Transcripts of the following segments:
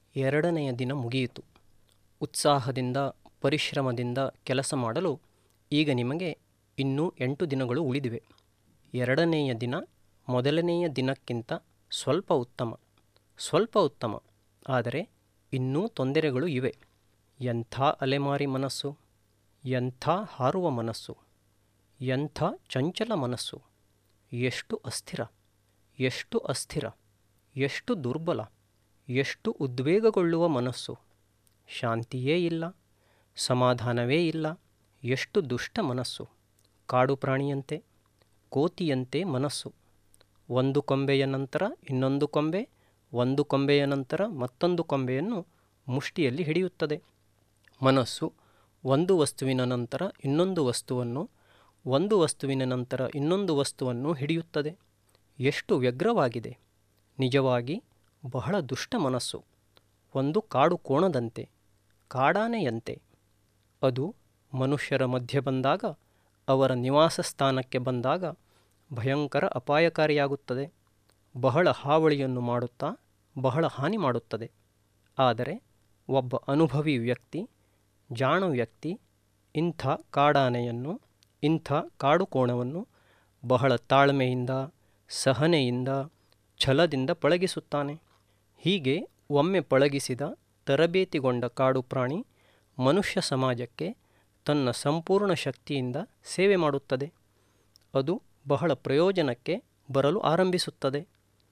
ಎರಡನೆಯ ದಿನ ಮುಗಿಯಿತು. ಉತ್ಸಾಹದಿಂದ ಪರಿಶ್ರಮದಿಂದ ಕೆಲಸ ಮಾಡಲು ಈಗ ನಿಮಗೆ ಇನ್ನೂ 8 ದಿನಗಳು ಉಳಿದಿವೆ. ಎರಡನೆಯ ದಿನ ಮೊದಲನೆಯ ದಿನಕ್ಕಿಂತ ಸ್ವಲ್ಪ ಉತ್ತಮ, ಆದರೆ ಇನ್ನೂ ತೊಂದರೆಗಳು ಇವೆ. ಎಂಥ ಅಲೆಮಾರಿ ಮನಸ್ಸು, ಎಂಥ ಹಾರುವ ಮನಸ್ಸು, ಎಂಥ ಚಂಚಲ ಮನಸ್ಸು, ಎಷ್ಟು ಅಸ್ಥಿರ, ಎಷ್ಟು ದುರ್ಬಲ, ಎಷ್ಟು ಉದ್ವೇಗಗೊಳ್ಳುವ ಮನಸ್ಸು. ಶಾಂತಿಯೇ ಇಲ್ಲ, ಸಮಾಧಾನವೇ ಇಲ್ಲ. ಎಷ್ಟು ದುಷ್ಟ ಮನಸ್ಸು, ಕಾಡು ಪ್ರಾಣಿಯಂತೆ, ಕೋತಿಯಂತೆ ಮನಸ್ಸು. ಒಂದು ಕೊಂಬೆಯ ನಂತರ ಇನ್ನೊಂದು ಕೊಂಬೆ, ಒಂದು ಕೊಂಬೆಯ ನಂತರ ಮತ್ತೊಂದು ಕೊಂಬೆಯನ್ನು ಮುಷ್ಟಿಯಲ್ಲಿ ಹಿಡಿಯುತ್ತದೆ. ಮನಸ್ಸು ಒಂದು ವಸ್ತುವಿನ ನಂತರ ಇನ್ನೊಂದು ವಸ್ತುವನ್ನು, ಒಂದು ವಸ್ತುವಿನ ನಂತರ ಇನ್ನೊಂದು ವಸ್ತುವನ್ನು ಹಿಡಿಯುತ್ತದೆ. ಎಷ್ಟು ವ್ಯಗ್ರವಾಗಿದೆ! ನಿಜವಾಗಿ ಬಹಳ ದುಷ್ಟ ಮನಸ್ಸು. ಒಂದು ಕಾಡು ಕೋಣದಂತೆ, ಕಾಡಾನೆಯಂತೆ. ಅದು ಮನುಷ್ಯರ ಮಧ್ಯೆ ಬಂದಾಗ, ಅವರ ನಿವಾಸ ಸ್ಥಾನಕ್ಕೆ ಬಂದಾಗ ಭಯಂಕರ ಅಪಾಯಕಾರಿಯಾಗುತ್ತದೆ. ಬಹಳ ಹಾವಳಿಯನ್ನು ಮಾಡುತ್ತಾ ಬಹಳ ಹಾನಿ ಮಾಡುತ್ತದೆ. ಆದರೆ ಒಬ್ಬ ಅನುಭವಿ ವ್ಯಕ್ತಿ, ಜಾಣ ವ್ಯಕ್ತಿ ಇಂಥ ಕಾಡಾನೆಯನ್ನು, ಇಂಥ ಕಾಡುಕೋಣವನ್ನು ಬಹಳ ತಾಳ್ಮೆಯಿಂದ, ಸಹನೆಯಿಂದ, ಛಲದಿಂದ ಪಳಗಿಸುತ್ತಾನೆ. ಹೀಗೆ ಒಮ್ಮೆ ಪಳಗಿಸಿದ ತರಬೇತಿಗೊಂಡ ಕಾಡು ಪ್ರಾಣಿ ಮನುಷ್ಯ ಸಮಾಜಕ್ಕೆ ತನ್ನ ಸಂಪೂರ್ಣ ಶಕ್ತಿಯಿಂದ ಸೇವೆ ಮಾಡುತ್ತದೆ. ಅದು ಬಹಳ ಪ್ರಯೋಜನಕ್ಕೆ ಬರಲು ಆರಂಭಿಸುತ್ತದೆ.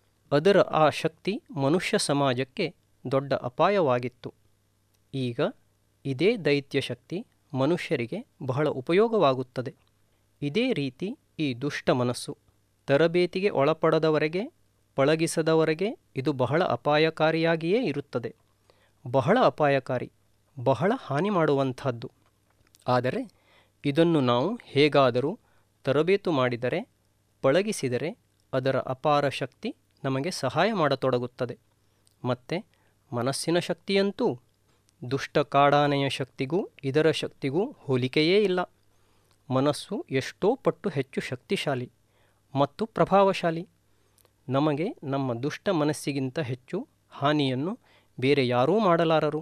ಅದರ ಆ ಶಕ್ತಿ ಮನುಷ್ಯ ಸಮಾಜಕ್ಕೆ ದೊಡ್ಡ ಅಪಾಯವಾಗಿತ್ತು. ಈಗ ಇದೇ ದೈತ್ಯ ಶಕ್ತಿ ಮನುಷ್ಯರಿಗೆ ಬಹಳ ಉಪಯೋಗವಾಗುತ್ತದೆ. ಇದೇ ರೀತಿ ಈ ದುಷ್ಟ ಮನಸ್ಸು ತರಬೇತಿಗೆ ಒಳಪಡದವರೆಗೆ, ಪಳಗಿಸದವರೆಗೆ ಇದು ಬಹಳ ಅಪಾಯಕಾರಿಯಾಗಿಯೇ ಇರುತ್ತದೆ. ಬಹಳ ಅಪಾಯಕಾರಿ, ಬಹಳ ಹಾನಿ ಮಾಡುವಂಥದ್ದು. ಆದರೆ ಇದನ್ನು ನಾವು ಹೇಗಾದರೂ ತರಬೇತು ಮಾಡಿದರೆ, ಪಳಗಿಸಿದರೆ ಅದರ ಅಪಾರ ಶಕ್ತಿ ನಮಗೆ ಸಹಾಯ ಮಾಡತೊಡಗುತ್ತದೆ. ಮತ್ತು ಮನಸ್ಸಿನ ಶಕ್ತಿಯಂತೂ ದುಷ್ಟ ಕಾಡಾನೆಯ ಶಕ್ತಿಗೂ ಇದರ ಶಕ್ತಿಗೂ ಹೋಲಿಕೆಯೇ ಇಲ್ಲ. ಮನಸ್ಸು ಎಷ್ಟೋ ಪಟ್ಟು ಹೆಚ್ಚು ಶಕ್ತಿಶಾಲಿ ಮತ್ತು ಪ್ರಭಾವಶಾಲಿ. ನಮಗೆ ನಮ್ಮ ದುಷ್ಟ ಮನಸ್ಸಿಗಿಂತ ಹೆಚ್ಚು ಹಾನಿಯನ್ನು ಬೇರೆ ಯಾರೂ ಮಾಡಲಾರರು.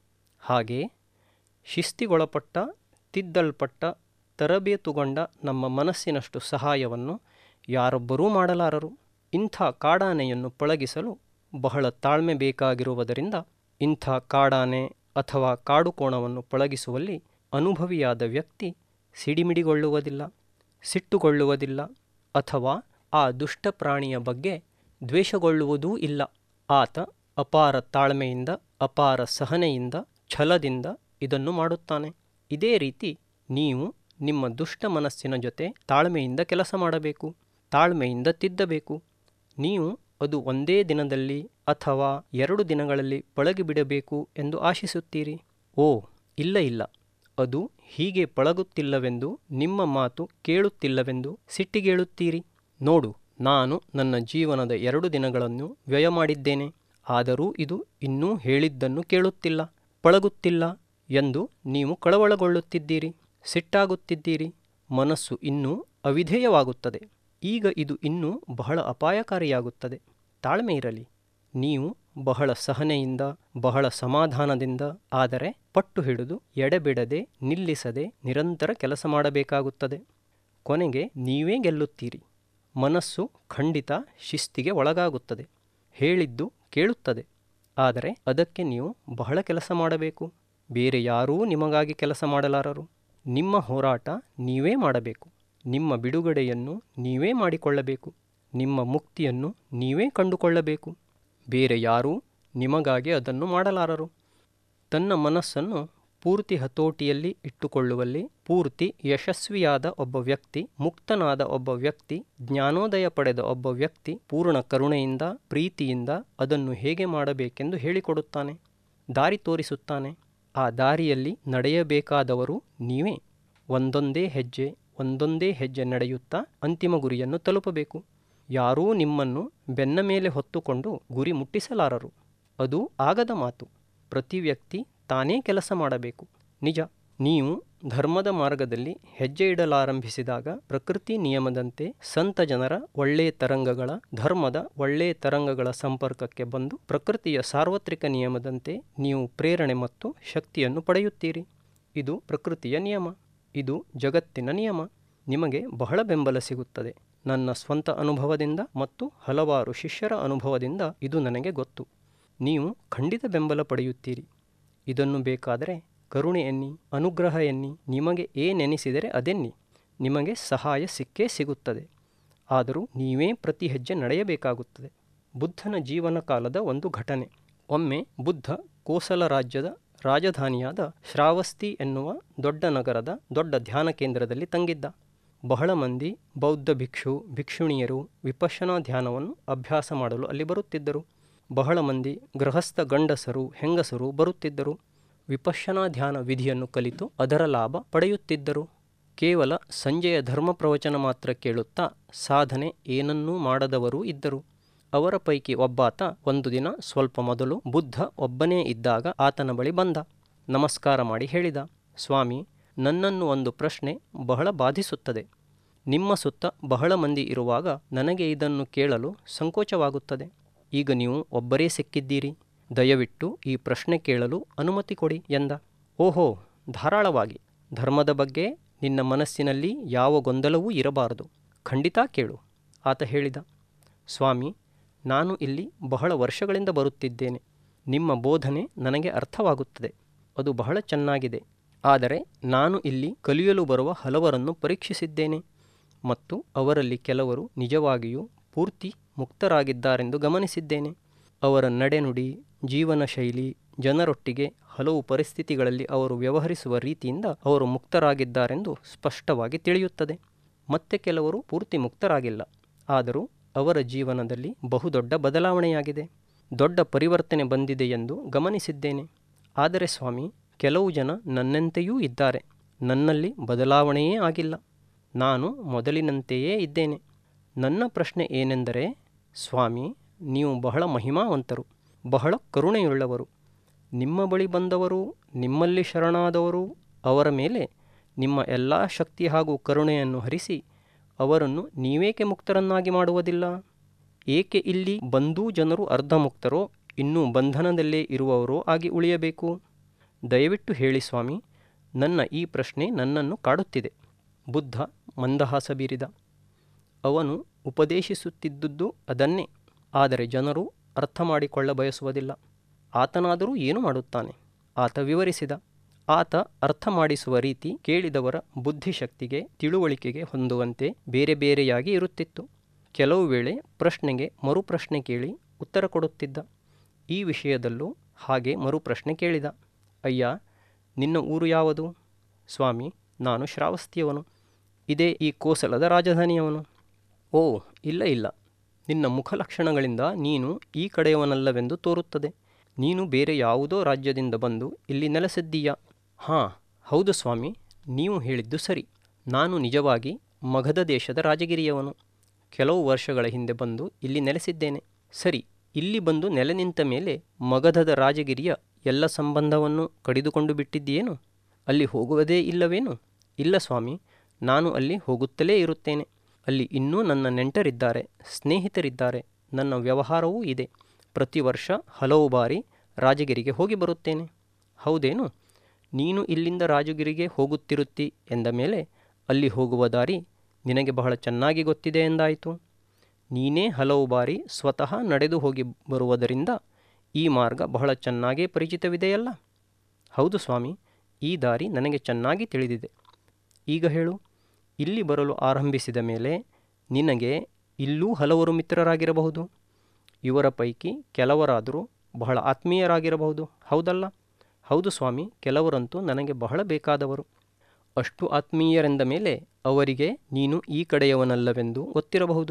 ಹಾಗೆಯೇ ಶಿಸ್ತಿಗೊಳಪಟ್ಟ, ತಿದ್ದಲ್ಪಟ್ಟ, ತರಬೇತುಗೊಂಡ ನಮ್ಮ ಮನಸ್ಸಿನಷ್ಟು ಸಹಾಯವನ್ನು ಯಾರೊಬ್ಬರೂ ಮಾಡಲಾರರು. ಇಂಥ ಕಾಡಾನೆಯನ್ನು ಪಳಗಿಸಲು ಬಹಳ ತಾಳ್ಮೆ ಬೇಕಾಗಿರುವುದರಿಂದ ಇಂಥ ಕಾಡಾನೆ ಅಥವಾ ಕಾಡುಕೋಣವನ್ನು ಪಳಗಿಸುವಲ್ಲಿ ಅನುಭವಿಯಾದ ವ್ಯಕ್ತಿ ಸಿಡಿಮಿಡಿಗೊಳ್ಳುವುದಿಲ್ಲ, ಸಿಟ್ಟುಗೊಳ್ಳುವುದಿಲ್ಲ, ಅಥವಾ ಆ ದುಷ್ಟ ಪ್ರಾಣಿಯ ಬಗ್ಗೆ ದ್ವೇಷಗೊಳ್ಳುವುದೂ ಇಲ್ಲ. ಆತ ಅಪಾರ ತಾಳ್ಮೆಯಿಂದ, ಅಪಾರ ಸಹನೆಯಿಂದ, ಛಲದಿಂದ ಇದನ್ನು ಮಾಡುತ್ತಾನೆ. ಇದೇ ರೀತಿ ನೀವು ನಿಮ್ಮ ದುಷ್ಟ ಮನಸ್ಸಿನ ಜೊತೆ ತಾಳ್ಮೆಯಿಂದ ಕೆಲಸ ಮಾಡಬೇಕು, ತಾಳ್ಮೆಯಿಂದ ತಿದ್ದಬೇಕು. ನೀವು ಅದು ಒಂದೇ ದಿನದಲ್ಲಿ ಅಥವಾ 2 ದಿನಗಳಲ್ಲಿ ಪಳಗಿಬಿಡಬೇಕು ಎಂದು ಆಶಿಸುತ್ತೀರಿ. ಓ ಇಲ್ಲ, ಅದು ಹೀಗೆ ಪಳಗುತ್ತಿಲ್ಲವೆಂದು, ನಿಮ್ಮ ಮಾತು ಕೇಳುತ್ತಿಲ್ಲವೆಂದು ಸಿಟ್ಟಿಗೇಳುತ್ತೀರಿ. ನೋಡು, ನಾನು ನನ್ನ ಜೀವನದ 2 ದಿನಗಳನ್ನು ವ್ಯಯ ಮಾಡಿದ್ದೇನೆ, ಆದರೂ ಇದು ಇನ್ನೂ ಹೇಳಿದ್ದನ್ನು ಕೇಳುತ್ತಿಲ್ಲ, ಪಳಗುತ್ತಿಲ್ಲ ಎಂದು ನೀವು ಕಳವಳಗೊಳ್ಳುತ್ತಿದ್ದೀರಿ, ಸಿಟ್ಟಾಗುತ್ತಿದ್ದೀರಿ. ಮನಸ್ಸು ಇನ್ನೂ ಅವಿಧೇಯವಾಗುತ್ತದೆ. ಈಗ ಇದು ಇನ್ನೂ ಬಹಳ ಅಪಾಯಕಾರಿಯಾಗುತ್ತದೆ. ತಾಳ್ಮೆ ಇರಲಿ. ನೀವು ಬಹಳ ಸಹನೆಯಿಂದ, ಬಹಳ ಸಮಾಧಾನದಿಂದ, ಆದರೆ ಪಟ್ಟು ಹಿಡಿದು ಎಡೆಬಿಡದೆ, ನಿಲ್ಲಿಸದೆ ನಿರಂತರ ಕೆಲಸ ಮಾಡಬೇಕಾಗುತ್ತದೆ. ಕೊನೆಗೆ ನೀವೇ ಗೆಲ್ಲುತ್ತೀರಿ. ಮನಸ್ಸು ಖಂಡಿತ ಶಿಸ್ತಿಗೆ ಒಳಗಾಗುತ್ತದೆ, ಹೇಳಿದ್ದು ಕೇಳುತ್ತದೆ. ಆದರೆ ಅದಕ್ಕೆ ನೀವು ಬಹಳ ಕೆಲಸ ಮಾಡಬೇಕು. ಬೇರೆ ಯಾರೂ ನಿಮಗಾಗಿ ಕೆಲಸ ಮಾಡಲಾರರು. ನಿಮ್ಮ ಹೋರಾಟ ನೀವೇ ಮಾಡಬೇಕು. ನಿಮ್ಮ ಬಿಡುಗಡೆಯನ್ನು ನೀವೇ ಮಾಡಿಕೊಳ್ಳಬೇಕು. ನಿಮ್ಮ ಮುಕ್ತಿಯನ್ನು ನೀವೇ ಕಂಡುಕೊಳ್ಳಬೇಕು. ಬೇರೆ ಯಾರೂ ನಿಮಗಾಗಿ ಅದನ್ನು ಮಾಡಲಾರರು. ತನ್ನ ಮನಸ್ಸನ್ನು ಪೂರ್ತಿ ಹತೋಟಿಯಲ್ಲಿ ಇಟ್ಟುಕೊಳ್ಳುವಲ್ಲಿ ಪೂರ್ತಿ ಯಶಸ್ವಿಯಾದ ಒಬ್ಬ ವ್ಯಕ್ತಿ, ಮುಕ್ತನಾದ ಒಬ್ಬ ವ್ಯಕ್ತಿ, ಜ್ಞಾನೋದಯ ಪಡೆದ ಒಬ್ಬ ವ್ಯಕ್ತಿ ಪೂರ್ಣ ಕರುಣೆಯಿಂದ, ಪ್ರೀತಿಯಿಂದ ಅದನ್ನು ಹೇಗೆ ಮಾಡಬೇಕೆಂದು ಹೇಳಿಕೊಡುತ್ತಾನೆ, ದಾರಿ ತೋರಿಸುತ್ತಾನೆ. ಆ ದಾರಿಯಲ್ಲಿ ನಡೆಯಬೇಕಾದವರು ನೀವೇ. ಒಂದೊಂದೇ ಹೆಜ್ಜೆ ನಡೆಯುತ್ತಾ ಅಂತಿಮ ಗುರಿಯನ್ನು ತಲುಪಬೇಕು. ಯಾರೂ ನಿಮ್ಮನ್ನು ಬೆನ್ನ ಮೇಲೆ ಹೊತ್ತುಕೊಂಡು ಗುರಿ ಮುಟ್ಟಿಸಲಾರರು. ಅದು ಆಗದ ಮಾತು. ಪ್ರತಿ ವ್ಯಕ್ತಿ ತಾನೇ ಕೆಲಸ ಮಾಡಬೇಕು. ನಿಜ, ನೀವು ಧರ್ಮದ ಮಾರ್ಗದಲ್ಲಿ ಹೆಜ್ಜೆ ಇಡಲಾರಂಭಿಸಿದಾಗ ಪ್ರಕೃತಿ ನಿಯಮದಂತೆ ಸಂತ ಜನರ ಒಳ್ಳೆಯ ತರಂಗಗಳ, ಧರ್ಮದ ಒಳ್ಳೆಯ ತರಂಗಗಳ ಸಂಪರ್ಕಕ್ಕೆ ಬಂದು ಪ್ರಕೃತಿಯ ಸಾರ್ವತ್ರಿಕ ನಿಯಮದಂತೆ ನೀವು ಪ್ರೇರಣೆ ಮತ್ತು ಶಕ್ತಿಯನ್ನು ಪಡೆಯುತ್ತೀರಿ. ಇದು ಪ್ರಕೃತಿಯ ನಿಯಮ, ಇದು ಜಗತ್ತಿನ ನಿಯಮ. ನಿಮಗೆ ಬಹಳ ಬೆಂಬಲ ಸಿಗುತ್ತದೆ. ನನ್ನ ಸ್ವಂತ ಅನುಭವದಿಂದ ಮತ್ತು ಹಲವಾರು ಶಿಷ್ಯರ ಅನುಭವದಿಂದ ಇದು ನನಗೆ ಗೊತ್ತು. ನೀವು ಖಂಡಿತ ಬೆಂಬಲ ಪಡೆಯುತ್ತೀರಿ. ಇದನ್ನು ಬೇಕಾದರೆ ಕರುಣೆ ಎನ್ನಿ, ಅನುಗ್ರಹ ಎನ್ನಿ, ನಿಮಗೆ ಏನೆನಿಸಿದರೆ ಅದೆನ್ನಿ. ನಿಮಗೆ ಸಹಾಯ ಸಿಕ್ಕೇ ಸಿಗುತ್ತದೆ. ಆದರೂ ನೀವೇ ಪ್ರತಿ ಹೆಜ್ಜೆ ನಡೆಯಬೇಕಾಗುತ್ತದೆ. ಬುದ್ಧನ ಜೀವನ ಕಾಲದ ಒಂದು ಘಟನೆ. ಒಮ್ಮೆ ಬುದ್ಧ ಕೋಸಲ ರಾಜ್ಯದ ರಾಜಧಾನಿಯಾದ ಶ್ರಾವಸ್ತಿ ಎನ್ನುವ ದೊಡ್ಡ ನಗರದ ದೊಡ್ಡ ಧ್ಯಾನ ಕೇಂದ್ರದಲ್ಲಿ ತಂಗಿದ್ದ. ಬಹಳ ಮಂದಿ ಬೌದ್ಧ ಭಿಕ್ಷು ಭಿಕ್ಷುಣಿಯರು ವಿಪಶ್ಯನಾ ಧ್ಯಾನವನ್ನು ಅಭ್ಯಾಸ ಮಾಡಲು ಅಲ್ಲಿ ಬರುತ್ತಿದ್ದರು. ಬಹಳ ಮಂದಿ ಗೃಹಸ್ಥ ಗಂಡಸರು ಹೆಂಗಸರು ಬರುತ್ತಿದ್ದರು. ವಿಪಶ್ಯನಾ ಧ್ಯಾನ ವಿಧಿಯನ್ನು ಕಲಿತು ಅದರ ಲಾಭ ಪಡೆಯುತ್ತಿದ್ದರು. ಕೇವಲ ಸಂಜೆಯ ಧರ್ಮ ಪ್ರವಚನ ಮಾತ್ರ ಕೇಳುತ್ತಾ ಸಾಧನೆ ಏನನ್ನೂ ಮಾಡದವರೂ ಇದ್ದರು. ಅವರ ಪೈಕಿ ಒಬ್ಬಾತ ಒಂದು ದಿನ ಸ್ವಲ್ಪ ಮೊದಲು ಬುದ್ಧ ಒಬ್ಬನೇ ಇದ್ದಾಗ ಆತನ ಬಳಿ ಬಂದ. ನಮಸ್ಕಾರ ಮಾಡಿ ಹೇಳಿದ, ಸ್ವಾಮಿ, ನನ್ನನ್ನು ಒಂದು ಪ್ರಶ್ನೆ ಬಹಳ ಬಾಧಿಸುತ್ತದೆ. ನಿಮ್ಮ ಸುತ್ತ ಬಹಳ ಮಂದಿ ಇರುವಾಗ ನನಗೆ ಇದನ್ನು ಕೇಳಲು ಸಂಕೋಚವಾಗುತ್ತದೆ. ಈಗ ನೀವು ಒಬ್ಬರೇ ಸಿಕ್ಕಿದ್ದೀರಿ. ದಯವಿಟ್ಟು ಈ ಪ್ರಶ್ನೆ ಕೇಳಲು ಅನುಮತಿ ಕೊಡಿ ಎಂದ. ಓಹೋ, ಧಾರಾಳವಾಗಿ. ಧರ್ಮದ ಬಗ್ಗೆ ನಿನ್ನ ಮನಸ್ಸಿನಲ್ಲಿ ಯಾವ ಗೊಂದಲವೂ ಇರಬಾರದು. ಖಂಡಿತ ಕೇಳು. ಆತ ಹೇಳಿದ, ಸ್ವಾಮಿ, ನಾನು ಇಲ್ಲಿ ಬಹಳ ವರ್ಷಗಳಿಂದ ಬರುತ್ತಿದ್ದೇನೆ. ನಿಮ್ಮ ಬೋಧನೆ ನನಗೆ ಅರ್ಥವಾಗುತ್ತದೆ. ಅದು ಬಹಳ ಚೆನ್ನಾಗಿದೆ. ಆದರೆ ನಾನು ಇಲ್ಲಿ ಕಲಿಯಲು ಬರುವ ಹಲವರನ್ನು ಪರೀಕ್ಷಿಸಿದ್ದೇನೆ ಮತ್ತು ಅವರಲ್ಲಿ ಕೆಲವರು ನಿಜವಾಗಿಯೂ ಪೂರ್ತಿ ಮುಕ್ತರಾಗಿದ್ದಾರೆಂದು ಗಮನಿಸಿದ್ದೇನೆ. ಅವರ ನಡೆನುಡಿ, ಜೀವನ ಶೈಲಿ, ಜನರೊಟ್ಟಿಗೆ ಹಲವು ಪರಿಸ್ಥಿತಿಗಳಲ್ಲಿ ಅವರು ವ್ಯವಹರಿಸುವ ರೀತಿಯಿಂದ ಅವರು ಮುಕ್ತರಾಗಿದ್ದಾರೆಂದು ಸ್ಪಷ್ಟವಾಗಿ ತಿಳಿಯುತ್ತದೆ. ಮತ್ತೆ ಕೆಲವರು ಪೂರ್ತಿ ಮುಕ್ತರಾಗಿಲ್ಲ, ಆದರೂ ಅವರ ಜೀವನದಲ್ಲಿ ಬಹುದೊಡ್ಡ ಬದಲಾವಣೆಯಾಗಿದೆ, ದೊಡ್ಡ ಪರಿವರ್ತನೆ ಬಂದಿದೆ ಎಂದು ಗಮನಿಸಿದ್ದೇನೆ. ಆದರೆ ಸ್ವಾಮಿ, ಕೆಲವು ಜನ ನನ್ನಂತೆಯೂ ಇದ್ದಾರೆ. ನನ್ನಲ್ಲಿ ಬದಲಾವಣೆಯೇ ಆಗಿಲ್ಲ. ನಾನು ಮೊದಲಿನಂತೆಯೇ ಇದ್ದೇನೆ. ನನ್ನ ಪ್ರಶ್ನೆ ಏನೆಂದರೆ, ಸ್ವಾಮಿ, ನೀವು ಬಹಳ ಮಹಿಮಾವಂತರು, ಬಹಳ ಕರುಣೆಯುಳ್ಳವರು. ನಿಮ್ಮ ಬಳಿ ಬಂದವರು, ನಿಮ್ಮಲ್ಲಿ ಶರಣಾದವರು, ಅವರ ಮೇಲೆ ನಿಮ್ಮ ಎಲ್ಲ ಶಕ್ತಿ ಹಾಗೂ ಕರುಣೆಯನ್ನು ಹರಿಸಿ ಅವರನ್ನು ನೀವೇಕೆ ಮುಕ್ತರನ್ನಾಗಿ ಮಾಡುವುದಿಲ್ಲ? ಏಕೆ ಇಲ್ಲಿ ಬಂದೂ ಜನರು ಅರ್ಧ ಮುಕ್ತರೋ ಇನ್ನೂ ಬಂಧನದಲ್ಲೇ ಇರುವವರೋ ಆಗಿ ಉಳಿಯಬೇಕು? ದಯವಿಟ್ಟು ಹೇಳಿ ಸ್ವಾಮಿ, ನನ್ನ ಈ ಪ್ರಶ್ನೆ ನನ್ನನ್ನು ಕಾಡುತ್ತಿದೆ. ಬುದ್ಧ ಮಂದಹಾಸ ಬೀರಿದ. ಅವನು ಉಪದೇಶಿಸುತ್ತಿದ್ದುದು ಅದನ್ನೇ. ಆದರೆ ಜನರು ಅರ್ಥ ಮಾಡಿಕೊಳ್ಳ ಬಯಸುವುದಿಲ್ಲ. ಆತನಾದರೂ ಏನು ಮಾಡುತ್ತಾನೆ? ಆತ ವಿವರಿಸಿದ. ಆತ ಅರ್ಥ ಮಾಡಿಸುವ ರೀತಿ ಕೇಳಿದವರ ಬುದ್ಧಿಶಕ್ತಿಗೆ, ತಿಳುವಳಿಕೆಗೆ ಹೊಂದುವಂತೆ ಬೇರೆ ಬೇರೆಯಾಗಿ ಇರುತ್ತಿತ್ತು. ಕೆಲವು ವೇಳೆ ಪ್ರಶ್ನೆಗೆ ಮರುಪ್ರಶ್ನೆ ಕೇಳಿ ಉತ್ತರ ಕೊಡುತ್ತಿದ್ದ. ಈ ವಿಷಯದಲ್ಲೂ ಹಾಗೆ ಮರುಪ್ರಶ್ನೆ ಕೇಳಿದ. ಅಯ್ಯ, ನಿನ್ನ ಊರು ಯಾವುದು? ಸ್ವಾಮಿ, ನಾನು ಶ್ರಾವಸ್ತಿಯವನು. ಇದೇ ಈ ಕೋಸಲದ ರಾಜಧಾನಿಯವನು. ಓ, ಇಲ್ಲ ಇಲ್ಲ, ನಿನ್ನ ಮುಖಲಕ್ಷಣಗಳಿಂದ ನೀನು ಈ ಕಡೆಯವನಲ್ಲವೆಂದು ತೋರುತ್ತದೆ. ನೀನು ಬೇರೆ ಯಾವುದೋ ರಾಜ್ಯದಿಂದ ಬಂದು ಇಲ್ಲಿ ನೆಲೆಸಿದ್ದೀಯಾ? ಹಾಂ, ಹೌದು ಸ್ವಾಮಿ, ನೀವು ಹೇಳಿದ್ದು ಸರಿ. ನಾನು ನಿಜವಾಗಿ ಮಗಧ ದೇಶದ ರಾಜಗಿರಿಯವನು. ಕೆಲವು ವರ್ಷಗಳ ಹಿಂದೆ ಬಂದು ಇಲ್ಲಿ ನೆಲೆಸಿದ್ದೇನೆ. ಸರಿ, ಇಲ್ಲಿ ಬಂದು ನೆಲೆ ನಿಂತ ಮೇಲೆ ಮಗಧದ ರಾಜಗಿರಿಯ ಎಲ್ಲ ಸಂಬಂಧವನ್ನು ಕಡಿದುಕೊಂಡು ಬಿಟ್ಟಿದ್ದೀಯೇನು? ಅಲ್ಲಿ ಹೋಗುವುದೇ ಇಲ್ಲವೇನು? ಇಲ್ಲ ಸ್ವಾಮಿ, ನಾನು ಅಲ್ಲಿ ಹೋಗುತ್ತಲೇ ಇರುತ್ತೇನೆ. ಅಲ್ಲಿ ಇನ್ನೂ ನನ್ನ ನೆಂಟರಿದ್ದಾರೆ, ಸ್ನೇಹಿತರಿದ್ದಾರೆ, ನನ್ನ ವ್ಯವಹಾರವೂ ಇದೆ. ಪ್ರತಿ ವರ್ಷ ಹಲವು ಬಾರಿ ರಾಜಗಿರಿಗೆ ಹೋಗಿ ಬರುತ್ತೇನೆ. ಹೌದೇನು? ನೀನು ಇಲ್ಲಿಂದ ರಾಜಗಿರಿಗೆ ಹೋಗುತ್ತಿರುತ್ತಿ ಎಂದ ಮೇಲೆ ಅಲ್ಲಿ ಹೋಗುವ ದಾರಿ ನಿನಗೆ ಬಹಳ ಚೆನ್ನಾಗಿ ಗೊತ್ತಿದೆ ಎಂದಾಯಿತು. ನೀನೇ ಹಲವು ಬಾರಿ ಸ್ವತಃ ನಡೆದು ಹೋಗಿ ಬರುವುದರಿಂದ ಈ ಮಾರ್ಗ ಬಹಳ ಚೆನ್ನಾಗೇ ಪರಿಚಿತವಿದೆಯಲ್ಲ? ಹೌದು ಸ್ವಾಮಿ, ಈ ದಾರಿ ನನಗೆ ಚೆನ್ನಾಗಿ ತಿಳಿದಿದೆ. ಈಗ ಹೇಳು, ಇಲ್ಲಿ ಬರಲು ಆರಂಭಿಸಿದ ಮೇಲೆ ನಿನಗೆ ಇಲ್ಲೂ ಹಲವರು ಮಿತ್ರರಾಗಿರಬಹುದು. ಇವರ ಪೈಕಿ ಕೆಲವರಾದರೂ ಬಹಳ ಆತ್ಮೀಯರಾಗಿರಬಹುದು, ಹೌದಲ್ಲ? ಹೌದು ಸ್ವಾಮಿ, ಕೆಲವರಂತೂ ನನಗೆ ಬಹಳ ಬೇಕಾದವರು. ಅಷ್ಟು ಆತ್ಮೀಯರೆಂದ ಮೇಲೆ ಅವರಿಗೆ ನೀನು ಈ ಕಡೆಯವನಲ್ಲವೆಂದು ಗೊತ್ತಿರಬಹುದು.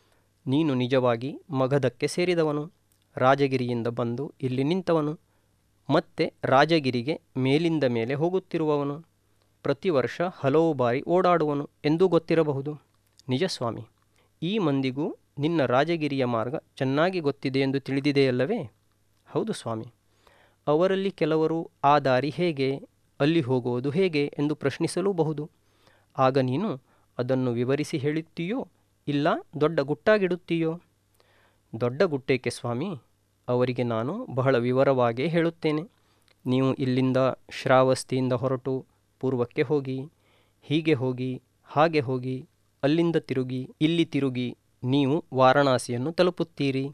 ನೀನು ನಿಜವಾಗಿ ಮಗಧಕ್ಕೆ ಸೇರಿದವನು, ರಾಜಗಿರಿಯಿಂದ ಬಂದು ಇಲ್ಲಿ ನಿಂತವನು, ಮತ್ತೆ ರಾಜಗಿರಿಗೆ ಮೇಲಿಂದ ಮೇಲೆ ಹೋಗುತ್ತಿರುವವನು, ಪ್ರತಿ ವರ್ಷ ಹಲವು ಬಾರಿ ಓಡಾಡುವನು ಎಂದೂ ಗೊತ್ತಿರಬಹುದು. ನಿಜ ಸ್ವಾಮಿ, ಈ ಮಂದಿಗೂ ನಿನ್ನ ರಾಜಗಿರಿಯ ಮಾರ್ಗ ಚೆನ್ನಾಗಿ ಗೊತ್ತಿದೆ ಎಂದು ತಿಳಿದಿದೆಯಲ್ಲವೇ? ಹೌದು ಸ್ವಾಮಿ. ಅವರಲ್ಲಿ ಕೆಲವರು ಆ ದಾರಿ ಹೇಗೆ, ಅಲ್ಲಿ ಹೋಗುವುದು ಹೇಗೆ ಎಂದು ಪ್ರಶ್ನಿಸಲೂಬಹುದು. ಆಗ ನೀನು ಅದನ್ನು ವಿವರಿಸಿ ಹೇಳುತ್ತೀಯೋ ಇಲ್ಲ ದೊಡ್ಡ ಗುಟ್ಟಾಗಿಡುತ್ತೀಯೋ? ದೊಡ್ಡ ಗುಟ್ಟೇಕೆ ಸ್ವಾಮಿ, ಅವರಿಗೆ ನಾನು ಬಹಳ ವಿವರವಾಗೇ ಹೇಳುತ್ತೇನೆ. ನೀವು ಇಲ್ಲಿಂದ ಶ್ರಾವಸ್ತಿಯಿಂದ ಹೊರಟು ಪೂರ್ವಕ್ಕೆ ಹೋಗಿ, ಹೀಗೆ ಹೋಗಿ, ಹಾಗೆ ಹೋಗಿ, ಅಲ್ಲಿಂದ ತಿರುಗಿ, ಇಲ್ಲಿ ತಿರುಗಿ ನೀವು ವಾರಣಾಸಿಯನ್ನು ತಲುಪುತ್ತೀರಿ.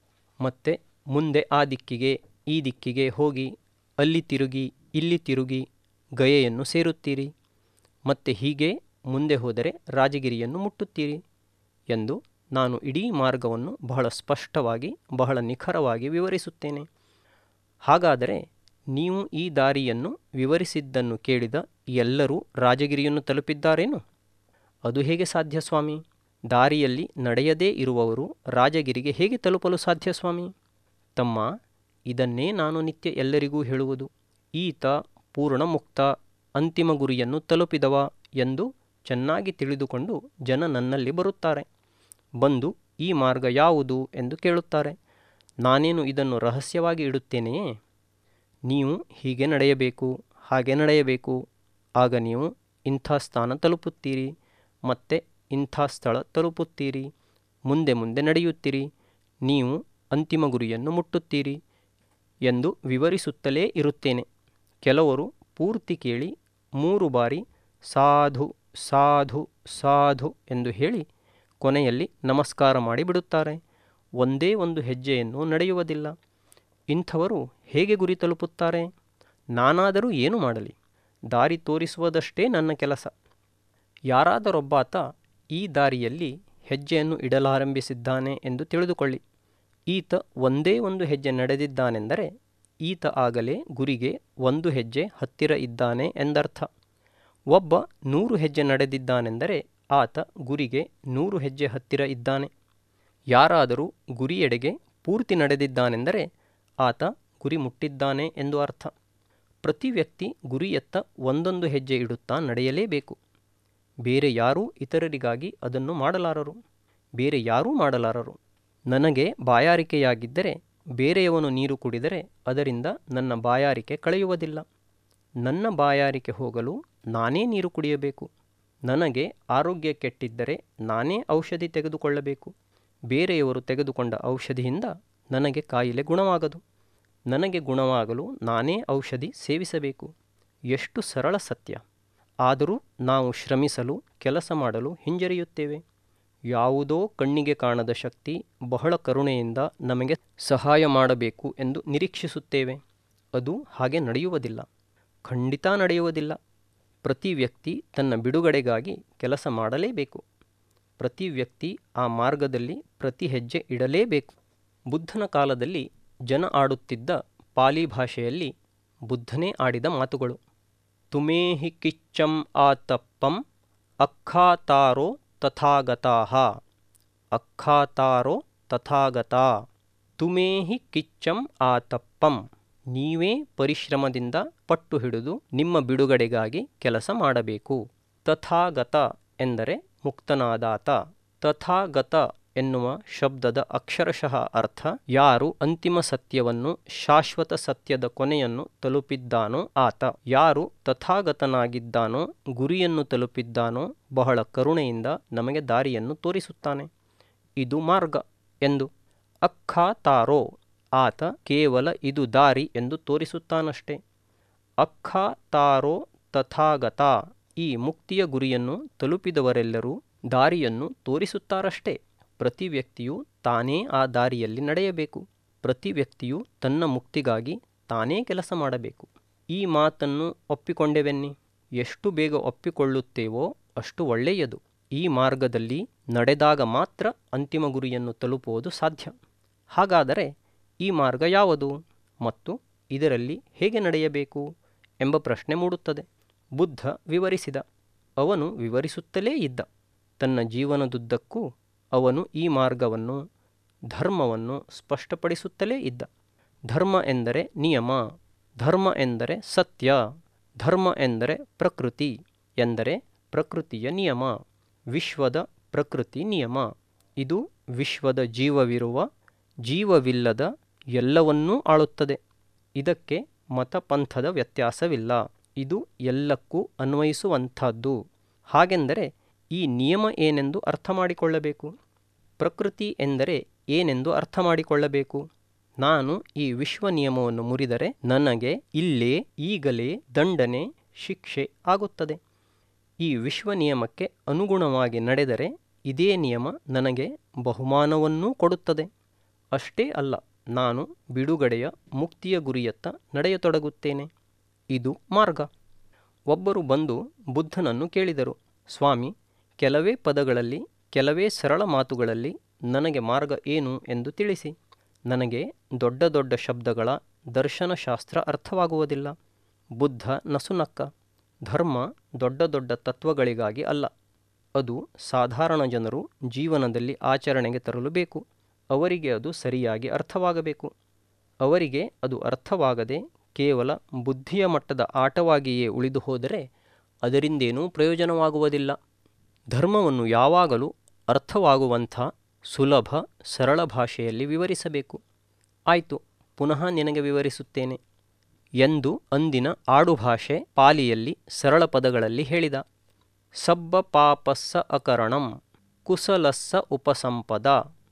ಮತ್ತೆ ಮುಂದೆ ಆ ದಿಕ್ಕಿಗೆ ಈ ದಿಕ್ಕಿಗೆ ಹೋಗಿ ಅಲ್ಲಿ ತಿರುಗಿ ಇಲ್ಲಿ ತಿರುಗಿ ಗಯೆಯನ್ನು ಸೇರುತ್ತೀರಿ. ಮತ್ತೆ ಹೀಗೆ ಮುಂದೆ ಹೋದರೆ ರಾಜಗಿರಿಯನ್ನು ಮುಟ್ಟುತ್ತೀರಿ ಎಂದು ನಾನು ಇಡೀ ಮಾರ್ಗವನ್ನು ಬಹಳ ಸ್ಪಷ್ಟವಾಗಿ ಬಹಳ ನಿಖರವಾಗಿ ವಿವರಿಸುತ್ತೇನೆ. ಹಾಗಾದರೆ ನೀವು ಈ ದಾರಿಯನ್ನು ವಿವರಿಸಿದ್ದನ್ನು ಕೇಳಿದ ಎಲ್ಲರೂ ರಾಜಗಿರಿಯನ್ನು ತಲುಪಿದ್ದಾರೇನು? ಅದು ಹೇಗೆ ಸಾಧ್ಯ ಸ್ವಾಮಿ? ದಾರಿಯಲ್ಲಿ ನಡೆಯದೇ ಇರುವವರು ರಾಜಗಿರಿಗೆ ಹೇಗೆ ತಲುಪಲು ಸಾಧ್ಯ ಸ್ವಾಮಿ? ತಮ್ಮ, ಇದನ್ನೇ ನಾನು ನಿತ್ಯ ಎಲ್ಲರಿಗೂ ಹೇಳುವುದು. ಈತ ಪೂರ್ಣ ಮುಕ್ತ, ಅಂತಿಮ ಗುರಿಯನ್ನು ತಲುಪಿದವ ಎಂದು ಚೆನ್ನಾಗಿ ತಿಳಿದುಕೊಂಡು ಜನ ನನ್ನಲ್ಲಿ ಬರುತ್ತಾರೆ. ಬಂದು ಈ ಮಾರ್ಗ ಯಾವುದು ಎಂದು ಕೇಳುತ್ತಾರೆ. ನಾನೇನು ಇದನ್ನು ರಹಸ್ಯವಾಗಿ ಇಡುತ್ತೇನೆಯೇ? ನೀವು ಹೀಗೆ ನಡೆಯಬೇಕು, ಹಾಗೆ ನಡೆಯಬೇಕು, ಆಗ ನೀವು ಇಂಥ ಸ್ಥಾನ ತಲುಪುತ್ತೀರಿ, ಮತ್ತೆ ಇಂಥ ಸ್ಥಳ ತಲುಪುತ್ತೀರಿ, ಮುಂದೆ ಮುಂದೆ ನಡೆಯುತ್ತೀರಿ, ನೀವು ಅಂತಿಮ ಗುರಿಯನ್ನು ಮುಟ್ಟುತ್ತೀರಿ ಎಂದು ವಿವರಿಸುತ್ತಲೇ ಇರುತ್ತೇನೆ. ಕೆಲವರು ಪೂರ್ತಿ ಕೇಳಿ 3 ಬಾರಿ ಸಾಧು ಸಾಧು ಸಾಧು ಎಂದು ಹೇಳಿ ಕೊನೆಯಲ್ಲಿ ನಮಸ್ಕಾರ ಮಾಡಿಬಿಡುತ್ತಾರೆ. ಒಂದೇ ಒಂದು ಹೆಜ್ಜೆಯನ್ನು ನಡೆಯುವುದಿಲ್ಲ. ಇಂಥವರು ಹೇಗೆ ಗುರಿ ತಲುಪುತ್ತಾರೆ? ನಾನಾದರೂ ಏನು ಮಾಡಲಿ? ದಾರಿ ತೋರಿಸುವುದಷ್ಟೇ ನನ್ನ ಕೆಲಸ. ಯಾರಾದರೊಬ್ಬಾತ ಈ ದಾರಿಯಲ್ಲಿ ಹೆಜ್ಜೆಯನ್ನು ಇಡಲಾರಂಭಿಸಿದ್ದಾನೆ ಎಂದು ತಿಳಿದುಕೊಳ್ಳಿ. ಈತ ಒಂದೇ ಒಂದು ಹೆಜ್ಜೆ ನಡೆದಿದ್ದಾನೆಂದರೆ ಈತ ಆಗಲೇ ಗುರಿಗೆ 1 ಹೆಜ್ಜೆ ಹತ್ತಿರ ಇದ್ದಾನೆ ಎಂದರ್ಥ. ಒಬ್ಬ 100 ಹೆಜ್ಜೆ ನಡೆದಿದ್ದಾನೆಂದರೆ ಆತ ಗುರಿಗೆ 100 ಹೆಜ್ಜೆ ಹತ್ತಿರ ಇದ್ದಾನೆ. ಯಾರಾದರೂ ಗುರಿಯೆಡೆಗೆ ಪೂರ್ತಿ ನಡೆದಿದ್ದಾನೆಂದರೆ ಆತ ಗುರಿ ಮುಟ್ಟಿದ್ದಾನೆ ಎಂದು ಅರ್ಥ. ಪ್ರತಿ ವ್ಯಕ್ತಿ ಗುರಿಯತ್ತ ಒಂದೊಂದು ಹೆಜ್ಜೆ ಇಡುತ್ತಾ ನಡೆಯಲೇಬೇಕು. ಬೇರೆ ಯಾರೂ ಇತರರಿಗಾಗಿ ಅದನ್ನು ಮಾಡಲಾರರು. ಬೇರೆ ಯಾರೂ ಮಾಡಲಾರರು. ನನಗೆ ಬಾಯಾರಿಕೆಯಾಗಿದ್ದರೆ ಬೇರೆಯವನು ನೀರು ಕುಡಿದರೆ ಅದರಿಂದ ನನ್ನ ಬಾಯಾರಿಕೆ ಕಳೆಯುವುದಿಲ್ಲ. ನನ್ನ ಬಾಯಾರಿಕೆ ಹೋಗಲು ನಾನೇ ನೀರು ಕುಡಿಯಬೇಕು. ನನಗೆ ಆರೋಗ್ಯ ಕೆಟ್ಟಿದ್ದರೆ ನಾನೇ ಔಷಧಿ ತೆಗೆದುಕೊಳ್ಳಬೇಕು. ಬೇರೆಯವರು ತೆಗೆದುಕೊಂಡ ಔಷಧಿಯಿಂದ ನನಗೆ ಕಾಯಿಲೆ ಗುಣವಾಗದು. ನನಗೆ ಗುಣವಾಗಲು ನಾನೇ ಔಷಧಿ ಸೇವಿಸಬೇಕು. ಎಷ್ಟು ಸರಳ ಸತ್ಯ! ಆದರೂ ನಾವು ಶ್ರಮಿಸಲು, ಕೆಲಸ ಮಾಡಲು ಹಿಂಜರಿಯುತ್ತೇವೆ. ಯಾವುದೋ ಕಣ್ಣಿಗೆ ಕಾಣದ ಶಕ್ತಿ ಬಹಳ ಕರುಣೆಯಿಂದ ನಮಗೆ ಸಹಾಯ ಮಾಡಬೇಕು ಎಂದು ನಿರೀಕ್ಷಿಸುತ್ತೇವೆ. ಅದು ಹಾಗೆ ನಡೆಯುವುದಿಲ್ಲ. ಖಂಡಿತ ನಡೆಯುವುದಿಲ್ಲ. ಪ್ರತಿ ವ್ಯಕ್ತಿ ತನ್ನ ಬಿಡುಗಡೆಗಾಗಿ ಕೆಲಸ ಮಾಡಲೇಬೇಕು. ಪ್ರತಿ ವ್ಯಕ್ತಿ ಆ ಮಾರ್ಗದಲ್ಲಿ ಪ್ರತಿ ಹೆಜ್ಜೆ ಇಡಲೇಬೇಕು. ಬುದ್ಧನ ಕಾಲದಲ್ಲಿ ಜನ ಆಡುತ್ತಿದ್ದ ಪಾಲಿ ಭಾಷೆಯಲ್ಲಿ ಬುದ್ಧನೇ ಆಡಿದ ಮಾತುಗಳು. ತುಮೇಹಿ ಕಿಚ್ಚಂ ಆತಪ್ಪಂ ಅಖ್ಖಾತಾರೋ ತಥಾಗತಾಃ. ಅಖ್ಖಾತಾರೋ ತಥಾಗತಾ. ತುಮೇಹಿ ಕಿಚ್ಚಂ ಆತಪ್ಪಂ. ನೀವೇ ಪರಿಶ್ರಮದಿಂದ ಪಟ್ಟು ಹಿಡಿದು ನಿಮ್ಮ ಬಿಡುಗಡೆಗಾಗಿ ಕೆಲಸ ಮಾಡಬೇಕು. ತಥಾಗತ ಎಂದರೆ ಮುಕ್ತನಾದಾತ. ತಥಾಗತ ಎನ್ನುವ ಶಬ್ದದ ಅಕ್ಷರಶಃ ಅರ್ಥ ಯಾರು ಅಂತಿಮ ಸತ್ಯವನ್ನು, ಶಾಶ್ವತ ಸತ್ಯದ ಕೊನೆಯನ್ನು ತಲುಪಿದ್ದಾನೋ ಆತ. ಯಾರು ತಥಾಗತನಾಗಿದ್ದಾನೋ, ಗುರಿಯನ್ನು ತಲುಪಿದ್ದಾನೋ, ಬಹಳ ಕರುಣೆಯಿಂದ ನಮಗೆ ದಾರಿಯನ್ನು ತೋರಿಸುತ್ತಾನೆ. ಇದು ಮಾರ್ಗ ಎಂದು. ಅಖ್ಖಾತಾರೋ, ಆತ ಕೇವಲ ಇದು ದಾರಿ ಎಂದು ತೋರಿಸುತ್ತಾನಷ್ಟೇ. ಅಖ್ಖಾತಾರೋ ತಥಾಗತ, ಈ ಮುಕ್ತಿಯ ಗುರಿಯನ್ನು ತಲುಪಿದವರೆಲ್ಲರೂ ದಾರಿಯನ್ನು ತೋರಿಸುತ್ತಾರಷ್ಟೇ. ಪ್ರತಿ ವ್ಯಕ್ತಿಯು ತಾನೇ ಆ ದಾರಿಯಲ್ಲಿ ನಡೆಯಬೇಕು. ಪ್ರತಿ ವ್ಯಕ್ತಿಯು ತನ್ನ ಮುಕ್ತಿಗಾಗಿ ತಾನೇ ಕೆಲಸ ಮಾಡಬೇಕು. ಈ ಮಾತನ್ನು ಒಪ್ಪಿಕೊಂಡೆವೆನ್ನಿ. ಎಷ್ಟು ಬೇಗ ಒಪ್ಪಿಕೊಳ್ಳುತ್ತೇವೋ ಅಷ್ಟು ಒಳ್ಳೆಯದು. ಈ ಮಾರ್ಗದಲ್ಲಿ ನಡೆದಾಗ ಮಾತ್ರ ಅಂತಿಮ ಗುರಿಯನ್ನು ತಲುಪುವುದು ಸಾಧ್ಯ. ಹಾಗಾದರೆ ಈ ಮಾರ್ಗ ಯಾವುದು ಮತ್ತು ಇದರಲ್ಲಿ ಹೇಗೆ ನಡೆಯಬೇಕು ಎಂಬ ಪ್ರಶ್ನೆ ಮೂಡುತ್ತದೆ. ಬುದ್ಧ ವಿವರಿಸಿದ. ಅವನು ವಿವರಿಸುತ್ತಲೇ ಇದ್ದ. ತನ್ನ ಜೀವನದುದ್ದಕ್ಕೂ ಅವನು ಈ ಮಾರ್ಗವನ್ನು, ಧರ್ಮವನ್ನು ಸ್ಪಷ್ಟಪಡಿಸುತ್ತಲೇ ಇದ್ದ. ಧರ್ಮ ಎಂದರೆ ನಿಯಮ, ಧರ್ಮ ಎಂದರೆ ಸತ್ಯ, ಧರ್ಮ ಎಂದರೆ ಪ್ರಕೃತಿ ಎಂದರೆ ಪ್ರಕೃತಿಯ ನಿಯಮ, ವಿಶ್ವದ ಪ್ರಕೃತಿ ನಿಯಮ. ಇದು ವಿಶ್ವದ ಜೀವವಿರುವ, ಜೀವವಿಲ್ಲದ ಎಲ್ಲವನ್ನೂ ಆಳುತ್ತದೆ. ಇದಕ್ಕೆ ಮತಪಂಥದ ವ್ಯತ್ಯಾಸವಿಲ್ಲ. ಇದು ಎಲ್ಲಕ್ಕೂ ಅನ್ವಯಿಸುವಂಥದ್ದು. ಹಾಗೆಂದರೆ ಈ ನಿಯಮ ಏನೆಂದು ಅರ್ಥ ಮಾಡಿಕೊಳ್ಳಬೇಕು. ಪ್ರಕೃತಿ ಎಂದರೆ ಏನೆಂದು ಅರ್ಥ ಮಾಡಿಕೊಳ್ಳಬೇಕು. ನಾನು ಈ ವಿಶ್ವ ನಿಯಮವನ್ನು ಮುರಿದರೆ ನನಗೆ ಇಲ್ಲೇ ಈಗಲೇ ದಂಡನೆ, ಶಿಕ್ಷೆ ಆಗುತ್ತದೆ. ಈ ವಿಶ್ವ ನಿಯಮಕ್ಕೆ ಅನುಗುಣವಾಗಿ ನಡೆದರೆ ಇದೇ ನಿಯಮ ನನಗೆ ಬಹುಮಾನವನ್ನೂ ಕೊಡುತ್ತದೆ. ಅಷ್ಟೇ ಅಲ್ಲ, ನಾನು ಬಿಡುಗಡೆಯ ಮುಕ್ತಿಯ ಗುರಿಯತ್ತ ನಡೆಯತೊಡಗುತ್ತೇನೆ. ಇದು ಮಾರ್ಗ. ಒಬ್ಬರು ಬಂದು ಬುದ್ಧನನ್ನು ಕೇಳಿದರು, ಸ್ವಾಮಿ, ಕೆಲವೇ ಪದಗಳಲ್ಲಿ, ಕೆಲವೇ ಸರಳ ಮಾತುಗಳಲ್ಲಿ ನನಗೆ ಮಾರ್ಗ ಏನು ಎಂದು ತಿಳಿಸಿ. ನನಗೆ ದೊಡ್ಡ ದೊಡ್ಡ ಶಬ್ದಗಳ ದರ್ಶನಶಾಸ್ತ್ರ ಅರ್ಥವಾಗುವುದಿಲ್ಲ. ಬುದ್ಧ ನಸುನಕ್ಕ. ಧರ್ಮ ದೊಡ್ಡ ದೊಡ್ಡ ತತ್ವಗಳಿಗಾಗಿ ಅಲ್ಲ. ಅದು ಸಾಧಾರಣ ಜನರು ಜೀವನದಲ್ಲಿ ಆಚರಣೆಗೆ ತರಲು ಬೇಕು. ಅವರಿಗೆ ಅದು ಸರಿಯಾಗಿ ಅರ್ಥವಾಗಬೇಕು. ಅವರಿಗೆ ಅದು ಅರ್ಥವಾಗದೆ ಕೇವಲ ಬುದ್ಧಿಯ ಮಟ್ಟದ ಆಟವಾಗಿಯೇ ಉಳಿದು ಹೋದರೆ ಅದರಿಂದೇನೂ ಪ್ರಯೋಜನವಾಗುವುದಿಲ್ಲ. ಧರ್ಮವನ್ನು ಯಾವಾಗಲೂ ಅರ್ಥವಾಗುವಂಥ ಸುಲಭ ಸರಳ ಭಾಷೆಯಲ್ಲಿ ವಿವರಿಸಬೇಕು. ಆಯಿತು, ಪುನಃ ನಿನಗೆ ವಿವರಿಸುತ್ತೇನೆ ಎಂದು ಅಂದಿನ ಆಡುಭಾಷೆ ಪಾಲಿಯಲ್ಲಿ ಸರಳ ಪದಗಳಲ್ಲಿ ಹೇಳಿದ. ಸಬ್ಬ ಪಾಪಸ್ಸ ಅಕರಣಂ ಕುಸಲಸ್ಸ ಉಪಸಂಪದ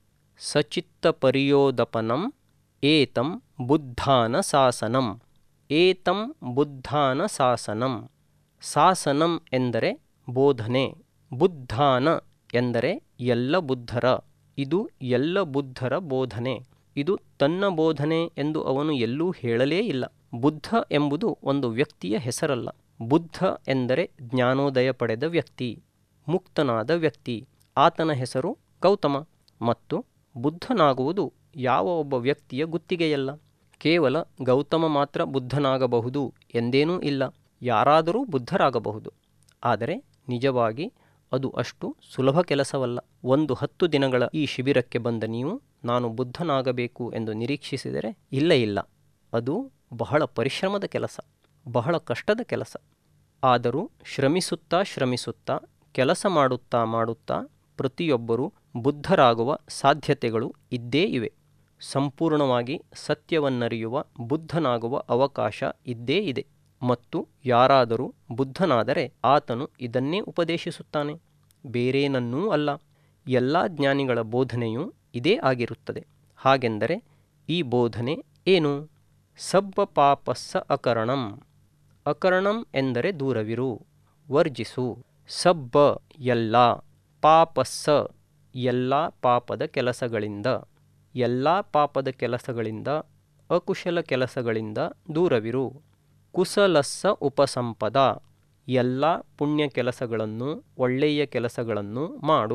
ಸಚಿತ್ತ ಪರಿಯೋದಪನಂ ಏತಂ ಬುದ್ಧಾನ ಶಾಸನಂ. ಏತಂ ಬುದ್ಧಾನ ಶಾಸನಂ. ಶಾಸನಂ ಎಂದರೆ ಬೋಧನೆ, ಬುದ್ಧಾನ ಎಂದರೆ ಎಲ್ಲ ಬುದ್ಧರ. ಇದು ಎಲ್ಲ ಬುದ್ಧರ ಬೋಧನೆ. ಇದು ತನ್ನ ಬೋಧನೆ ಎಂದು ಅವನು ಎಲ್ಲೂ ಹೇಳಲೇ ಇಲ್ಲ. ಬುದ್ಧ ಎಂಬುದು ಒಂದು ವ್ಯಕ್ತಿಯ ಹೆಸರಲ್ಲ. ಬುದ್ಧ ಎಂದರೆ ಜ್ಞಾನೋದಯ ಪಡೆದ ವ್ಯಕ್ತಿ, ಮುಕ್ತನಾದ ವ್ಯಕ್ತಿ. ಆತನ ಹೆಸರು ಗೌತಮ. ಮತ್ತು ಬುದ್ಧನಾಗುವುದು ಯಾವ ಒಬ್ಬ ವ್ಯಕ್ತಿಯ ಗುತ್ತಿಗೆಯಲ್ಲ. ಕೇವಲ ಗೌತಮ ಮಾತ್ರ ಬುದ್ಧನಾಗಬಹುದು ಎಂದೇನೂ ಇಲ್ಲ. ಯಾರಾದರೂ ಬುದ್ಧರಾಗಬಹುದು. ಆದರೆ ನಿಜವಾಗಿ ಅದು ಅಷ್ಟು ಸುಲಭ ಕೆಲಸವಲ್ಲ. 10 ದಿನಗಳ ಈ ಶಿಬಿರಕ್ಕೆ ಬಂದ ನೀವು ನಾನು ಬುದ್ಧನಾಗಬೇಕು ಎಂದು ನಿರೀಕ್ಷಿಸಿದರೆ ಇಲ್ಲ. ಅದು ಬಹಳ ಪರಿಶ್ರಮದ ಕೆಲಸ, ಬಹಳ ಕಷ್ಟದ ಕೆಲಸ. ಆದರೂ ಶ್ರಮಿಸುತ್ತಾ ಕೆಲಸ ಮಾಡುತ್ತಾ ಪ್ರತಿಯೊಬ್ಬರೂ ಬುದ್ಧರಾಗುವ ಸಾಧ್ಯತೆಗಳು ಇದ್ದೇ ಇವೆ. ಸಂಪೂರ್ಣವಾಗಿ ಸತ್ಯವನ್ನರಿಯುವ ಬುದ್ಧನಾಗುವ ಅವಕಾಶ ಇದ್ದೇ ಇದೆ. ಮತ್ತು ಯಾರಾದರೂ ಬುದ್ಧನಾದರೆ ಆತನು ಇದನ್ನೇ ಉಪದೇಶಿಸುತ್ತಾನೆ, ಬೇರೇನನ್ನೂ ಅಲ್ಲ. ಎಲ್ಲ ಜ್ಞಾನಿಗಳ ಬೋಧನೆಯೂ ಇದೇ ಆಗಿರುತ್ತದೆ. ಹಾಗೆಂದರೆ ಈ ಬೋಧನೆ ಏನು? ಸಬ್ಬ ಪಾಪಸ್ಸ ಅಕರಣಂ. ಅಕರಣಂ ಎಂದರೆ ದೂರವಿರು, ವರ್ಜಿಸು. ಸಬ್ಬ ಎಲ್ಲ, ಪಾಪಸ್ಸ ಎಲ್ಲ ಪಾಪದ ಕೆಲಸಗಳಿಂದ, ಎಲ್ಲ ಪಾಪದ ಕೆಲಸಗಳಿಂದ, ಅಕುಶಲ ಕೆಲಸಗಳಿಂದ ದೂರವಿರು. ಕುಸಲಸ್ಸ ಉಪಸಂಪದ ಎಲ್ಲ ಪುಣ್ಯ ಕೆಲಸಗಳನ್ನು, ಒಳ್ಳೆಯ ಕೆಲಸಗಳನ್ನು ಮಾಡು.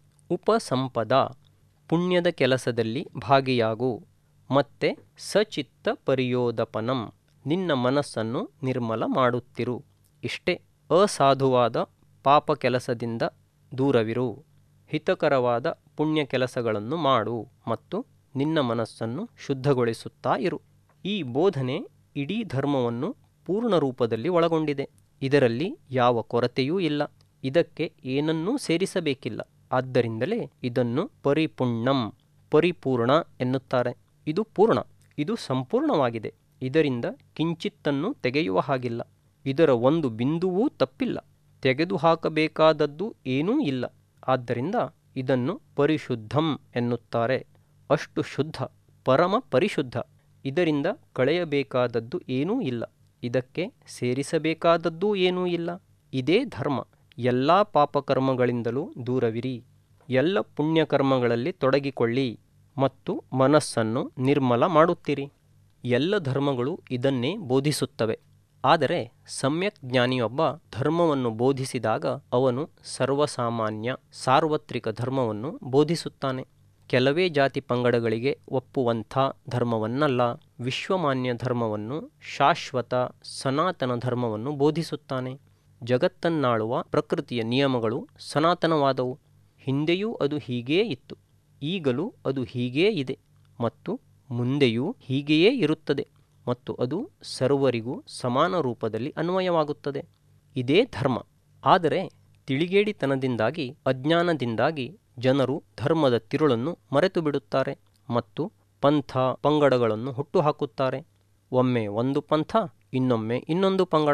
ಉಪಸಂಪದ ಪುಣ್ಯದ ಕೆಲಸದಲ್ಲಿ ಭಾಗಿಯಾಗು. ಮತ್ತೆ ಸಚಿತ್ತ ಪರಿಯೋದಪನಂ ನಿನ್ನ ಮನಸ್ಸನ್ನು ನಿರ್ಮಲ ಮಾಡುತ್ತಿರು. ಇಷ್ಟೇ. ಅಸಾಧುವಾದ ಪಾಪ ಕೆಲಸದಿಂದ ದೂರವಿರು. ಹಿತಕರವಾದ ಪುಣ್ಯ ಕೆಲಸಗಳನ್ನು ಮಾಡು ಮತ್ತು ನಿನ್ನ ಮನಸ್ಸನ್ನು ಶುದ್ಧಗೊಳಿಸುತ್ತಾ ಇರು. ಈ ಬೋಧನೆ ಇಡೀ ಧರ್ಮವನ್ನು ಪೂರ್ಣ ರೂಪದಲ್ಲಿ ಒಳಗೊಂಡಿದೆ. ಇದರಲ್ಲಿ ಯಾವ ಕೊರತೆಯೂ ಇಲ್ಲ. ಇದಕ್ಕೆ ಏನನ್ನೂ ಸೇರಿಸಬೇಕಿಲ್ಲ. ಆದ್ದರಿಂದಲೇ ಇದನ್ನು ಪರಿಪುಣ್ಣಂ, ಪರಿಪೂರ್ಣ ಎನ್ನುತ್ತಾರೆ. ಇದು ಪೂರ್ಣ, ಇದು ಸಂಪೂರ್ಣವಾಗಿದೆ. ಇದರಿಂದ ಕಿಂಚಿತ್ತನ್ನು ತೆಗೆಯುವ ಹಾಗಿಲ್ಲ. ಇದರ ಒಂದು ಬಿಂದುವೂ ತಪ್ಪಿಲ್ಲ. ತೆಗೆದುಹಾಕಬೇಕಾದದ್ದು ಏನೂ ಇಲ್ಲ. ಆದ್ದರಿಂದ ಇದನ್ನು ಪರಿಶುದ್ಧಂ ಎನ್ನುತ್ತಾರೆ. ಅಷ್ಟು ಶುದ್ಧ, ಪರಮ ಪರಿಶುದ್ಧ. ಇದರಿಂದ ಕಳೆಯಬೇಕಾದದ್ದು ಏನೂ ಇಲ್ಲ. ಇದಕ್ಕೆ ಸೇರಿಸಬೇಕಾದದ್ದೂ ಏನೂ ಇಲ್ಲ. ಇದೇ ಧರ್ಮ. ಎಲ್ಲ ಪಾಪಕರ್ಮಗಳಿಂದಲೂ ದೂರವಿರಿ. ಎಲ್ಲ ಪುಣ್ಯಕರ್ಮಗಳಲ್ಲಿ ತೊಡಗಿಕೊಳ್ಳಿ ಮತ್ತು ಮನಸ್ಸನ್ನು ನಿರ್ಮಲ ಮಾಡುತ್ತೀರಿ. ಎಲ್ಲ ಧರ್ಮಗಳು ಇದನ್ನೇ ಬೋಧಿಸುತ್ತವೆ. ಆದರೆ ಸಮ್ಯಕ್ ಜ್ಞಾನಿಯೊಬ್ಬ ಧರ್ಮವನ್ನು ಬೋಧಿಸಿದಾಗ ಅವನು ಸರ್ವಸಾಮಾನ್ಯ ಸಾರ್ವತ್ರಿಕ ಧರ್ಮವನ್ನು ಬೋಧಿಸುತ್ತಾನೆ. ಕೆಲವೇ ಜಾತಿ ಪಂಗಡಗಳಿಗೆ ಒಪ್ಪುವಂಥ ಧರ್ಮವನ್ನಲ್ಲ, ವಿಶ್ವಮಾನ್ಯ ಧರ್ಮವನ್ನು, ಶಾಶ್ವತ ಸನಾತನ ಧರ್ಮವನ್ನು ಬೋಧಿಸುತ್ತಾನೆ. ಜಗತ್ತನ್ನಾಳುವ ಪ್ರಕೃತಿಯ ನಿಯಮಗಳು ಸನಾತನವಾದವು. ಹಿಂದೆಯೂ ಅದು ಹೀಗೇ ಇತ್ತು, ಈಗಲೂ ಅದು ಹೀಗೇ ಇದೆ ಮತ್ತು ಮುಂದೆಯೂ ಹೀಗೆಯೇ ಇರುತ್ತದೆ ಮತ್ತು ಅದು ಸರ್ವರಿಗೂ ಸಮಾನ ರೂಪದಲ್ಲಿ ಅನ್ವಯವಾಗುತ್ತದೆ. ಇದೇ ಧರ್ಮ. ಆದರೆ ತಿಳಿಗೇಡಿತನದಿಂದಾಗಿ, ಅಜ್ಞಾನದಿಂದಾಗಿ ಜನರು ಧರ್ಮದ ತಿರುಳನ್ನು ಮರೆತು ಬಿಡುತ್ತಾರೆ ಮತ್ತು ಪಂಥ ಪಂಗಡಗಳನ್ನು ಹುಟ್ಟುಹಾಕುತ್ತಾರೆ. ಒಮ್ಮೆ ಒಂದು ಪಂಥ, ಇನ್ನೊಮ್ಮೆ ಇನ್ನೊಂದು ಪಂಗಡ.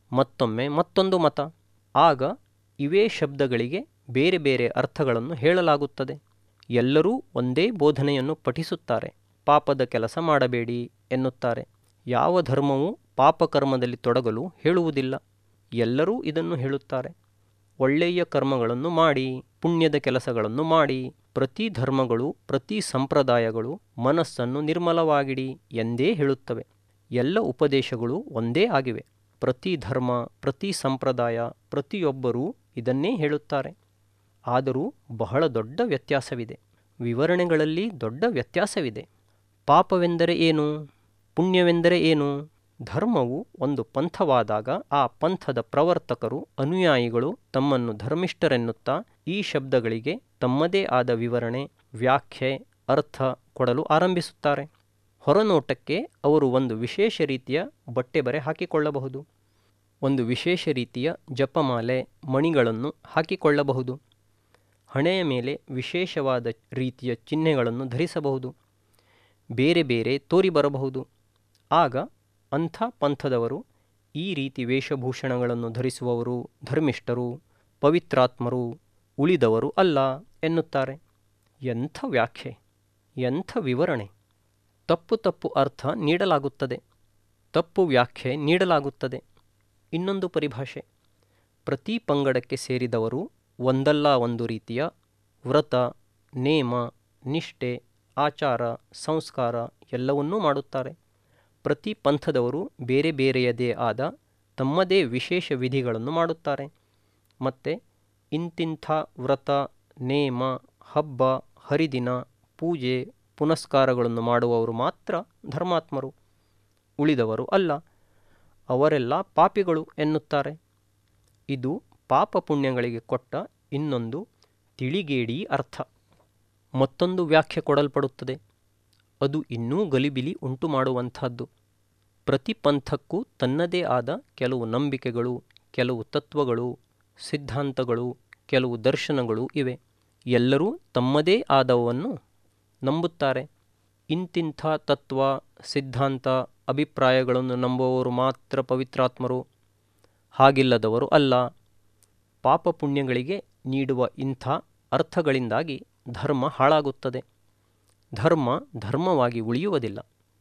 ಮತ್ತೊಮ್ಮೆ ಮತ್ತೊಂದು ಮತ. ಆಗ ಇವೇ ಶಬ್ದಗಳಿಗೆ ಬೇರೆ ಬೇರೆ ಅರ್ಥಗಳನ್ನು ಹೇಳಲಾಗುತ್ತದೆ. ಎಲ್ಲರೂ ಒಂದೇ ಬೋಧನೆಯನ್ನು ಪಠಿಸುತ್ತಾರೆ. ಪಾಪದ ಕೆಲಸ ಮಾಡಬೇಡಿ ಎನ್ನುತ್ತಾರೆ. ಯಾವ ಧರ್ಮವೂ ಪಾಪಕರ್ಮದಲ್ಲಿ ತೊಡಗಲು ಹೇಳುವುದಿಲ್ಲ. ಎಲ್ಲರೂ ಇದನ್ನು ಹೇಳುತ್ತಾರೆ. ಒಳ್ಳೆಯ ಕರ್ಮಗಳನ್ನು ಮಾಡಿ, ಪುಣ್ಯದ ಕೆಲಸಗಳನ್ನು ಮಾಡಿ. ಪ್ರತಿ ಧರ್ಮಗಳು, ಪ್ರತಿ ಸಂಪ್ರದಾಯಗಳು ಮನಸ್ಸನ್ನು ನಿರ್ಮಲವಾಗಿಡಿ ಎಂದೇ ಹೇಳುತ್ತವೆ. ಎಲ್ಲ ಉಪದೇಶಗಳು ಒಂದೇ ಆಗಿವೆ. ಪ್ರತಿ ಧರ್ಮ, ಪ್ರತಿ ಸಂಪ್ರದಾಯ, ಪ್ರತಿಯೊಬ್ಬರೂ ಇದನ್ನೇ ಹೇಳುತ್ತಾರೆ. ಆದರೂ ಬಹಳ ದೊಡ್ಡ ವ್ಯತ್ಯಾಸವಿದೆ. ವಿವರಣೆಗಳಲ್ಲಿ ದೊಡ್ಡ ವ್ಯತ್ಯಾಸವಿದೆ. ಪಾಪವೆಂದರೆ ಏನು? ಪುಣ್ಯವೆಂದರೆ ಏನು? ಧರ್ಮವು ಒಂದು ಪಂಥವಾದಾಗ ಆ ಪಂಥದ ಪ್ರವರ್ತಕರು, ಅನುಯಾಯಿಗಳು ತಮ್ಮನ್ನು ಧರ್ಮಿಷ್ಠರೆನ್ನುತ್ತಾ ಈ ಶಬ್ದಗಳಿಗೆ ತಮ್ಮದೇ ಆದ ವಿವರಣೆ, ವ್ಯಾಖ್ಯೆ, ಅರ್ಥ ಕೊಡಲು ಆರಂಭಿಸುತ್ತಾರೆ. ಹೊರನೋಟಕ್ಕೆ ಅವರು ಒಂದು ವಿಶೇಷ ರೀತಿಯ ಬಟ್ಟೆ ಬರೆ ಹಾಕಿಕೊಳ್ಳಬಹುದು, ಒಂದು ವಿಶೇಷ ರೀತಿಯ ಜಪಮಾಲೆ, ಮಣಿಗಳನ್ನು ಹಾಕಿಕೊಳ್ಳಬಹುದು, ಹಣೆಯ ಮೇಲೆ ವಿಶೇಷವಾದ ರೀತಿಯ ಚಿಹ್ನೆಗಳನ್ನು ಧರಿಸಬಹುದು, ಬೇರೆ ಬೇರೆ ತೋರಿ ಬರಬಹುದು. ಆಗ ಅಂಥ ಪಂಥದವರು ಈ ರೀತಿ ವೇಷಭೂಷಣಗಳನ್ನು ಧರಿಸುವವರು ಧರ್ಮಿಷ್ಠರು, ಪವಿತ್ರಾತ್ಮರು, ಉಳಿದವರು ಅಲ್ಲ ಎನ್ನುತ್ತಾರೆ. ಎಂಥ ವ್ಯಾಖ್ಯೆ, ಎಂಥ ವಿವರಣೆ! ತಪ್ಪು ತಪ್ಪು ಅರ್ಥ ನೀಡಲಾಗುತ್ತದೆ, ತಪ್ಪು ವ್ಯಾಖ್ಯೆ ನೀಡಲಾಗುತ್ತದೆ. ಇನ್ನೊಂದು ಪರಿಭಾಷೆ, ಪ್ರತಿ ಪಂಗಡಕ್ಕೆ ಸೇರಿದವರು ಒಂದಲ್ಲ ಒಂದು ರೀತಿಯ ವ್ರತ, ನೇಮ, ನಿಷ್ಠೆ, ಆಚಾರ, ಸಂಸ್ಕಾರ ಎಲ್ಲವನ್ನೂ ಮಾಡುತ್ತಾರೆ. ಪ್ರತಿ ಪಂಥದವರು ಬೇರೆ ಬೇರೆಯದೇ ಆದ ತಮ್ಮದೇ ವಿಶೇಷ ವಿಧಿಗಳನ್ನು ಮಾಡುತ್ತಾರೆ. ಮತ್ತು ಇಂತಿಂಥ ವ್ರತ, ನೇಮ, ಹಬ್ಬ, ಹರಿದಿನ, ಪೂಜೆ, ಪುನಸ್ಕಾರಗಳನ್ನು ಮಾಡುವವರು ಮಾತ್ರ ಧರ್ಮಾತ್ಮರು, ಉಳಿದವರು ಅಲ್ಲ, ಅವರೆಲ್ಲ ಪಾಪಿಗಳು ಎನ್ನುತ್ತಾರೆ. ಇದು ಪಾಪ ಪುಣ್ಯಗಳಿಗೆ ಕೊಟ್ಟ ಇನ್ನೊಂದು ತಿಳಿಗೇಡಿ ಅರ್ಥ. ಮತ್ತೊಂದು ವ್ಯಾಖ್ಯೆ ಕೊಡಲ್ಪಡುತ್ತದೆ. ಅದು ಇನ್ನೂ ಗಲಿಬಿಲಿ ಉಂಟು ಮಾಡುವಂಥದ್ದು. ಪ್ರತಿ ಪಂಥಕ್ಕೂ ತನ್ನದೇ ಆದ ಕೆಲವು ನಂಬಿಕೆಗಳು, ಕೆಲವು ತತ್ವಗಳು, ಸಿದ್ಧಾಂತಗಳು, ಕೆಲವು ದರ್ಶನಗಳು ಇವೆ. ಎಲ್ಲರೂ ತಮ್ಮದೇ ಆದವನ್ನು ನಂಬುತ್ತಾರೆ. ಇಂತಿಂಥ ತತ್ವ, ಸಿದ್ಧಾಂತ, ಅಭಿಪ್ರಾಯಗಳನ್ನು ನಂಬುವವರು ಮಾತ್ರ ಪವಿತ್ರಾತ್ಮರು, ಹಾಗಿಲ್ಲದವರು ಅಲ್ಲ. ಪಾಪ ಪುಣ್ಯಗಳಿಗೆ ನೀಡುವ ಇಂಥ ಅರ್ಥಗಳಿಂದಾಗಿ ಧರ್ಮ ಹಾಳಾಗುತ್ತದೆ. ಧರ್ಮ ಧರ್ಮವಾಗಿ ಉಳಿಯುವುದಿಲ್ಲ.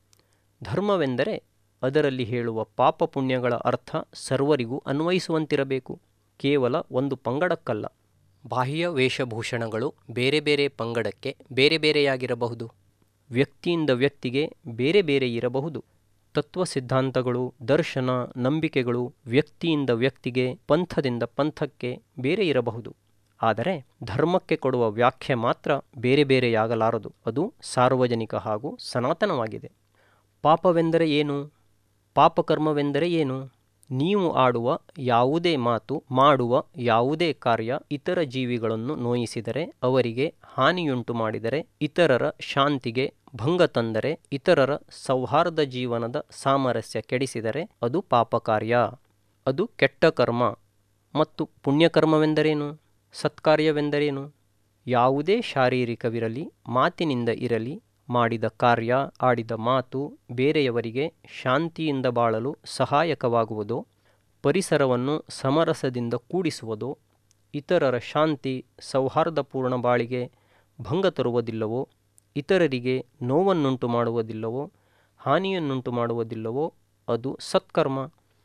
ಧರ್ಮವೆಂದರೆ ಅದರಲ್ಲಿ ಹೇಳುವ ಪಾಪ ಪುಣ್ಯಗಳ ಅರ್ಥ ಸರ್ವರಿಗೂ ಅನ್ವಯಿಸುವಂತಿರಬೇಕು, ಕೇವಲ ಒಂದು ಪಂಗಡಕ್ಕಲ್ಲ. ಬಾಹ್ಯ ವೇಷಭೂಷಣಗಳು ಬೇರೆ ಬೇರೆ ಪಂಗಡಕ್ಕೆ ಬೇರೆ ಬೇರೆಯಾಗಿರಬಹುದು, ವ್ಯಕ್ತಿಯಿಂದ ವ್ಯಕ್ತಿಗೆ ಬೇರೆ ಬೇರೆ ಇರಬಹುದು. ತತ್ವ ಸಿದ್ಧಾಂತಗಳು, ದರ್ಶನ, ನಂಬಿಕೆಗಳು ವ್ಯಕ್ತಿಯಿಂದ ವ್ಯಕ್ತಿಗೆ, ಪಂಥದಿಂದ ಪಂಥಕ್ಕೆ ಬೇರೆ ಇರಬಹುದು. ಆದರೆ ಧರ್ಮಕ್ಕೆ ಕೊಡುವ ವ್ಯಾಖ್ಯೆ ಮಾತ್ರ ಬೇರೆ ಬೇರೆಯಾಗಲಾರದು. ಅದು ಸಾರ್ವಜನಿಕ ಹಾಗೂ ಸನಾತನವಾಗಿದೆ. ಪಾಪವೆಂದರೆ ಏನು? ಪಾಪಕರ್ಮವೆಂದರೆ ಏನು? ನೀವು ಆಡುವ ಯಾವುದೇ ಮಾತು, ಮಾಡುವ ಯಾವುದೇ ಕಾರ್ಯ ಇತರ ಜೀವಿಗಳನ್ನು ನೋಯಿಸಿದರೆ, ಅವರಿಗೆ ಹಾನಿಯುಂಟು ಮಾಡಿದರೆ, ಇತರರ ಶಾಂತಿಗೆ ಭಂಗ ತಂದರೆ, ಇತರರ ಸೌಹಾರ್ದ ಜೀವನದ ಸಾಮರಸ್ಯ ಕೆಡಿಸಿದರೆ ಅದು ಪಾಪಕಾರ್ಯ, ಅದು ಕೆಟ್ಟ ಕರ್ಮ. ಮತ್ತು ಪುಣ್ಯಕರ್ಮವೆಂದರೇನು? ಸತ್ಕಾರ್ಯವೆಂದರೇನು? ಯಾವುದೇ ಶಾರೀರಿಕವಿರಲಿ, ಮಾತಿನಿಂದ ಇರಲಿ, ಮಾಡಿದ ಕಾರ್ಯ, ಆಡಿದ ಮಾತು ಬೇರೆಯವರಿಗೆ ಶಾಂತಿಯಿಂದ ಬಾಳಲು ಸಹಾಯಕವಾಗುವುದೋ, ಪರಿಸರವನ್ನು ಸಮರಸದಿಂದ ಕೂಡಿಸುವುದೋ, ಇತರರ ಶಾಂತಿ ಸೌಹಾರ್ದಪೂರ್ಣ ಬಾಳಿಗೆ ಭಂಗ ತರುವುದಿಲ್ಲವೋ, ಇತರರಿಗೆ ನೋವನ್ನುಂಟು ಮಾಡುವುದಿಲ್ಲವೋ, ಹಾನಿಯನ್ನುಂಟು ಮಾಡುವುದಿಲ್ಲವೋ, ಅದು ಸತ್ಕರ್ಮ,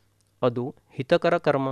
ಅದು ಹಿತಕರ ಕರ್ಮ.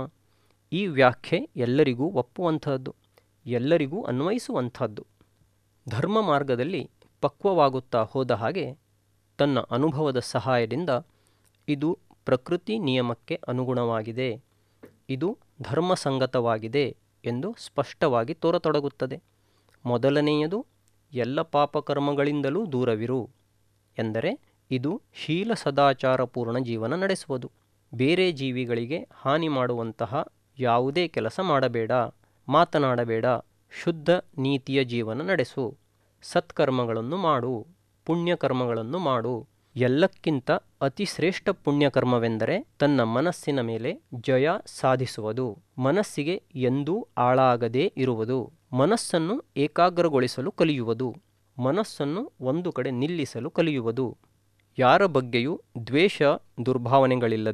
ಈ ವ್ಯಾಖ್ಯೆ ಎಲ್ಲರಿಗೂ ಒಪ್ಪುವಂತಹದ್ದು, ಎಲ್ಲರಿಗೂ ಅನ್ವಯಿಸುವಂಥದ್ದು. ಧರ್ಮ ಮಾರ್ಗದಲ್ಲಿ ಪಕ್ವವಾಗುತ್ತಾ ಹೋದ ಹಾಗೆ ತನ್ನ ಅನುಭವದ ಸಹಾಯದಿಂದ ಇದು ಪ್ರಕೃತಿ ನಿಯಮಕ್ಕೆ ಅನುಗುಣವಾಗಿದೆ, ಇದು ಧರ್ಮಸಂಗತವಾಗಿದೆ ಎಂದು ಸ್ಪಷ್ಟವಾಗಿ ತೋರತೊಡಗುತ್ತದೆ. ಮೊದಲನೆಯದು, ಎಲ್ಲ ಪಾಪಕರ್ಮಗಳಿಂದಲೂ ದೂರವಿರು ಎಂದರೆ ಇದು ಶೀಲ ಸದಾಚಾರಪೂರ್ಣ ಜೀವನ ನಡೆಸುವುದು. ಬೇರೆ ಜೀವಿಗಳಿಗೆ ಹಾನಿ ಮಾಡುವಂತಹ ಯಾವುದೇ ಕೆಲಸ ಮಾಡಬೇಡ, ಮಾತನಾಡಬೇಡ, ಶುದ್ಧ ನೀತಿಯ ಜೀವನ ನಡೆಸು, ಸತ್ಕರ್ಮಗಳನ್ನು ಮಾಡು, ಪುಣ್ಯಕರ್ಮಗಳನ್ನು ಮಾಡು. ಎಲ್ಲಕ್ಕಿಂತ ಅತಿ ಶ್ರೇಷ್ಠ ಪುಣ್ಯಕರ್ಮವೆಂದರೆ ತನ್ನ ಮನಸ್ಸಿನ ಮೇಲೆ ಜಯ ಸಾಧಿಸುವುದು, ಮನಸ್ಸಿಗೆ ಎಂದೂ ಆಳಾಗದೇ ಇರುವುದು, ಮನಸ್ಸನ್ನು ಏಕಾಗ್ರಗೊಳಿಸಲು ಕಲಿಯುವುದು, ಮನಸ್ಸನ್ನು ಒಂದು ಕಡೆ ನಿಲ್ಲಿಸಲು ಕಲಿಯುವುದು. ಯಾರ ಬಗ್ಗೆಯೂ ದ್ವೇಷ ದುರ್ಭಾವನೆಗಳಿಲ್ಲದೆ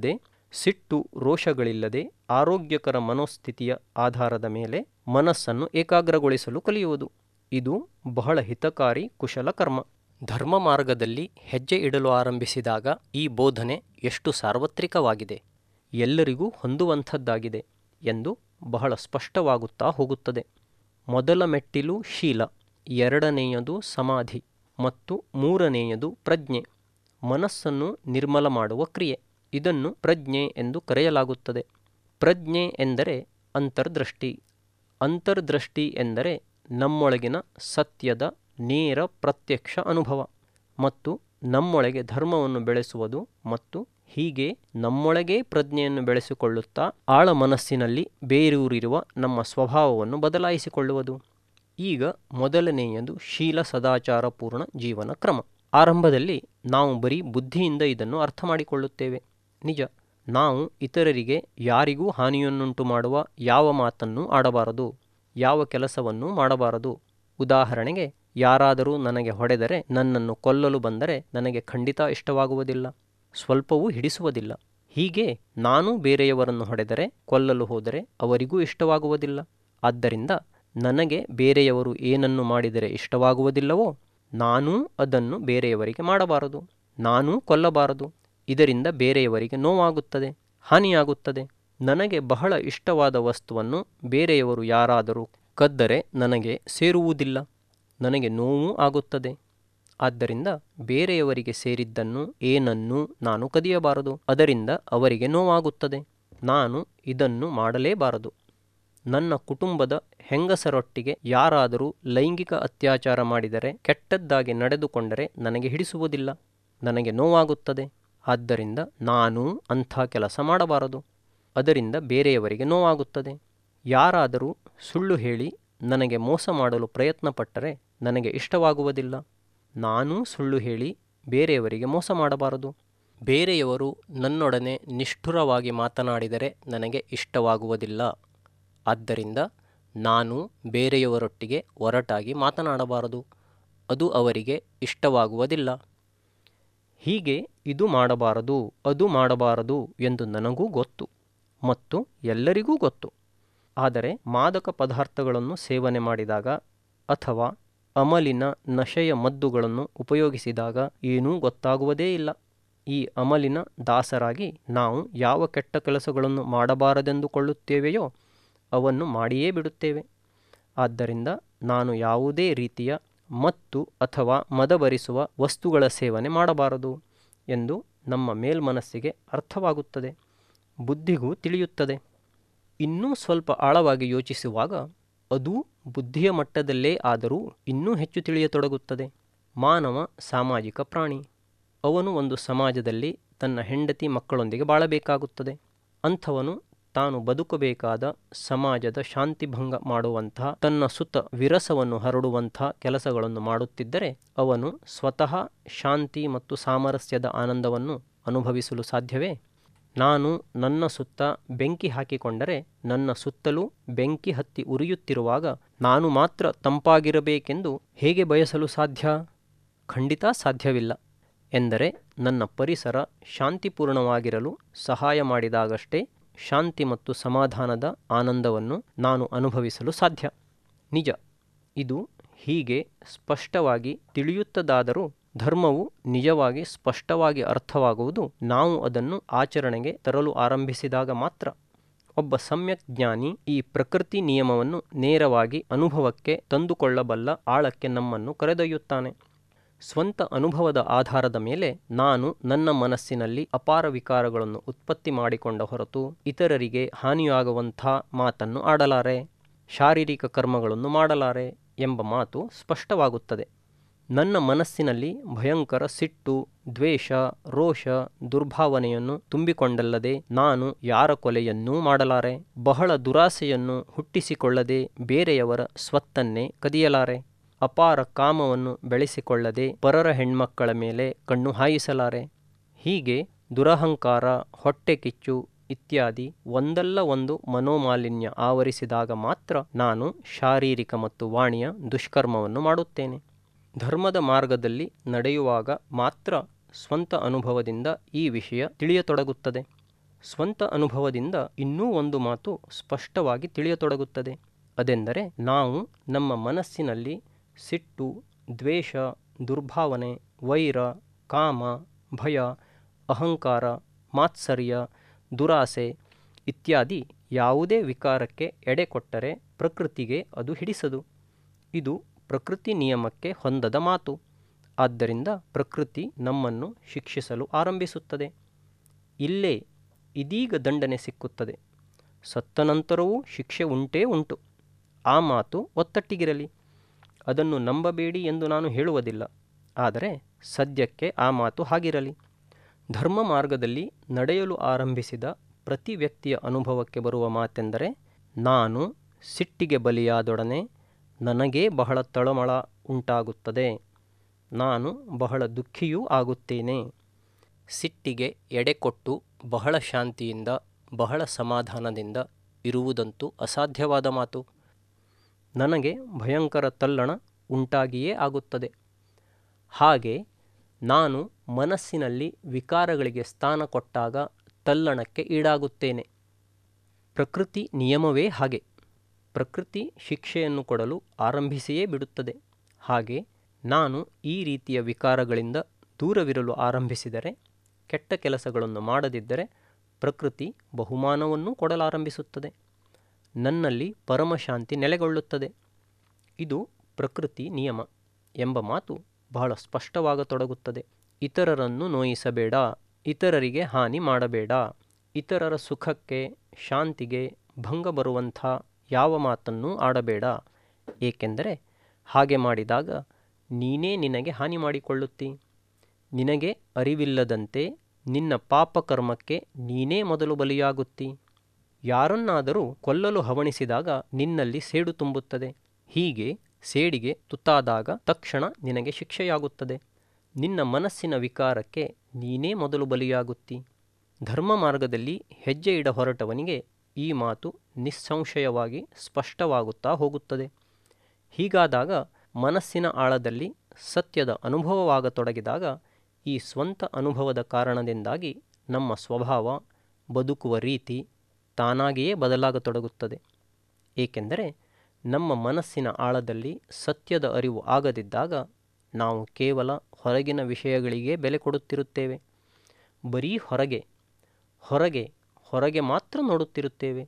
ಸಿಟ್ಟು ರೋಷಗಳಿಲ್ಲದೆ ಆರೋಗ್ಯಕರ ಮನೋಸ್ಥಿತಿಯ ಆಧಾರದ ಮೇಲೆ ಮನಸ್ಸನ್ನು ಏಕಾಗ್ರಗೊಳಿಸಲು ಕಲಿಯುವುದು. ಇದು ಬಹಳ ಹಿತಕಾರಿ ಕುಶಲ ಕರ್ಮ. ಧರ್ಮ ಮಾರ್ಗದಲ್ಲಿ ಹೆಜ್ಜೆ ಇಡಲು ಆರಂಭಿಸಿದಾಗ ಈ ಬೋಧನೆ ಎಷ್ಟು ಸಾರ್ವತ್ರಿಕವಾಗಿದೆ, ಎಲ್ಲರಿಗೂ ಹೊಂದುವಂಥದ್ದಾಗಿದೆ ಎಂದು ಬಹಳ ಸ್ಪಷ್ಟವಾಗುತ್ತಾ ಹೋಗುತ್ತದೆ. ಮೊದಲ ಮೆಟ್ಟಿಲು ಶೀಲ, ಎರಡನೆಯದು ಸಮಾಧಿ ಮತ್ತು ಮೂರನೆಯದು ಪ್ರಜ್ಞೆ, ಮನಸ್ಸನ್ನು ನಿರ್ಮಲ ಮಾಡುವ ಕ್ರಿಯೆ. ಇದನ್ನು ಪ್ರಜ್ಞೆ ಎಂದು ಕರೆಯಲಾಗುತ್ತದೆ. ಪ್ರಜ್ಞೆ ಎಂದರೆ ಅಂತರ್ದೃಷ್ಟಿ. ಅಂತರ್ದೃಷ್ಟಿ ಎಂದರೆ ನಮ್ಮೊಳಗಿನ ಸತ್ಯದ ನೇರ ಪ್ರತ್ಯಕ್ಷ ಅನುಭವ ಮತ್ತು ನಮ್ಮೊಳಗೆ ಧರ್ಮವನ್ನು ಬೆಳೆಸುವುದು ಮತ್ತು ಹೀಗೆ ನಮ್ಮೊಳಗೇ ಪ್ರಜ್ಞೆಯನ್ನು ಬೆಳೆಸಿಕೊಳ್ಳುತ್ತಾ ಆಳ ಮನಸ್ಸಿನಲ್ಲಿ ಬೇರೂರಿರುವ ನಮ್ಮ ಸ್ವಭಾವವನ್ನು ಬದಲಾಯಿಸಿಕೊಳ್ಳುವುದು. ಈಗ ಮೊದಲನೆಯದು ಶೀಲ ಸದಾಚಾರ ಪೂರ್ಣ ಜೀವನ ಕ್ರಮ. ಆರಂಭದಲ್ಲಿ ನಾವು ಬರೀ ಬುದ್ಧಿಯಿಂದ ಇದನ್ನು ಅರ್ಥ ಮಾಡಿಕೊಳ್ಳುತ್ತೇವೆ. ನಿಜ, ನಾವು ಇತರರಿಗೆ ಯಾರಿಗೂ ಹಾನಿಯನ್ನುಂಟು ಮಾಡುವ ಯಾವ ಮಾತನ್ನೂ ಆಡಬಾರದು, ಯಾವ ಕೆಲಸವನ್ನೂ ಮಾಡಬಾರದು. ಉದಾಹರಣೆಗೆ, ಯಾರಾದರೂ ನನಗೆ ಹೊಡೆದರೆ, ನನ್ನನ್ನು ಕೊಲ್ಲಲು ಬಂದರೆ ನನಗೆ ಖಂಡಿತ ಇಷ್ಟವಾಗುವುದಿಲ್ಲ, ಸ್ವಲ್ಪವೂ ಹಿಡಿಸುವುದಿಲ್ಲ. ಹೀಗೆ ನಾನು ಬೇರೆಯವರನ್ನು ಹೊಡೆದರೆ, ಕೊಲ್ಲಲು ಹೋದರೆ ಅವರಿಗೂ ಇಷ್ಟವಾಗುವುದಿಲ್ಲ. ಆದ್ದರಿಂದ ನನಗೆ ಬೇರೆಯವರು ಏನನ್ನು ಮಾಡಿದರೆ ಇಷ್ಟವಾಗುವುದಿಲ್ಲವೋ ನಾನೂ ಅದನ್ನು ಬೇರೆಯವರಿಗೆ ಮಾಡಬಾರದು, ನಾನೂ ಕೊಲ್ಲಬಾರದು. ಇದರಿಂದ ಬೇರೆಯವರಿಗೆ ನೋವಾಗುತ್ತದೆ, ಹಾನಿಯಾಗುತ್ತದೆ. ನನಗೆ ಬಹಳ ಇಷ್ಟವಾದ ವಸ್ತುವನ್ನು ಬೇರೆಯವರು ಯಾರಾದರೂ ಕದ್ದರೆ ನನಗೆ ಸೇರುವುದಿಲ್ಲ, ನನಗೆ ನೋವೂ ಆಗುತ್ತದೆ. ಆದ್ದರಿಂದ ಬೇರೆಯವರಿಗೆ ಸೇರಿದ್ದನ್ನು ಏನನ್ನೂ ನಾನು ಕದಿಯಬಾರದು, ಅದರಿಂದ ಅವರಿಗೆ ನೋವಾಗುತ್ತದೆ. ನಾನು ಇದನ್ನು ಮಾಡಲೇಬಾರದು. ನನ್ನ ಕುಟುಂಬದ ಹೆಂಗಸರೊಟ್ಟಿಗೆ ಯಾರಾದರೂ ಲೈಂಗಿಕ ಅತ್ಯಾಚಾರ ಮಾಡಿದರೆ, ಕೆಟ್ಟದ್ದಾಗಿ ನಡೆದುಕೊಂಡರೆ ನನಗೆ ಹಿಡಿಸುವುದಿಲ್ಲ, ನನಗೆ ನೋವಾಗುತ್ತದೆ. ಆದ್ದರಿಂದ ನಾನೂ ಅಂಥ ಕೆಲಸ ಮಾಡಬಾರದು, ಅದರಿಂದ ಬೇರೆಯವರಿಗೆ ನೋವಾಗುತ್ತದೆ. ಯಾರಾದರೂ ಸುಳ್ಳು ಹೇಳಿ ನನಗೆ ಮೋಸ ಮಾಡಲು ಪ್ರಯತ್ನಪಟ್ಟರೆ ನನಗೆ ಇಷ್ಟವಾಗುವುದಿಲ್ಲ, ನಾನೂ ಸುಳ್ಳು ಹೇಳಿ ಬೇರೆಯವರಿಗೆ ಮೋಸ ಮಾಡಬಾರದು. ಬೇರೆಯವರು ನನ್ನೊಡನೆ ನಿಷ್ಠುರವಾಗಿ ಮಾತನಾಡಿದರೆ ನನಗೆ ಇಷ್ಟವಾಗುವುದಿಲ್ಲ, ಆದ್ದರಿಂದ ನಾನು ಬೇರೆಯವರೊಟ್ಟಿಗೆ ಒರಟಾಗಿ ಮಾತನಾಡಬಾರದು, ಅದು ಅವರಿಗೆ ಇಷ್ಟವಾಗುವುದಿಲ್ಲ. ಹೀಗೆ ಇದು ಮಾಡಬಾರದು, ಅದು ಮಾಡಬಾರದು ಎಂದು ನನಗೂ ಗೊತ್ತು ಮತ್ತು ಎಲ್ಲರಿಗೂ ಗೊತ್ತು. ಆದರೆ ಮಾದಕ ಪದಾರ್ಥಗಳನ್ನು ಸೇವನೆ ಮಾಡಿದಾಗ ಅಥವಾ ಅಮಲಿನ ನಶೆಯ ಮದ್ದುಗಳನ್ನು ಉಪಯೋಗಿಸಿದಾಗ ಏನೂ ಗೊತ್ತಾಗುವುದೇ ಇಲ್ಲ. ಈ ಅಮಲಿನ ದಾಸರಾಗಿ ನಾವು ಯಾವ ಕೆಟ್ಟ ಕೆಲಸಗಳನ್ನು ಮಾಡಬಾರದೆಂದುಕೊಳ್ಳುತ್ತೇವೆಯೋ ಅವನ್ನು ಮಾಡಿಯೇ ಬಿಡುತ್ತೇವೆ. ಆದ್ದರಿಂದ ನಾನು ಯಾವುದೇ ರೀತಿಯ ಮತ್ತು ಅಥವಾ ಮದಬರಿಸುವ ವಸ್ತುಗಳ ಸೇವನೆ ಮಾಡಬಾರದು ಎಂದು ನಮ್ಮ ಮೇಲ್ಮನಸ್ಸಿಗೆ ಅರ್ಥವಾಗುತ್ತದೆ, ಬುದ್ಧಿಗೂ ತಿಳಿಯುತ್ತದೆ. ಇನ್ನೂ ಸ್ವಲ್ಪ ಆಳವಾಗಿ ಯೋಚಿಸುವಾಗ ಅದೂ ಬುದ್ಧಿಯ ಮಟ್ಟದಲ್ಲೇ ಆದರೂ ಇನ್ನೂ ಹೆಚ್ಚು ತಿಳಿಯತೊಡಗುತ್ತದೆ. ಮಾನವ ಸಾಮಾಜಿಕ ಪ್ರಾಣಿ. ಅವನು ಒಂದು ಸಮಾಜದಲ್ಲಿ ತನ್ನ ಹೆಂಡತಿ ಮಕ್ಕಳೊಂದಿಗೆ ಬಾಳಬೇಕಾಗುತ್ತದೆ. ಅಂಥವನು ತಾನು ಬದುಕಬೇಕಾದ ಸಮಾಜದ ಶಾಂತಿಭಂಗ ಮಾಡುವಂತಹ, ತನ್ನ ಸುತ್ತ ವಿರಸವನ್ನು ಹರಡುವಂಥ ಕೆಲಸಗಳನ್ನು ಮಾಡುತ್ತಿದ್ದರೆ ಅವನು ಸ್ವತಃ ಶಾಂತಿ ಮತ್ತು ಸಾಮರಸ್ಯದ ಆನಂದವನ್ನು ಅನುಭವಿಸಲು ಸಾಧ್ಯವೇ? ನಾನು ನನ್ನ ಸುತ್ತ ಬೆಂಕಿ ಹಾಕಿಕೊಂಡರೆ ನನ್ನ ಸುತ್ತಲೂ ಬೆಂಕಿ ಹತ್ತಿ ಉರಿಯುತ್ತಿರುವಾಗ ನಾನು ಮಾತ್ರ ತಂಪಾಗಿರಬೇಕೆಂದು ಹೇಗೆ ಬಯಸಲು ಸಾಧ್ಯ? ಖಂಡಿತ ಸಾಧ್ಯವಿಲ್ಲ. ಎಂದರೆ ನನ್ನ ಪರಿಸರ ಶಾಂತಿಪೂರ್ಣವಾಗಿರಲು ಸಹಾಯ ಮಾಡಿದಾಗಷ್ಟೇ ಶಾಂತಿ ಮತ್ತು ಸಮಾಧಾನದ ಆನಂದವನ್ನು ನಾನು ಅನುಭವಿಸಲು ಸಾಧ್ಯ. ನಿಜ, ಇದು ಹೀಗೆ ಸ್ಪಷ್ಟವಾಗಿ ತಿಳಿಯುತ್ತದಾದರೂ ಧರ್ಮವು ನಿಜವಾಗಿ ಸ್ಪಷ್ಟವಾಗಿ ಅರ್ಥವಾಗುವುದು ನಾವು ಅದನ್ನು ಆಚರಣೆಗೆ ತರಲು ಆರಂಭಿಸಿದಾಗ ಮಾತ್ರ. ಒಬ್ಬ ಸಮ್ಯಕ್ ಜ್ಞಾನಿ ಈ ಪ್ರಕೃತಿ ನಿಯಮವನ್ನು ನೇರವಾಗಿ ಅನುಭವಕ್ಕೆ ತಂದುಕೊಳ್ಳಬಲ್ಲ ಆಳಕ್ಕೆ ನಮ್ಮನ್ನು ಕರೆದೊಯ್ಯುತ್ತಾನೆ. ಸ್ವಂತ ಅನುಭವದ ಆಧಾರದ ಮೇಲೆ ನಾನು ನನ್ನ ಮನಸ್ಸಿನಲ್ಲಿ ಅಪಾರ ವಿಕಾರಗಳನ್ನು ಉತ್ಪತ್ತಿ ಮಾಡಿಕೊಂಡ ಹೊರತು ಇತರರಿಗೆ ಹಾನಿಯಾಗುವಂಥ ಮಾತನ್ನು ಆಡಲಾರೆ, ಶಾರೀರಿಕ ಕರ್ಮಗಳನ್ನು ಮಾಡಲಾರೆ ಎಂಬ ಮಾತು ಸ್ಪಷ್ಟವಾಗುತ್ತದೆ. ನನ್ನ ಮನಸ್ಸಿನಲ್ಲಿ ಭಯಂಕರ ಸಿಟ್ಟು, ದ್ವೇಷ, ರೋಷ, ದುರ್ಭಾವನೆಯನ್ನು ತುಂಬಿಕೊಂಡಲ್ಲದೆ ನಾನು ಯಾರ ಕೊಲೆಯನ್ನೂ ಮಾಡಲಾರೆ, ಬಹಳ ದುರಾಸೆಯನ್ನು ಹುಟ್ಟಿಸಿಕೊಳ್ಳದೆ ಬೇರೆಯವರ ಸ್ವತ್ತನ್ನೇ ಕದಿಯಲಾರೆ, ಅಪಾರ ಕಾಮವನ್ನು ಬೆಳೆಸಿಕೊಳ್ಳದೆ ಪರರ ಹೆಣ್ಮಕ್ಕಳ ಮೇಲೆ ಕಣ್ಣು ಹಾಯಿಸಲಾರೆ. ಹೀಗೆ ದುರಹಂಕಾರ, ಹೊಟ್ಟೆಕಿಚ್ಚು ಇತ್ಯಾದಿ ಒಂದಲ್ಲ ಒಂದು ಮನೋಮಾಲಿನ್ಯ ಆವರಿಸಿದಾಗ ಮಾತ್ರ ನಾನು ಶಾರೀರಿಕ ಮತ್ತು ವಾಣಿಯ ದುಷ್ಕರ್ಮವನ್ನು ಮಾಡುತ್ತೇನೆ. ಧರ್ಮದ ಮಾರ್ಗದಲ್ಲಿ ನಡೆಯುವಾಗ ಮಾತ್ರ ಸ್ವಂತ ಅನುಭವದಿಂದ ಈ ವಿಷಯ ತಿಳಿಯತೊಡಗುತ್ತದೆ. ಸ್ವಂತ ಅನುಭವದಿಂದ ಇನ್ನೂ ಒಂದು ಮಾತು ಸ್ಪಷ್ಟವಾಗಿ ತಿಳಿಯತೊಡಗುತ್ತದೆ. ಅದೆಂದರೆ ನಾವು ನಮ್ಮ ಮನಸ್ಸಿನಲ್ಲಿ ಸಿಟ್ಟು, ದ್ವೇಷ, ದುರ್ಭಾವನೆ, ವೈರ, ಕಾಮ, ಭಯ, ಅಹಂಕಾರ, ಮಾತ್ಸರ್ಯ, ದುರಾಸೆ ಇತ್ಯಾದಿ ಯಾವುದೇ ವಿಕಾರಕ್ಕೆ ಎಡೆ ಕೊಟ್ಟರೆ ಪ್ರಕೃತಿಗೆ ಅದು ಹಿಡಿಸದು. ಇದು ಪ್ರಕೃತಿ ನಿಯಮಕ್ಕೆ ಹೊಂದದ ಮಾತು. ಆದ್ದರಿಂದ ಪ್ರಕೃತಿ ನಮ್ಮನ್ನು ಶಿಕ್ಷಿಸಲು ಆರಂಭಿಸುತ್ತದೆ. ಇಲ್ಲೇ ಇದೀಗ ದಂಡನೆ ಸಿಕ್ಕುತ್ತದೆ, ಸತ್ತ ನಂತರವೂ ಶಿಕ್ಷೆ ಉಂಟೇ ಉಂಟು. ಆ ಮಾತು ಒತ್ತಟ್ಟಿಗಿರಲಿ. ಅದನ್ನು ನಂಬಬೇಡಿ ಎಂದು ನಾನು ಹೇಳುವುದಿಲ್ಲ. ಆದರೆ ಸದ್ಯಕ್ಕೆ ಆ ಮಾತು ಹಾಗಿರಲಿ. ಧರ್ಮ ಮಾರ್ಗದಲ್ಲಿ ನಡೆಯಲು ಆರಂಭಿಸಿದ ಪ್ರತಿ ವ್ಯಕ್ತಿಯ ಅನುಭವಕ್ಕೆ ಬರುವ ಮಾತೆಂದರೆ, ನಾನು ಸಿಟ್ಟಿಗೆ ಬಲಿಯಾದೊಡನೆ ನನಗೇ ಬಹಳ ತಳಮಳ ಉಂಟಾಗುತ್ತದೆ, ನಾನು ಬಹಳ ದುಃಖಿಯೂ ಆಗುತ್ತೇನೆ. ಸಿಟ್ಟಿಗೆ ಎಡೆಕೊಟ್ಟು ಬಹಳ ಶಾಂತಿಯಿಂದ, ಬಹಳ ಸಮಾಧಾನದಿಂದ ಇರುವುದಂತೂ ಅಸಾಧ್ಯವಾದ ಮಾತು. ನನಗೆ ಭಯಂಕರ ತಲ್ಲಣ ಉಂಟಾಗಿಯೇ ಆಗುತ್ತದೆ. ಹಾಗೆ ನಾನು ಮನಸ್ಸಿನಲ್ಲಿ ವಿಕಾರಗಳಿಗೆ ಸ್ಥಾನ ಕೊಟ್ಟಾಗ ತಲ್ಲಣಕ್ಕೆ ಈಡಾಗುತ್ತೇನೆ. ಪ್ರಕೃತಿ ನಿಯಮವೇ ಹಾಗೆ. ಪ್ರಕೃತಿ ಶಿಕ್ಷೆಯನ್ನು ಕೊಡಲು ಆರಂಭಿಸಿಯೇ ಬಿಡುತ್ತದೆ. ಹಾಗೆ ನಾನು ಈ ರೀತಿಯ ವಿಕಾರಗಳಿಂದ ದೂರವಿರಲು ಆರಂಭಿಸಿದರೆ, ಕೆಟ್ಟ ಕೆಲಸಗಳನ್ನು ಮಾಡದಿದ್ದರೆ ಪ್ರಕೃತಿ ಬಹುಮಾನವನ್ನೂ ಕೊಡಲಾರಂಭಿಸುತ್ತದೆ. ನನ್ನಲ್ಲಿ ಪರಮಶಾಂತಿ ನೆಲೆಗೊಳ್ಳುತ್ತದೆ. ಇದು ಪ್ರಕೃತಿ ನಿಯಮ ಎಂಬ ಮಾತು ಬಹಳ ಸ್ಪಷ್ಟವಾಗತೊಡಗುತ್ತದೆ. ಇತರರನ್ನು ನೋಯಿಸಬೇಡ, ಇತರರಿಗೆ ಹಾನಿ ಮಾಡಬೇಡ, ಇತರರ ಸುಖಕ್ಕೆ ಶಾಂತಿಗೆ ಭಂಗ ಬರುವಂಥ ಯಾವ ಮಾತನ್ನೂ ಆಡಬೇಡ. ಏಕೆಂದರೆ ಹಾಗೆ ಮಾಡಿದಾಗ ನೀನೇ ನಿನಗೆ ಹಾನಿ ಮಾಡಿಕೊಳ್ಳುತ್ತಿ. ನಿನಗೆ ಅರಿವಿಲ್ಲದಂತೆ ನಿನ್ನ ಪಾಪಕರ್ಮಕ್ಕೆ ನೀನೇ ಮೊದಲು ಬಲಿಯಾಗುತ್ತಿ. ಯಾರನ್ನಾದರೂ ಕೊಲ್ಲಲು ಹವಣಿಸಿದಾಗ ನಿನ್ನಲ್ಲಿ ಸೇಡು ತುಂಬುತ್ತದೆ. ಹೀಗೆ ಸೇಡಿಗೆ ತುತ್ತಾದಾಗ ತಕ್ಷಣ ನಿನಗೆ ಶಿಕ್ಷೆಯಾಗುತ್ತದೆ. ನಿನ್ನ ಮನಸ್ಸಿನ ವಿಕಾರಕ್ಕೆ ನೀನೇ ಮೊದಲು ಬಲಿಯಾಗುತ್ತಿ. ಧರ್ಮ ಮಾರ್ಗದಲ್ಲಿ ಹೆಜ್ಜೆ ಇಡ ಹೊರಟವನಿಗೆ ಈ ಮಾತು ನಿಸ್ಸಂಶಯವಾಗಿ ಸ್ಪಷ್ಟವಾಗುತ್ತಾ ಹೋಗುತ್ತದೆ. ಹೀಗಾದಾಗ ಮನಸ್ಸಿನ ಆಳದಲ್ಲಿ ಸತ್ಯದ ಅನುಭವವಾಗತೊಡಗಿದಾಗ ಈ ಸ್ವಂತ ಅನುಭವದ ಕಾರಣದಿಂದಾಗಿ ನಮ್ಮ ಸ್ವಭಾವ, ಬದುಕುವ ರೀತಿ ತಾನಾಗಿಯೇ ಬದಲಾಗತೊಡಗುತ್ತದೆ. ಏಕೆಂದರೆ ನಮ್ಮ ಮನಸ್ಸಿನ ಆಳದಲ್ಲಿ ಸತ್ಯದ ಅರಿವು ಆಗದಿದ್ದಾಗ ನಾವು ಕೇವಲ ಹೊರಗಿನ ವಿಷಯಗಳಿಗೆ ಬೆಲೆ ಕೊಡುತ್ತಿರುತ್ತೇವೆ. ಬರೀ ಹೊರಗೆ ಮಾತ್ರ ನೋಡುತ್ತಿರುತ್ತೇವೆ.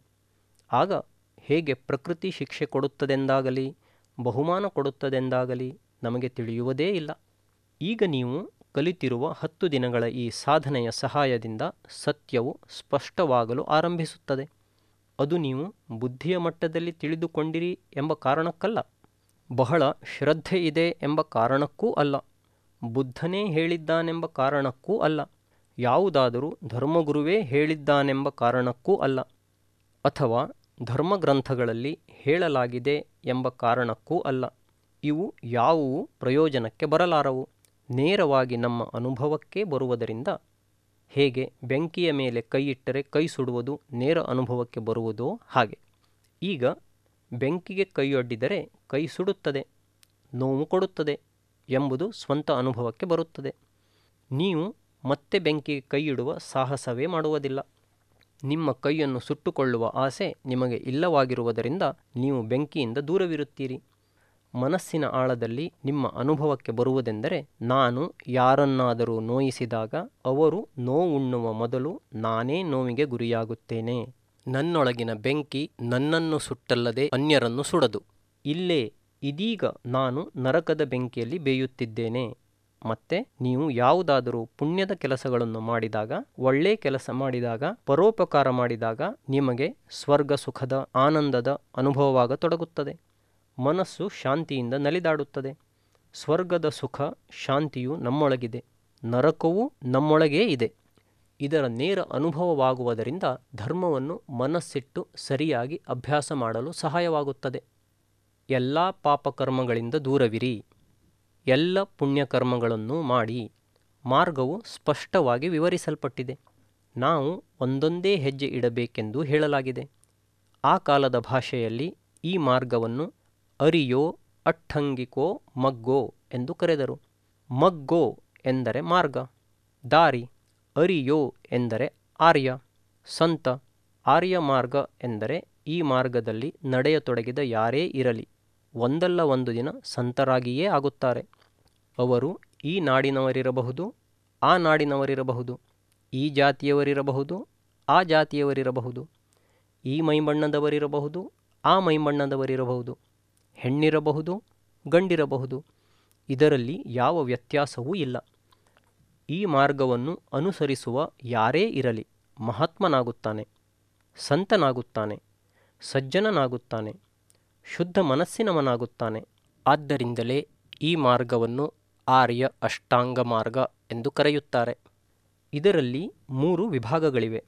ಆಗ ಹೇಗೆ ಪ್ರಕೃತಿ ಶಿಕ್ಷೆ ಕೊಡುತ್ತದೆಂದಾಗಲಿ ಬಹುಮಾನ ಕೊಡುತ್ತದೆಂದಾಗಲಿ ನಮಗೆ ತಿಳಿಯುವುದೇ ಇಲ್ಲ. ಈಗ ನೀವು ಕಲಿತಿರುವ 10 ದಿನಗಳ ಈ ಸಾಧನೆಯ ಸಹಾಯದಿಂದ ಸತ್ಯವು ಸ್ಪಷ್ಟವಾಗಲು ಆರಂಭಿಸುತ್ತದೆ. ಅದು ನೀವು ಬುದ್ಧಿಯ ಮಟ್ಟದಲ್ಲಿ ತಿಳಿದುಕೊಂಡಿರಿ ಎಂಬ ಕಾರಣಕ್ಕಲ್ಲ, ಬಹಳ ಶ್ರದ್ಧೆ ಇದೆ ಎಂಬ ಕಾರಣಕ್ಕೂ ಅಲ್ಲ, ಬುದ್ಧನೇ ಹೇಳಿದ್ದಾನೆಂಬ ಕಾರಣಕ್ಕೂ ಅಲ್ಲ, ಯಾವುದಾದರೂ ಧರ್ಮಗುರುವೇ ಹೇಳಿದ್ದಾನೆಂಬ ಕಾರಣಕ್ಕೂ ಅಲ್ಲ, ಅಥವಾ ಧರ್ಮಗ್ರಂಥಗಳಲ್ಲಿ ಹೇಳಲಾಗಿದೆ ಎಂಬ ಕಾರಣಕ್ಕೂ ಅಲ್ಲ. ಇವು ಯಾವುವೂ ಪ್ರಯೋಜನಕ್ಕೆ ಬರಲಾರವು. ನೇರವಾಗಿ ನಮ್ಮ ಅನುಭವಕ್ಕೆ ಬರುವುದರಿಂದ, ಹೇಗೆ ಬೆಂಕಿಯ ಮೇಲೆ ಕೈಯಿಟ್ಟರೆ ಕೈ ಸುಡುವುದು ನೇರ ಅನುಭವಕ್ಕೆ ಬರುವುದೋ ಹಾಗೆ. ಈಗ ಬೆಂಕಿಗೆ ಕೈಯೊಡ್ಡಿದರೆ ಕೈ ಸುಡುತ್ತದೆ, ನೋವು ಕೊಡುತ್ತದೆ ಎಂಬುದು ಸ್ವಂತ ಅನುಭವಕ್ಕೆ ಬರುತ್ತದೆ. ನೀವು ಮತ್ತೆ ಬೆಂಕಿಗೆ ಕೈಯಿಡುವ ಸಾಹಸವೇ ಮಾಡುವುದಿಲ್ಲ. ನಿಮ್ಮ ಕೈಯನ್ನು ಸುಟ್ಟುಕೊಳ್ಳುವ ಆಸೆ ನಿಮಗೆ ಇಲ್ಲವಾಗಿರುವುದರಿಂದ ನೀವು ಬೆಂಕಿಯಿಂದ ದೂರವಿರುತ್ತೀರಿ. ಮನಸ್ಸಿನ ಆಳದಲ್ಲಿ ನಿಮ್ಮ ಅನುಭವಕ್ಕೆ ಬರುವುದೆಂದರೆ, ನಾನು ಯಾರನ್ನಾದರೂ ನೋಯಿಸಿದಾಗ ಅವರು ನೋವುಣ್ಣುವ ಮೊದಲು ನಾನೇ ನೋವಿಗೆ ಗುರಿಯಾಗುತ್ತೇನೆ. ನನ್ನೊಳಗಿನ ಬೆಂಕಿ ನನ್ನನ್ನು ಸುಟ್ಟಲ್ಲದೆ ಅನ್ಯರನ್ನು ಸುಡದು. ಇಲ್ಲೇ ಇದೀಗ ನಾನು ನರಕದ ಬೆಂಕಿಯಲ್ಲಿ ಬೇಯುತ್ತಿದ್ದೇನೆ. ಮತ್ತೆ ನೀವು ಯಾವುದಾದರೂ ಪುಣ್ಯದ ಕೆಲಸಗಳನ್ನು ಮಾಡಿದಾಗ, ಒಳ್ಳೆ ಕೆಲಸ ಮಾಡಿದಾಗ, ಪರೋಪಕಾರ ಮಾಡಿದಾಗ ನಿಮಗೆ ಸ್ವರ್ಗ ಸುಖದ ಆನಂದದ ಅನುಭವವಾಗತೊಡಗುತ್ತದೆ. ಮನಸ್ಸು ಶಾಂತಿಯಿಂದ ನಲಿದಾಡುತ್ತದೆ. ಸ್ವರ್ಗದ ಸುಖ ಶಾಂತಿಯು ನಮ್ಮೊಳಗಿದೆ, ನರಕವೂ ನಮ್ಮೊಳಗೇ ಇದೆ. ಇದರ ನೇರ ಅನುಭವವಾಗುವುದರಿಂದ ಧರ್ಮವನ್ನು ಮನಸ್ಸಿಟ್ಟು ಸರಿಯಾಗಿ ಅಭ್ಯಾಸ ಮಾಡಲು ಸಹಾಯವಾಗುತ್ತದೆ. ಎಲ್ಲ ಪಾಪಕರ್ಮಗಳಿಂದ ದೂರವಿರಿ, ಎಲ್ಲ ಪುಣ್ಯಕರ್ಮಗಳನ್ನು ಮಾಡಿ. ಮಾರ್ಗವು ಸ್ಪಷ್ಟವಾಗಿ ವಿವರಿಸಲ್ಪಟ್ಟಿದೆ. ನಾವು ಒಂದೊಂದೇ ಹೆಜ್ಜೆ ಇಡಬೇಕೆಂದು ಹೇಳಲಾಗಿದೆ. ಆ ಕಾಲದ ಭಾಷೆಯಲ್ಲಿ ಈ ಮಾರ್ಗವನ್ನು ಅರಿಯೋ ಅಠ್ಠಂಗಿಕೋ ಮಗ್ಗೋ ಎಂದು ಕರೆದರು. ಮಗ್ಗೋ ಎಂದರೆ ಮಾರ್ಗ, ದಾರಿ. ಅರಿಯೋ ಎಂದರೆ ಆರ್ಯ. ಸಂತ. ಆರ್ಯ ಮಾರ್ಗ ಎಂದರೆ ಈ ಮಾರ್ಗದಲ್ಲಿ ನಡೆಯತೊಡಗಿದ ಯಾರೇ ಇರಲಿ ಒಂದಲ್ಲ ಒಂದು ದಿನ ಸಂತರಾಗಿಯೇ ಆಗುತ್ತಾರೆ. ಅವರು ಈ ನಾಡಿನವರಿರಬಹುದು, ಆ ನಾಡಿನವರಿರಬಹುದು, ಈ ಜಾತಿಯವರಿರಬಹುದು, ಆ ಜಾತಿಯವರಿರಬಹುದು, ಈ ಮೈಬಣ್ಣದವರಿರಬಹುದು, ಆ ಮೈಬಣ್ಣದವರಿರಬಹುದು, ಹೆಣ್ಣಿರಬಹುದು, ಗಂಡಿರಬಹುದು. ಇದರಲ್ಲಿ ಯಾವ ವ್ಯತ್ಯಾಸವೂ ಇಲ್ಲ. ಈ ಮಾರ್ಗವನ್ನು ಅನುಸರಿಸುವ ಯಾರೇ ಇರಲಿ ಮಹಾತ್ಮನಾಗುತ್ತಾನೆ, ಸಂತನಾಗುತ್ತಾನೆ, ಸಜ್ಜನನಾಗುತ್ತಾನೆ, ಶುದ್ಧ ಮನಸ್ಸಿನವನಾಗುತ್ತಾನೆ. ಆದ್ದರಿಂದಲೇ ಈ ಮಾರ್ಗವನ್ನು ಆರ್ಯ ಅಷ್ಟಾಂಗ ಮಾರ್ಗ ಎಂದು ಕರೆಯುತ್ತಾರೆ. ಇದರಲ್ಲಿ 3 ವಿಭಾಗಗಳಿವೆ: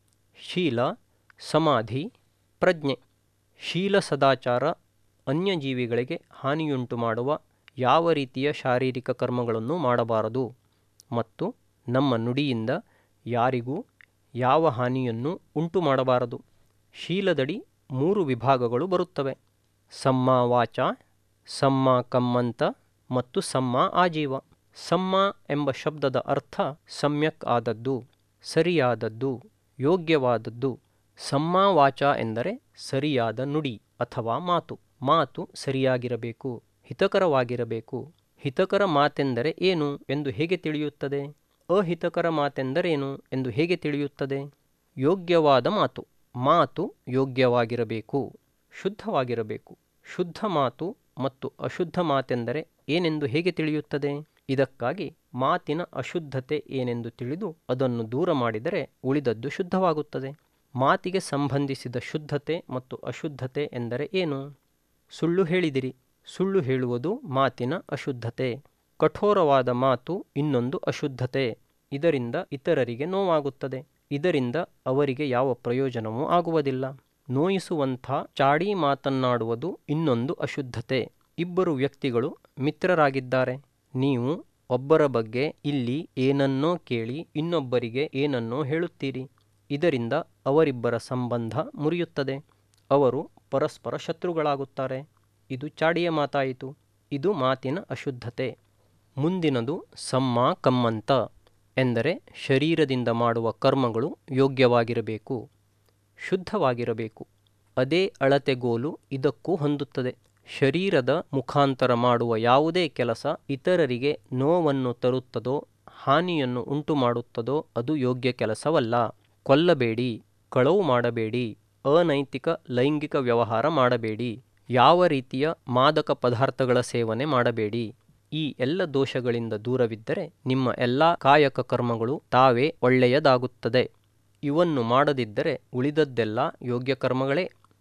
ಶೀಲ, ಸಮಾಧಿ, ಪ್ರಜ್ಞೆ. ಶೀಲ ಸದಾಚಾರ ಅನ್ಯಜೀವಿಗಳಿಗೆ ಹಾನಿಯುಂಟು ಮಾಡುವ ಯಾವ ರೀತಿಯ ಶಾರೀರಿಕ ಕರ್ಮಗಳನ್ನು ಮಾಡಬಾರದು ಮತ್ತು ನಮ್ಮ ನುಡಿಯಿಂದ ಯಾರಿಗೂ ಯಾವ ಹಾನಿಯನ್ನು ಉಂಟು ಮಾಡಬಾರದು. ಶೀಲದಡಿ 3 ವಿಭಾಗಗಳು ಬರುತ್ತವೆ: ಸಮ್ಮಾ ವಾಚ, ಸಮ್ಮಾ ಕಮ್ಮಂತ ಮತ್ತು ಸಮ್ಮಾ ಆಜೀವ. ಸಮ್ಮ ಎಂಬ ಶಬ್ದದ ಅರ್ಥ ಸಮ್ಯಕ್ ಆದದ್ದು, ಸರಿಯಾದದ್ದು, ಯೋಗ್ಯವಾದದ್ದು. ಸಮ್ಮಾ ವಾಚ ಎಂದರೆ ಸರಿಯಾದ ನುಡಿ ಅಥವಾ ಮಾತು. ಮಾತು ಸರಿಯಾಗಿರಬೇಕು, ಹಿತಕರವಾಗಿರಬೇಕು. ಹಿತಕರ ಮಾತೆಂದರೆ ಏನು ಎಂದು ಹೇಗೆ ತಿಳಿಯುತ್ತದೆ? ಅಹಿತಕರ ಮಾತೆಂದರೇನು ಎಂದು ಹೇಗೆ ತಿಳಿಯುತ್ತದೆ? ಯೋಗ್ಯವಾದ ಮಾತು. ಮಾತು ಯೋಗ್ಯವಾಗಿರಬೇಕು, ಶುದ್ಧವಾಗಿರಬೇಕು. ಶುದ್ಧ ಮಾತು ಮತ್ತು ಅಶುದ್ಧ ಮಾತೆಂದರೆ ಏನೆಂದು ಹೇಗೆ ತಿಳಿಯುತ್ತದೆ? ಇದಕ್ಕಾಗಿ ಮಾತಿನ ಅಶುದ್ಧತೆ ಏನೆಂದು ತಿಳಿದು ಅದನ್ನು ದೂರ ಮಾಡಿದರೆ ಉಳಿದದ್ದು ಶುದ್ಧವಾಗುತ್ತದೆ. ಮಾತಿಗೆ ಸಂಬಂಧಿಸಿದ ಶುದ್ಧತೆ ಮತ್ತು ಅಶುದ್ಧತೆ ಎಂದರೆ ಏನು? ಸುಳ್ಳು ಹೇಳಿದಿರಿ. ಸುಳ್ಳು ಹೇಳುವುದು ಮಾತಿನ ಅಶುದ್ಧತೆ. ಕಠೋರವಾದ ಮಾತು ಇನ್ನೊಂದು ಅಶುದ್ಧತೆ. ಇದರಿಂದ ಇತರರಿಗೆ ನೋವಾಗುತ್ತದೆ. ಇದರಿಂದ ಅವರಿಗೆ ಯಾವ ಪ್ರಯೋಜನವೂ ಆಗುವುದಿಲ್ಲ. ನೋಯಿಸುವಂಥ ಚಾಡಿ ಮಾತನ್ನಾಡುವುದು ಇನ್ನೊಂದು ಅಶುದ್ಧತೆ. ಇಬ್ಬರು ವ್ಯಕ್ತಿಗಳು ಮಿತ್ರರಾಗಿದ್ದಾರೆ. ನೀವು ಒಬ್ಬರ ಬಗ್ಗೆ ಇಲ್ಲಿ ಏನನ್ನೋ ಕೇಳಿ ಇನ್ನೊಬ್ಬರಿಗೆ ಏನನ್ನೋ ಹೇಳುತ್ತೀರಿ. ಇದರಿಂದ ಅವರಿಬ್ಬರ ಸಂಬಂಧ ಮುರಿಯುತ್ತದೆ. ಅವರು ಪರಸ್ಪರ ಶತ್ರುಗಳಾಗುತ್ತಾರೆ. ಇದು ಚಾಡಿಯ ಮಾತಾಯಿತು. ಇದು ಮಾತಿನ ಅಶುದ್ಧತೆ. ಮುಂದಿನದು ಸಮ್ಮಾ ಕಮ್ಮಂತ ಎಂದರೆ ಶರೀರದಿಂದ ಮಾಡುವ ಕರ್ಮಗಳು ಯೋಗ್ಯವಾಗಿರಬೇಕು, ಶುದ್ಧವಾಗಿರಬೇಕು. ಅದೇ ಅಳತೆಗೋಲು ಇದಕ್ಕೂ ಹೊಂದುತ್ತದೆ. ಶರೀರದ ಮುಖಾಂತರ ಮಾಡುವ ಯಾವುದೇ ಕೆಲಸ ಇತರರಿಗೆ ನೋವನ್ನು ತರುತ್ತದೋ ಹಾನಿಯನ್ನು ಉಂಟು ಮಾಡುತ್ತದೋ ಅದು ಯೋಗ್ಯ ಕೆಲಸವಲ್ಲ. ಕೊಲ್ಲಬೇಡಿ, ಕಳವು ಮಾಡಬೇಡಿ, ಅನೈತಿಕ ಲೈಂಗಿಕ ವ್ಯವಹಾರ ಮಾಡಬೇಡಿ, ಯಾವ ರೀತಿಯ ಮಾದಕ ಪದಾರ್ಥಗಳ ಸೇವನೆ ಮಾಡಬೇಡಿ. ಈ ಎಲ್ಲ ದೋಷಗಳಿಂದ ದೂರವಿದ್ದರೆ ನಿಮ್ಮ ಎಲ್ಲ ಕಾಯಕ ಕರ್ಮಗಳು ತಾವೇ ಒಳ್ಳೆಯದಾಗುತ್ತದೆ. ಇವನ್ನು ಮಾಡದಿದ್ದರೆ ಉಳಿದದ್ದೆಲ್ಲ ಯೋಗ್ಯ ಕರ್ಮಗಳೇ.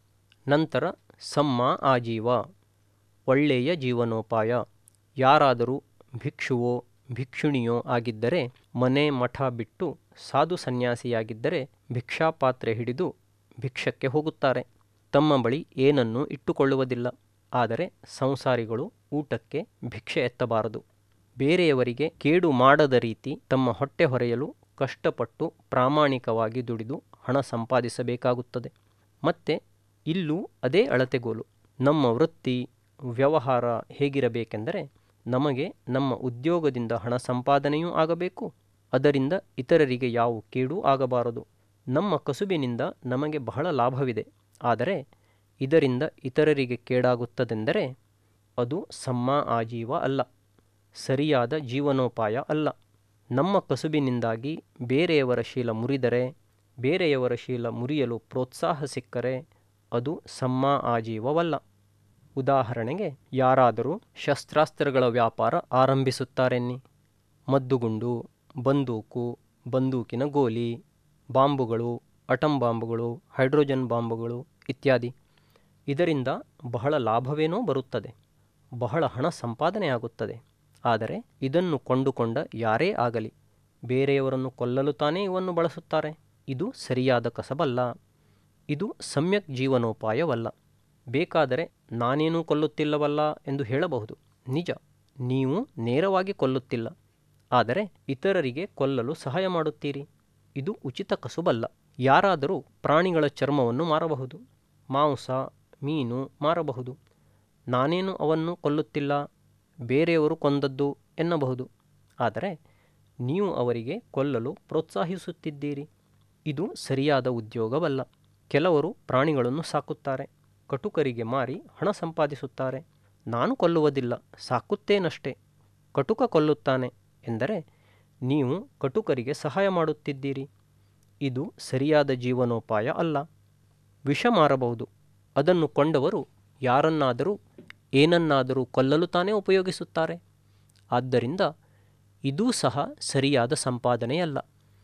ನಂತರ ಸಮ್ಮಾ ಆಜೀವ, ಒಳ್ಳೆಯ ಜೀವನೋಪಾಯ. ಯಾರಾದರೂ ಭಿಕ್ಷುವೋ ಭಿಕ್ಷುಣಿಯೋ ಆಗಿದ್ದರೆ, ಮನೆ ಮಠ ಬಿಟ್ಟು ಸಾಧು ಸನ್ಯಾಸಿಯಾಗಿದ್ದರೆ ಭಿಕ್ಷಾಪಾತ್ರೆ ಹಿಡಿದು ಭಿಕ್ಷಕ್ಕೆ ಹೋಗುತ್ತಾರೆ. ತಮ್ಮ ಬಳಿ ಏನನ್ನೂ ಇಟ್ಟುಕೊಳ್ಳುವುದಿಲ್ಲ. ಆದರೆ ಸಂಸಾರಿಗಳು ಊಟಕ್ಕೆ ಭಿಕ್ಷೆ ಎತ್ತಬಾರದು. ಬೇರೆಯವರಿಗೆ ಕೇಡು ಮಾಡದ ರೀತಿ ತಮ್ಮ ಹೊಟ್ಟೆ ಹೊರೆಯಲು ಕಷ್ಟಪಟ್ಟು ಪ್ರಾಮಾಣಿಕವಾಗಿ ದುಡಿದು ಹಣ ಸಂಪಾದಿಸಬೇಕಾಗುತ್ತದೆ. ಮತ್ತೆ ಇಲ್ಲೂ ಅದೇ ಅಳತೆಗೋಲು. ನಮ್ಮ ವೃತ್ತಿ ವ್ಯವಹಾರ ಹೇಗಿರಬೇಕೆಂದರೆ, ನಮಗೆ ನಮ್ಮ ಉದ್ಯೋಗದಿಂದ ಹಣ ಸಂಪಾದನೆಯೂ ಆಗಬೇಕು, ಅದರಿಂದ ಇತರರಿಗೆ ಯಾವ ಕೇಡೂ ಆಗಬಾರದು. ನಮ್ಮ ಕಸುಬಿನಿಂದ ನಮಗೆ ಬಹಳ ಲಾಭವಿದೆ, ಆದರೆ ಇದರಿಂದ ಇತರರಿಗೆ ಕೇಡಾಗುತ್ತದೆಂದರೆ ಅದು ಸಮ್ಮಾ ಆಜೀವ ಅಲ್ಲ, ಸರಿಯಾದ ಜೀವನೋಪಾಯ ಅಲ್ಲ. ನಮ್ಮ ಕಸುಬಿನಿಂದಾಗಿ ಬೇರೆಯವರ ಶೀಲ ಮುರಿದರೆ, ಬೇರೆಯವರ ಶೀಲ ಮುರಿಯಲು ಪ್ರೋತ್ಸಾಹ ಸಿಕ್ಕರೆ ಅದು ಸಮ್ಮಾ ಆಜೀವವಲ್ಲ. ಉದಾಹರಣೆಗೆ, ಯಾರಾದರೂ ಶಸ್ತ್ರಾಸ್ತ್ರಗಳ ವ್ಯಾಪಾರ ಆರಂಭಿಸುತ್ತಾರೆನ್ನಿ. ಮದ್ದುಗುಂಡು, ಬಂದೂಕು, ಬಂದೂಕಿನ ಗೋಲಿ, ಬಾಂಬುಗಳು, ಅಟಮ್ ಬಾಂಬುಗಳು, ಹೈಡ್ರೋಜನ್ ಬಾಂಬುಗಳು ಇತ್ಯಾದಿ. ಇದರಿಂದ ಬಹಳ ಲಾಭವೇನೋ ಬರುತ್ತದೆ, ಬಹಳ ಹಣ ಸಂಪಾದನೆಯಾಗುತ್ತದೆ. ಆದರೆ ಇದನ್ನು ಕೊಂಡುಕೊಂಡ ಯಾರೇ ಆಗಲಿ ಬೇರೆಯವರನ್ನು ಕೊಲ್ಲಲು ತಾನೇ ಇವನ್ನು ಬಳಸುತ್ತಾರೆ. ಇದು ಸರಿಯಾದ ಕಸಬಲ್ಲ. ಇದು ಸಮ್ಯಕ್ ಜೀವನೋಪಾಯವಲ್ಲ. ಬೇಕಾದರೆ ನಾನೇನೂ ಕೊಲ್ಲುತ್ತಿಲ್ಲವಲ್ಲ ಎಂದು ಹೇಳಬಹುದು. ನಿಜ, ನೀವು ನೇರವಾಗಿ ಕೊಲ್ಲುತ್ತಿಲ್ಲ, ಆದರೆ ಇತರರಿಗೆ ಕೊಲ್ಲಲು ಸಹಾಯ ಮಾಡುತ್ತೀರಿ. ಇದು ಉಚಿತ ಕಸುಬಲ್ಲ. ಯಾರಾದರೂ ಪ್ರಾಣಿಗಳ ಚರ್ಮವನ್ನು ಮಾರಬಹುದು, ಮಾಂಸ ಮೀನು ಮಾರಬಹುದು. ನಾನೇನು ಅವನ್ನು ಕೊಲ್ಲುತ್ತಿಲ್ಲ, ಬೇರೆಯವರು ಕೊಂದದ್ದು ಎನ್ನಬಹುದು. ಆದರೆ ನೀವು ಅವರಿಗೆ ಕೊಲ್ಲಲು ಪ್ರೋತ್ಸಾಹಿಸುತ್ತಿದ್ದೀರಿ. ಇದು ಸರಿಯಾದ ಉದ್ಯೋಗವಲ್ಲ. ಕೆಲವರು ಪ್ರಾಣಿಗಳನ್ನು ಸಾಕುತ್ತಾರೆ, ಕಟುಕರಿಗೆ ಮಾರಿ ಹಣ ಸಂಪಾದಿಸುತ್ತಾರೆ. ನಾನು ಕೊಲ್ಲುವುದಿಲ್ಲ, ಸಾಕುತ್ತೇನಷ್ಟೇ. ಕಟುಕ ಕೊಲ್ಲುತ್ತಾನೆ ಎಂದರೆ ನೀವು ಕಟುಕರಿಗೆ ಸಹಾಯ ಮಾಡುತ್ತಿದ್ದೀರಿ. ಇದು ಸರಿಯಾದ ಜೀವನೋಪಾಯ ಅಲ್ಲ. ವಿಷ ಮಾರಬಹುದು, ಅದನ್ನು ಕೊಂಡವರು ಯಾರನ್ನಾದರೂ ಏನನ್ನಾದರೂ ಕೊಲ್ಲಲು ತಾನೇ ಉಪಯೋಗಿಸುತ್ತಾರೆ. ಆದ್ದರಿಂದ ಇದೂ ಸಹ ಸರಿಯಾದ ಸಂಪಾದನೆಯಲ್ಲ.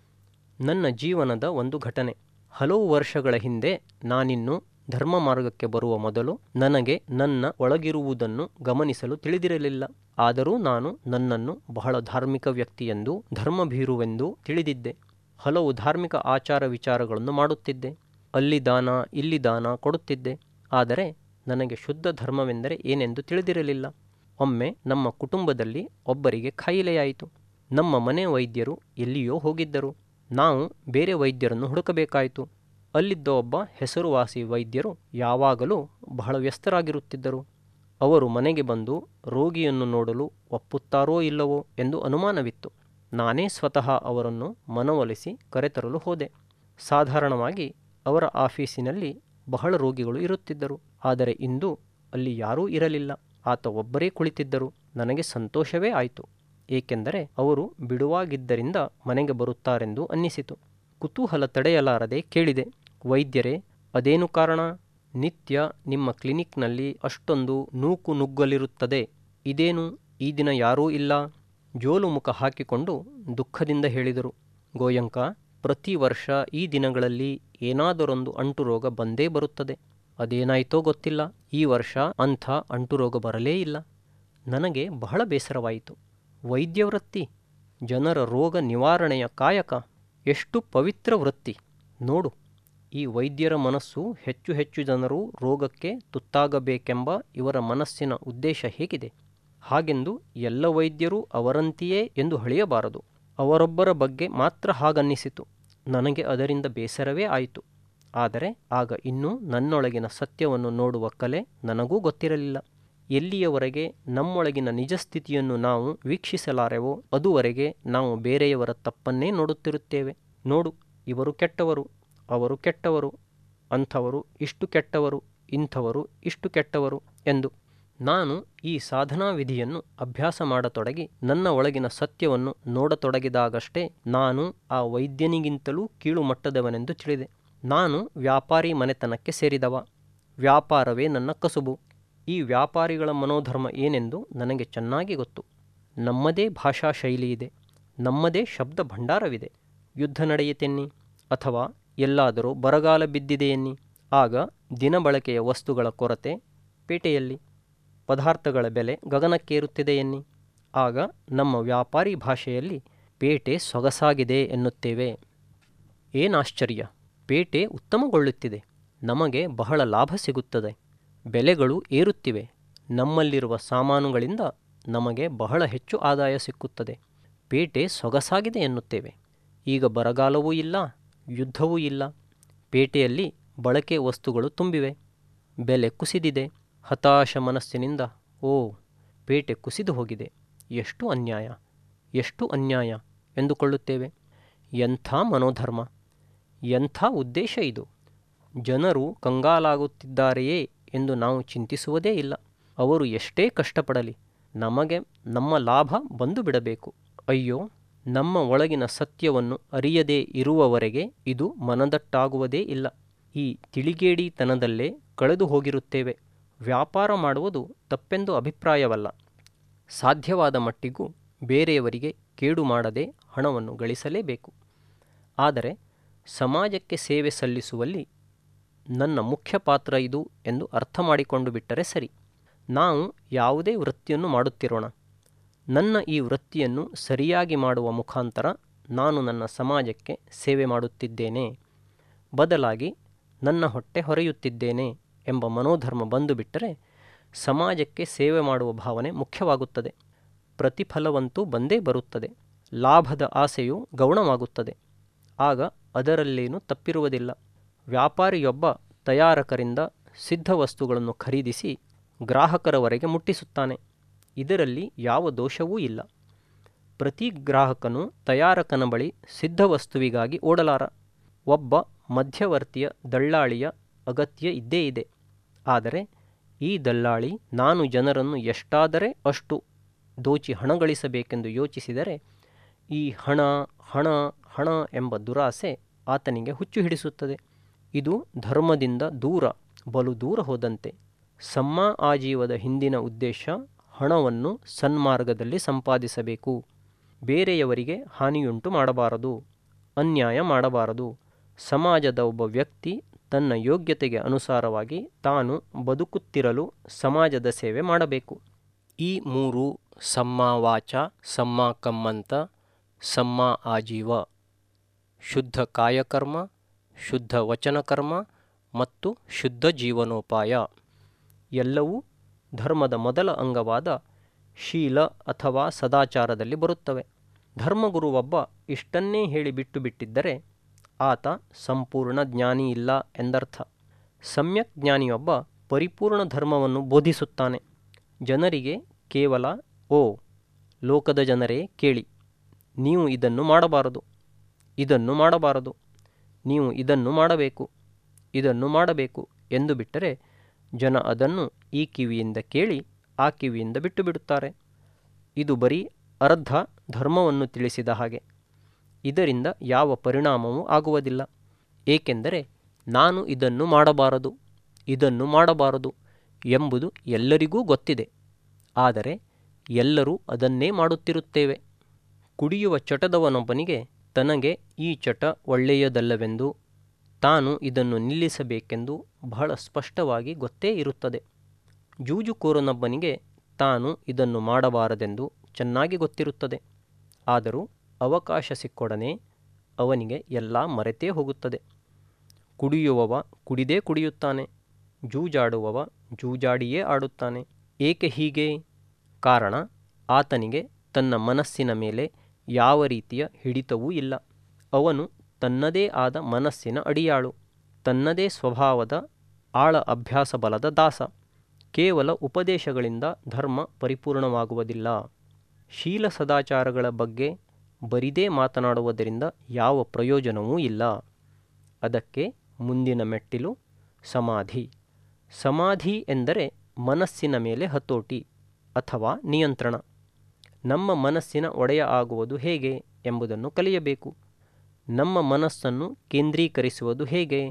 ನನ್ನ ಜೀವನದ ಒಂದು ಘಟನೆ. ಹಲವು ವರ್ಷಗಳ ಹಿಂದೆ ನಾನಿನ್ನು ಧರ್ಮ ಮಾರ್ಗಕ್ಕೆ ಬರುವ ಮೊದಲು ನನಗೆ ನನ್ನ ಒಳಗಿರುವುದನ್ನು ಗಮನಿಸಲು ತಿಳಿದಿರಲಿಲ್ಲ. ಆದರೂ ನಾನು ನನ್ನನ್ನು ಬಹಳ ಧಾರ್ಮಿಕ ವ್ಯಕ್ತಿಯೆಂದೂ ಧರ್ಮಭೀರುವೆಂದೂ ತಿಳಿದಿದ್ದೆ. ಹಲವು ಧಾರ್ಮಿಕ ಆಚಾರ ವಿಚಾರಗಳನ್ನು ಮಾಡುತ್ತಿದ್ದೆ. ಅಲ್ಲಿ ದಾನ ಇಲ್ಲಿ ದಾನ ಕೊಡುತ್ತಿದ್ದೆ. ಆದರೆ ನನಗೆ ಶುದ್ಧ ಧರ್ಮವೆಂದರೆ ಏನೆಂದು ತಿಳಿದಿರಲಿಲ್ಲ. ಒಮ್ಮೆ ನಮ್ಮ ಕುಟುಂಬದಲ್ಲಿ ಒಬ್ಬರಿಗೆ ಕಾಯಿಲೆಯಾಯಿತು. ನಮ್ಮ ಮನೆ ವೈದ್ಯರು ಎಲ್ಲಿಯೋ ಹೋಗಿದ್ದರು. ನಾವು ಬೇರೆ ವೈದ್ಯರನ್ನು ಹುಡುಕಬೇಕಾಯಿತು. ಅಲ್ಲಿದ್ದ ಒಬ್ಬ ಹೆಸರುವಾಸಿ ವೈದ್ಯರು ಯಾವಾಗಲೂ ಬಹಳ ವ್ಯಸ್ತರಾಗಿರುತ್ತಿದ್ದರು. ಅವರು ಮನೆಗೆ ಬಂದು ರೋಗಿಯನ್ನು ನೋಡಲು ಒಪ್ಪುತ್ತಾರೋ ಇಲ್ಲವೋ ಎಂದು ಅನುಮಾನವಿತ್ತು. ನಾನೇ ಸ್ವತಃ ಅವರನ್ನು ಮನವೊಲಿಸಿ ಕರೆತರಲು ಹೋದೆ. ಸಾಧಾರಣವಾಗಿ ಅವರ ಆಫೀಸಿನಲ್ಲಿ ಬಹಳ ರೋಗಿಗಳು ಇರುತ್ತಿದ್ದರು. ಆದರೆ ಇಂದು ಅಲ್ಲಿ ಯಾರೂ ಇರಲಿಲ್ಲ. ಆತ ಒಬ್ಬರೇ ಕುಳಿತಿದ್ದರು. ನನಗೆ ಸಂತೋಷವೇ ಆಯಿತು, ಏಕೆಂದರೆ ಅವರು ಬಿಡುವಾಗಿದ್ದರಿಂದ ಮನೆಗೆ ಬರುತ್ತಾರೆಂದು ಅನ್ನಿಸಿತು. ಕುತೂಹಲ ತಡೆಯಲಾರದೆ ಕೇಳಿದೆ, ವೈದ್ಯರೇ, ಅದೇನು ಕಾರಣ? ನಿತ್ಯ ನಿಮ್ಮ ಕ್ಲಿನಿಕ್ನಲ್ಲಿ ಅಷ್ಟೊಂದು ನೂಕು ನುಗ್ಗಲಿರುತ್ತದೆ. ಇದೇನು ಈ ದಿನ ಯಾರೂ ಇಲ್ಲ? ಜೋಲು ಮುಖ ಹಾಕಿಕೊಂಡು ದುಃಖದಿಂದ ಹೇಳಿದರು. ಗೋಯಂಕ, ಪ್ರತಿ ವರ್ಷ ಈ ದಿನಗಳಲ್ಲಿ ಏನಾದರೊಂದು ಅಂಟುರೋಗ ಬಂದೇ ಬರುತ್ತದೆ. ಅದೇನಾಯ್ತೋ ಗೊತ್ತಿಲ್ಲ, ಈ ವರ್ಷ ಅಂಥ ಅಂಟುರೋಗ ಬರಲೇ ಇಲ್ಲ. ನನಗೆ ಬಹಳ ಬೇಸರವಾಯಿತು. ವೈದ್ಯವೃತ್ತಿ, ಜನರ ರೋಗ ನಿವಾರಣೆಯ ಕಾಯಕ, ಎಷ್ಟು ಪವಿತ್ರ ವೃತ್ತಿ. ನೋಡು, ಈ ವೈದ್ಯರ ಮನಸ್ಸು ಹೆಚ್ಚು ಹೆಚ್ಚು ಜನರು ರೋಗಕ್ಕೆ ತುತ್ತಾಗಬೇಕೆಂಬ ಇವರ ಮನಸ್ಸಿನ ಉದ್ದೇಶ ಹೇಗಿದೆ. ಹಾಗೆಂದು ಎಲ್ಲ ವೈದ್ಯರು ಅವರಂತೆಯೇ ಎಂದು ಹಳೆಯಬಾರದು. ಅವರೊಬ್ಬರ ಬಗ್ಗೆ ಮಾತ್ರ ಹಾಗನ್ನಿಸಿತು. ನನಗೆ ಅದರಿಂದ ಬೇಸರವೇ ಆಯಿತು. ಆದರೆ ಆಗ ಇನ್ನೂ ನನ್ನೊಳಗಿನ ಸತ್ಯವನ್ನು ನೋಡುವ ಕಲೆ ನನಗೂ ಗೊತ್ತಿರಲಿಲ್ಲ. ಎಲ್ಲಿಯವರೆಗೆ ನಮ್ಮೊಳಗಿನ ನಿಜಸ್ಥಿತಿಯನ್ನು ನಾವು ವೀಕ್ಷಿಸಲಾರೆವೋ ಅದುವರೆಗೆ ನಾವು ಬೇರೆಯವರ ತಪ್ಪನ್ನೇ ನೋಡುತ್ತಿರುತ್ತೇವೆ. ನೋಡು, ಇವರು ಕೆಟ್ಟವರು, ಅವರು ಕೆಟ್ಟವರು, ಅಂಥವರು ಇಷ್ಟು ಕೆಟ್ಟವರು, ಇಂಥವರು ಇಷ್ಟು ಕೆಟ್ಟವರು ಎಂದು. ನಾನು ಈ ಸಾಧನಾ ವಿಧಿಯನ್ನು ಅಭ್ಯಾಸ ಮಾಡತೊಡಗಿ ನನ್ನ ಒಳಗಿನ ಸತ್ಯವನ್ನು ನೋಡತೊಡಗಿದಾಗಷ್ಟೇ ನಾನು ಆ ವೈದ್ಯನಿಗಿಂತಲೂ ಕೀಳು ಮಟ್ಟದವನೆಂದು ತಿಳಿದೆ. ನಾನು ವ್ಯಾಪಾರಿ ಮನೆತನಕ್ಕೆ ಸೇರಿದವ. ವ್ಯಾಪಾರವೇ ನನ್ನ ಕಸುಬು. ಈ ವ್ಯಾಪಾರಿಗಳ ಮನೋಧರ್ಮ ಏನೆಂದು ನನಗೆ ಚೆನ್ನಾಗಿ ಗೊತ್ತು. ನಮ್ಮದೇ ಭಾಷಾ ಶೈಲಿಯಿದೆ, ನಮ್ಮದೇ ಶಬ್ದ ಭಂಡಾರವಿದೆ. ಯುದ್ಧ ನಡೆಯಿತೆನ್ನಿ, ಅಥವಾ ಎಲ್ಲಾದರೂ ಬರಗಾಲ ಬಿದ್ದಿದೆಯೆನ್ನಿ, ಆಗ ದಿನಬಳಕೆಯ ವಸ್ತುಗಳ ಕೊರತೆ ಪೇಟೆಯಲ್ಲಿ, ಪದಾರ್ಥಗಳ ಬೆಲೆ ಗಗನಕ್ಕೇರುತ್ತಿದೆಯೆನ್ನಿ, ಆಗ ನಮ್ಮ ವ್ಯಾಪಾರಿ ಭಾಷೆಯಲ್ಲಿ ಪೇಟೆ ಸೊಗಸಾಗಿದೆ ಎನ್ನುತ್ತೇವೆ. ಏನಾಶ್ಚರ್ಯ, ಪೇಟೆ ಉತ್ತಮಗೊಳ್ಳುತ್ತಿದೆ, ನಮಗೆ ಬಹಳ ಲಾಭ ಸಿಗುತ್ತದೆ, ಬೆಲೆಗಳು ಏರುತ್ತಿವೆ, ನಮ್ಮಲ್ಲಿರುವ ಸಾಮಾನುಗಳಿಂದ ನಮಗೆ ಬಹಳ ಹೆಚ್ಚು ಆದಾಯ ಸಿಕ್ಕುತ್ತದೆ, ಪೇಟೆ ಸೊಗಸಾಗಿದೆ ಎನ್ನುತ್ತೇವೆ. ಈಗ ಬರಗಾಲವೂ ಇಲ್ಲ, ಯುದ್ಧವೂ ಇಲ್ಲ, ಪೇಟೆಯಲ್ಲಿ ಬಳಕೆ ವಸ್ತುಗಳು ತುಂಬಿವೆ, ಬೆಲೆ ಕುಸಿದಿದೆ. ಹತಾಶ ಮನಸ್ಸಿನಿಂದ ಓ, ಪೇಟೆ ಕುಸಿದು ಹೋಗಿದೆ, ಎಷ್ಟು ಅನ್ಯಾಯ, ಎಷ್ಟು ಅನ್ಯಾಯ ಎಂದುಕೊಳ್ಳುತ್ತೇವೆ. ಎಂಥ ಮನೋಧರ್ಮ, ಎಂಥ ಉದ್ದೇಶ ಇದು! ಜನರು ಕಂಗಾಲಾಗುತ್ತಿದ್ದಾರೆಯೇ ಎಂದು ನಾವು ಚಿಂತಿಸುವುದೇ ಇಲ್ಲ. ಅವರು ಎಷ್ಟೇ ಕಷ್ಟಪಡಲಿ, ನಮಗೆ ನಮ್ಮ ಲಾಭ ಬಂದು ಬಿಡಬೇಕು. ಅಯ್ಯೋ, ನಮ್ಮ ಒಳಗಿನ ಸತ್ಯವನ್ನು ಅರಿಯದೇ ಇರುವವರೆಗೆ ಇದು ಮನದಟ್ಟಾಗುವುದೇ ಇಲ್ಲ. ಈ ತಿಳಿಗೇಡಿತನದಲ್ಲೇ ಕಳೆದು ಹೋಗಿರುತ್ತೇವೆ. ವ್ಯಾಪಾರ ಮಾಡುವುದು ತಪ್ಪೆಂದು ಅಭಿಪ್ರಾಯವಲ್ಲ. ಸಾಧ್ಯವಾದ ಮಟ್ಟಿಗೂ ಬೇರೆಯವರಿಗೆ ಕೇಡು ಮಾಡದೆ ಹಣವನ್ನು ಗಳಿಸಲೇಬೇಕು. ಆದರೆ ಸಮಾಜಕ್ಕೆ ಸೇವೆ ಸಲ್ಲಿಸುವಲ್ಲಿ ನನ್ನ ಮುಖ್ಯ ಪಾತ್ರ ಇದು ಎಂದು ಅರ್ಥ ಮಾಡಿಕೊಂಡು ಬಿಟ್ಟರೆ ಸರಿ. ನಾವು ಯಾವುದೇ ವೃತ್ತಿಯನ್ನು ಮಾಡುತ್ತಿರೋಣ, ನನ್ನ ಈ ವೃತ್ತಿಯನ್ನು ಸರಿಯಾಗಿ ಮಾಡುವ ಮುಖಾಂತರ ನಾನು ನನ್ನ ಸಮಾಜಕ್ಕೆ ಸೇವೆ ಮಾಡುತ್ತಿದ್ದೇನೆ, ಬದಲಾಗಿ ನನ್ನ ಹೊಟ್ಟೆ ಹೊರೆಯುತ್ತಿದ್ದೇನೆ ಎಂಬ ಮನೋಧರ್ಮ ಬಂದು ಬಿಟ್ಟರೆ ಸಮಾಜಕ್ಕೆ ಸೇವೆ ಮಾಡುವ ಭಾವನೆ ಮುಖ್ಯವಾಗುತ್ತದೆ. ಪ್ರತಿಫಲವಂತೂ ಬಂದೇ ಬರುತ್ತದೆ. ಲಾಭದ ಆಸೆಯು ಗೌಣವಾಗುತ್ತದೆ. ಆಗ ಅದರಲ್ಲೇನೂ ತಪ್ಪಿರುವುದಿಲ್ಲ. ವ್ಯಾಪಾರಿಯೊಬ್ಬ ತಯಾರಕರಿಂದ ಸಿದ್ಧ ವಸ್ತುಗಳನ್ನು ಖರೀದಿಸಿ ಗ್ರಾಹಕರವರೆಗೆ ಮುಟ್ಟಿಸುತ್ತಾನೆ. ಇದರಲ್ಲಿ ಯಾವ ದೋಷವೂ ಇಲ್ಲ. ಪ್ರತಿ ಗ್ರಾಹಕನು ತಯಾರಕನ ಬಳಿ ಸಿದ್ಧ ವಸ್ತುವಿಗಾಗಿ ಓಡಲಾರ. ಒಬ್ಬ ಮಧ್ಯವರ್ತಿಯ ದಳ್ಳಾಳಿಯ ಅಗತ್ಯ ಇದ್ದೇ ಇದೆ. ಆದರೆ ಈ ದಳ್ಳಾಳಿ ನಾನು ಜನರನ್ನು ಎಷ್ಟಾದರೆ ಅಷ್ಟು ದೋಚಿ ಹಣ ಗಳಿಸಬೇಕೆಂದು ಯೋಚಿಸಿದರೆ ಈ ಹಣ ಹಣ ಹಣ ಎಂಬ ದುರಾಸೆ ಆತನಿಗೆ ಹುಚ್ಚು ಹಿಡಿಸುತ್ತದೆ. ಇದು ಧರ್ಮದಿಂದ ದೂರ, ಬಲು ದೂರ ಹೋದಂತೆ. ಸಮ್ಮ ಆಜೀವದ ಹಿಂದಿನ ಉದ್ದೇಶ ಹಣವನ್ನು ಸನ್ಮಾರ್ಗದಲ್ಲಿ ಸಂಪಾದಿಸಬೇಕು. ಬೇರೆಯವರಿಗೆ ಹಾನಿಯುಂಟು ಮಾಡಬಾರದು, ಅನ್ಯಾಯ ಮಾಡಬಾರದು. ಸಮಾಜದ ಒಬ್ಬ ವ್ಯಕ್ತಿ ತನ್ನ ಯೋಗ್ಯತೆಗೆ ಅನುಸಾರವಾಗಿ ತಾನು ಬದುಕುತ್ತಿರಲು ಸಮಾಜದ ಸೇವೆ ಮಾಡಬೇಕು. ಈ ಮೂರು ಸಮ್ಮ ವಾಚ, ಸಮ್ಮ ಕಮ್ಮಂತ, ಸಮ್ಮ ಆಜೀವ, ಶುದ್ಧ ಕಾಯಕರ್ಮ, ಶುದ್ಧ ವಚನಕರ್ಮ ಮತ್ತು ಶುದ್ಧ ಜೀವನೋಪಾಯ ಎಲ್ಲವೂ ಧರ್ಮದ ಮೊದಲ ಅಂಗವಾದ ಶೀಲ ಅಥವಾ ಸದಾಚಾರದಲ್ಲಿ ಬರುತ್ತವೆ. ಧರ್ಮಗುರುವೊಬ್ಬ ಇಷ್ಟನ್ನೇ ಹೇಳಿ ಬಿಟ್ಟು ಬಿಟ್ಟಿದ್ದರೆ ಆತ ಸಂಪೂರ್ಣ ಜ್ಞಾನಿ ಇಲ್ಲ ಎಂದರ್ಥ. ಸಮ್ಯಕ್ ಜ್ಞಾನಿಯೊಬ್ಬ ಪರಿಪೂರ್ಣ ಧರ್ಮವನ್ನು ಬೋಧಿಸುತ್ತಾನೆ. ಜನರಿಗೆ ಕೇವಲ ಓ ಲೋಕದ ಜನರೇ ಕೇಳಿ, ನೀವು ಇದನ್ನು ಮಾಡಬಾರದು, ಇದನ್ನು ಮಾಡಬಾರದು, ನೀವು ಇದನ್ನು ಮಾಡಬೇಕು, ಇದನ್ನು ಮಾಡಬೇಕು ಎಂದು ಬಿಟ್ಟರೆ ಜನ ಅದನ್ನು ಈ ಕಿವಿಯಿಂದ ಕೇಳಿ ಆ ಕಿವಿಯಿಂದ ಬಿಟ್ಟು ಬಿಡುತ್ತಾರೆ. ಇದು ಬರೀ ಅರ್ಧ ಧರ್ಮವನ್ನು ತಿಳಿಸಿದ ಹಾಗೆ. ಇದರಿಂದ ಯಾವ ಪರಿಣಾಮವೂ ಆಗುವುದಿಲ್ಲ. ಏಕೆಂದರೆ ನಾನು ಇದನ್ನು ಮಾಡಬಾರದು, ಇದನ್ನು ಮಾಡಬಾರದು ಎಂಬುದು ಎಲ್ಲರಿಗೂ ಗೊತ್ತಿದೆ. ಆದರೆ ಎಲ್ಲರೂ ಅದನ್ನೇ ಮಾಡುತ್ತಿರುತ್ತೇವೆ. ಕುಡಿಯುವ ಚಟದವನೊಬ್ಬನಿಗೆ ತನಗೆ ಈ ಚಟ ಒಳ್ಳೆಯದಲ್ಲವೆಂದು, ತಾನು ಇದನ್ನು ನಿಲ್ಲಿಸಬೇಕೆಂದು ಬಹಳ ಸ್ಪಷ್ಟವಾಗಿ ಗೊತ್ತೇ ಇರುತ್ತದೆ. ಜೂಜುಕೋರನೊಬ್ಬನಿಗೆ ತಾನು ಇದನ್ನು ಮಾಡಬಾರದೆಂದು ಚೆನ್ನಾಗಿ ಗೊತ್ತಿರುತ್ತದೆ. ಆದರೂ ಅವಕಾಶ ಸಿಕ್ಕೊಡನೆ ಅವನಿಗೆ ಎಲ್ಲ ಮರೆತೇ ಹೋಗುತ್ತದೆ. ಕುಡಿಯುವವ ಕುಡಿದೇ ಕುಡಿಯುತ್ತಾನೆ, ಜೂಜಾಡುವವ ಜೂಜಾಡಿಯೇ ಆಡುತ್ತಾನೆ. ಏಕೆ ಹೀಗೆ? ಕಾರಣ ಆತನಿಗೆ ತನ್ನ ಮನಸ್ಸಿನ ಮೇಲೆ ಯಾವ ರೀತಿಯ ಹಿಡಿತವೂ ಇಲ್ಲ. ಅವನು ತನ್ನದೇ ಆದ ಮನಸ್ಸಿನ ಅಡಿಯಾಳು, ತನ್ನದೇ ಸ್ವಭಾವದ ಆಳ ಅಭ್ಯಾಸ ಬಲದ ದಾಸ. ಕೇವಲ ಉಪದೇಶಗಳಿಂದ ಧರ್ಮ ಪರಿಪೂರ್ಣವಾಗುವುದಿಲ್ಲ. ಶೀಲ ಸದಾಚಾರಗಳ ಬಗ್ಗೆ ಬರಿದೇ ಮಾತನಾಡುವುದರಿಂದ ಯಾವ ಪ್ರಯೋಜನವೂ ಇಲ್ಲ. ಅದಕ್ಕೆ ಮುಂದಿನ ಮೆಟ್ಟಿಲು ಸಮಾಧಿ. ಸಮಾಧಿ ಎಂದರೆ ಮನಸ್ಸಿನ ಮೇಲೆ ಹತೋಟಿ ಅಥವಾ ನಿಯಂತ್ರಣ. ನಮ್ಮ ಮನಸ್ಸಿನ ಒಡೆಯ ಆಗುವುದು ಹೇಗೆ ಎಂಬುದನ್ನು ಕಲಿಯಬೇಕು. ನಮ್ಮ ಮನಸ್ಸನ್ನು ಕೇಂದ್ರೀಕರಿಸುವುದು ಹೇಗೆ?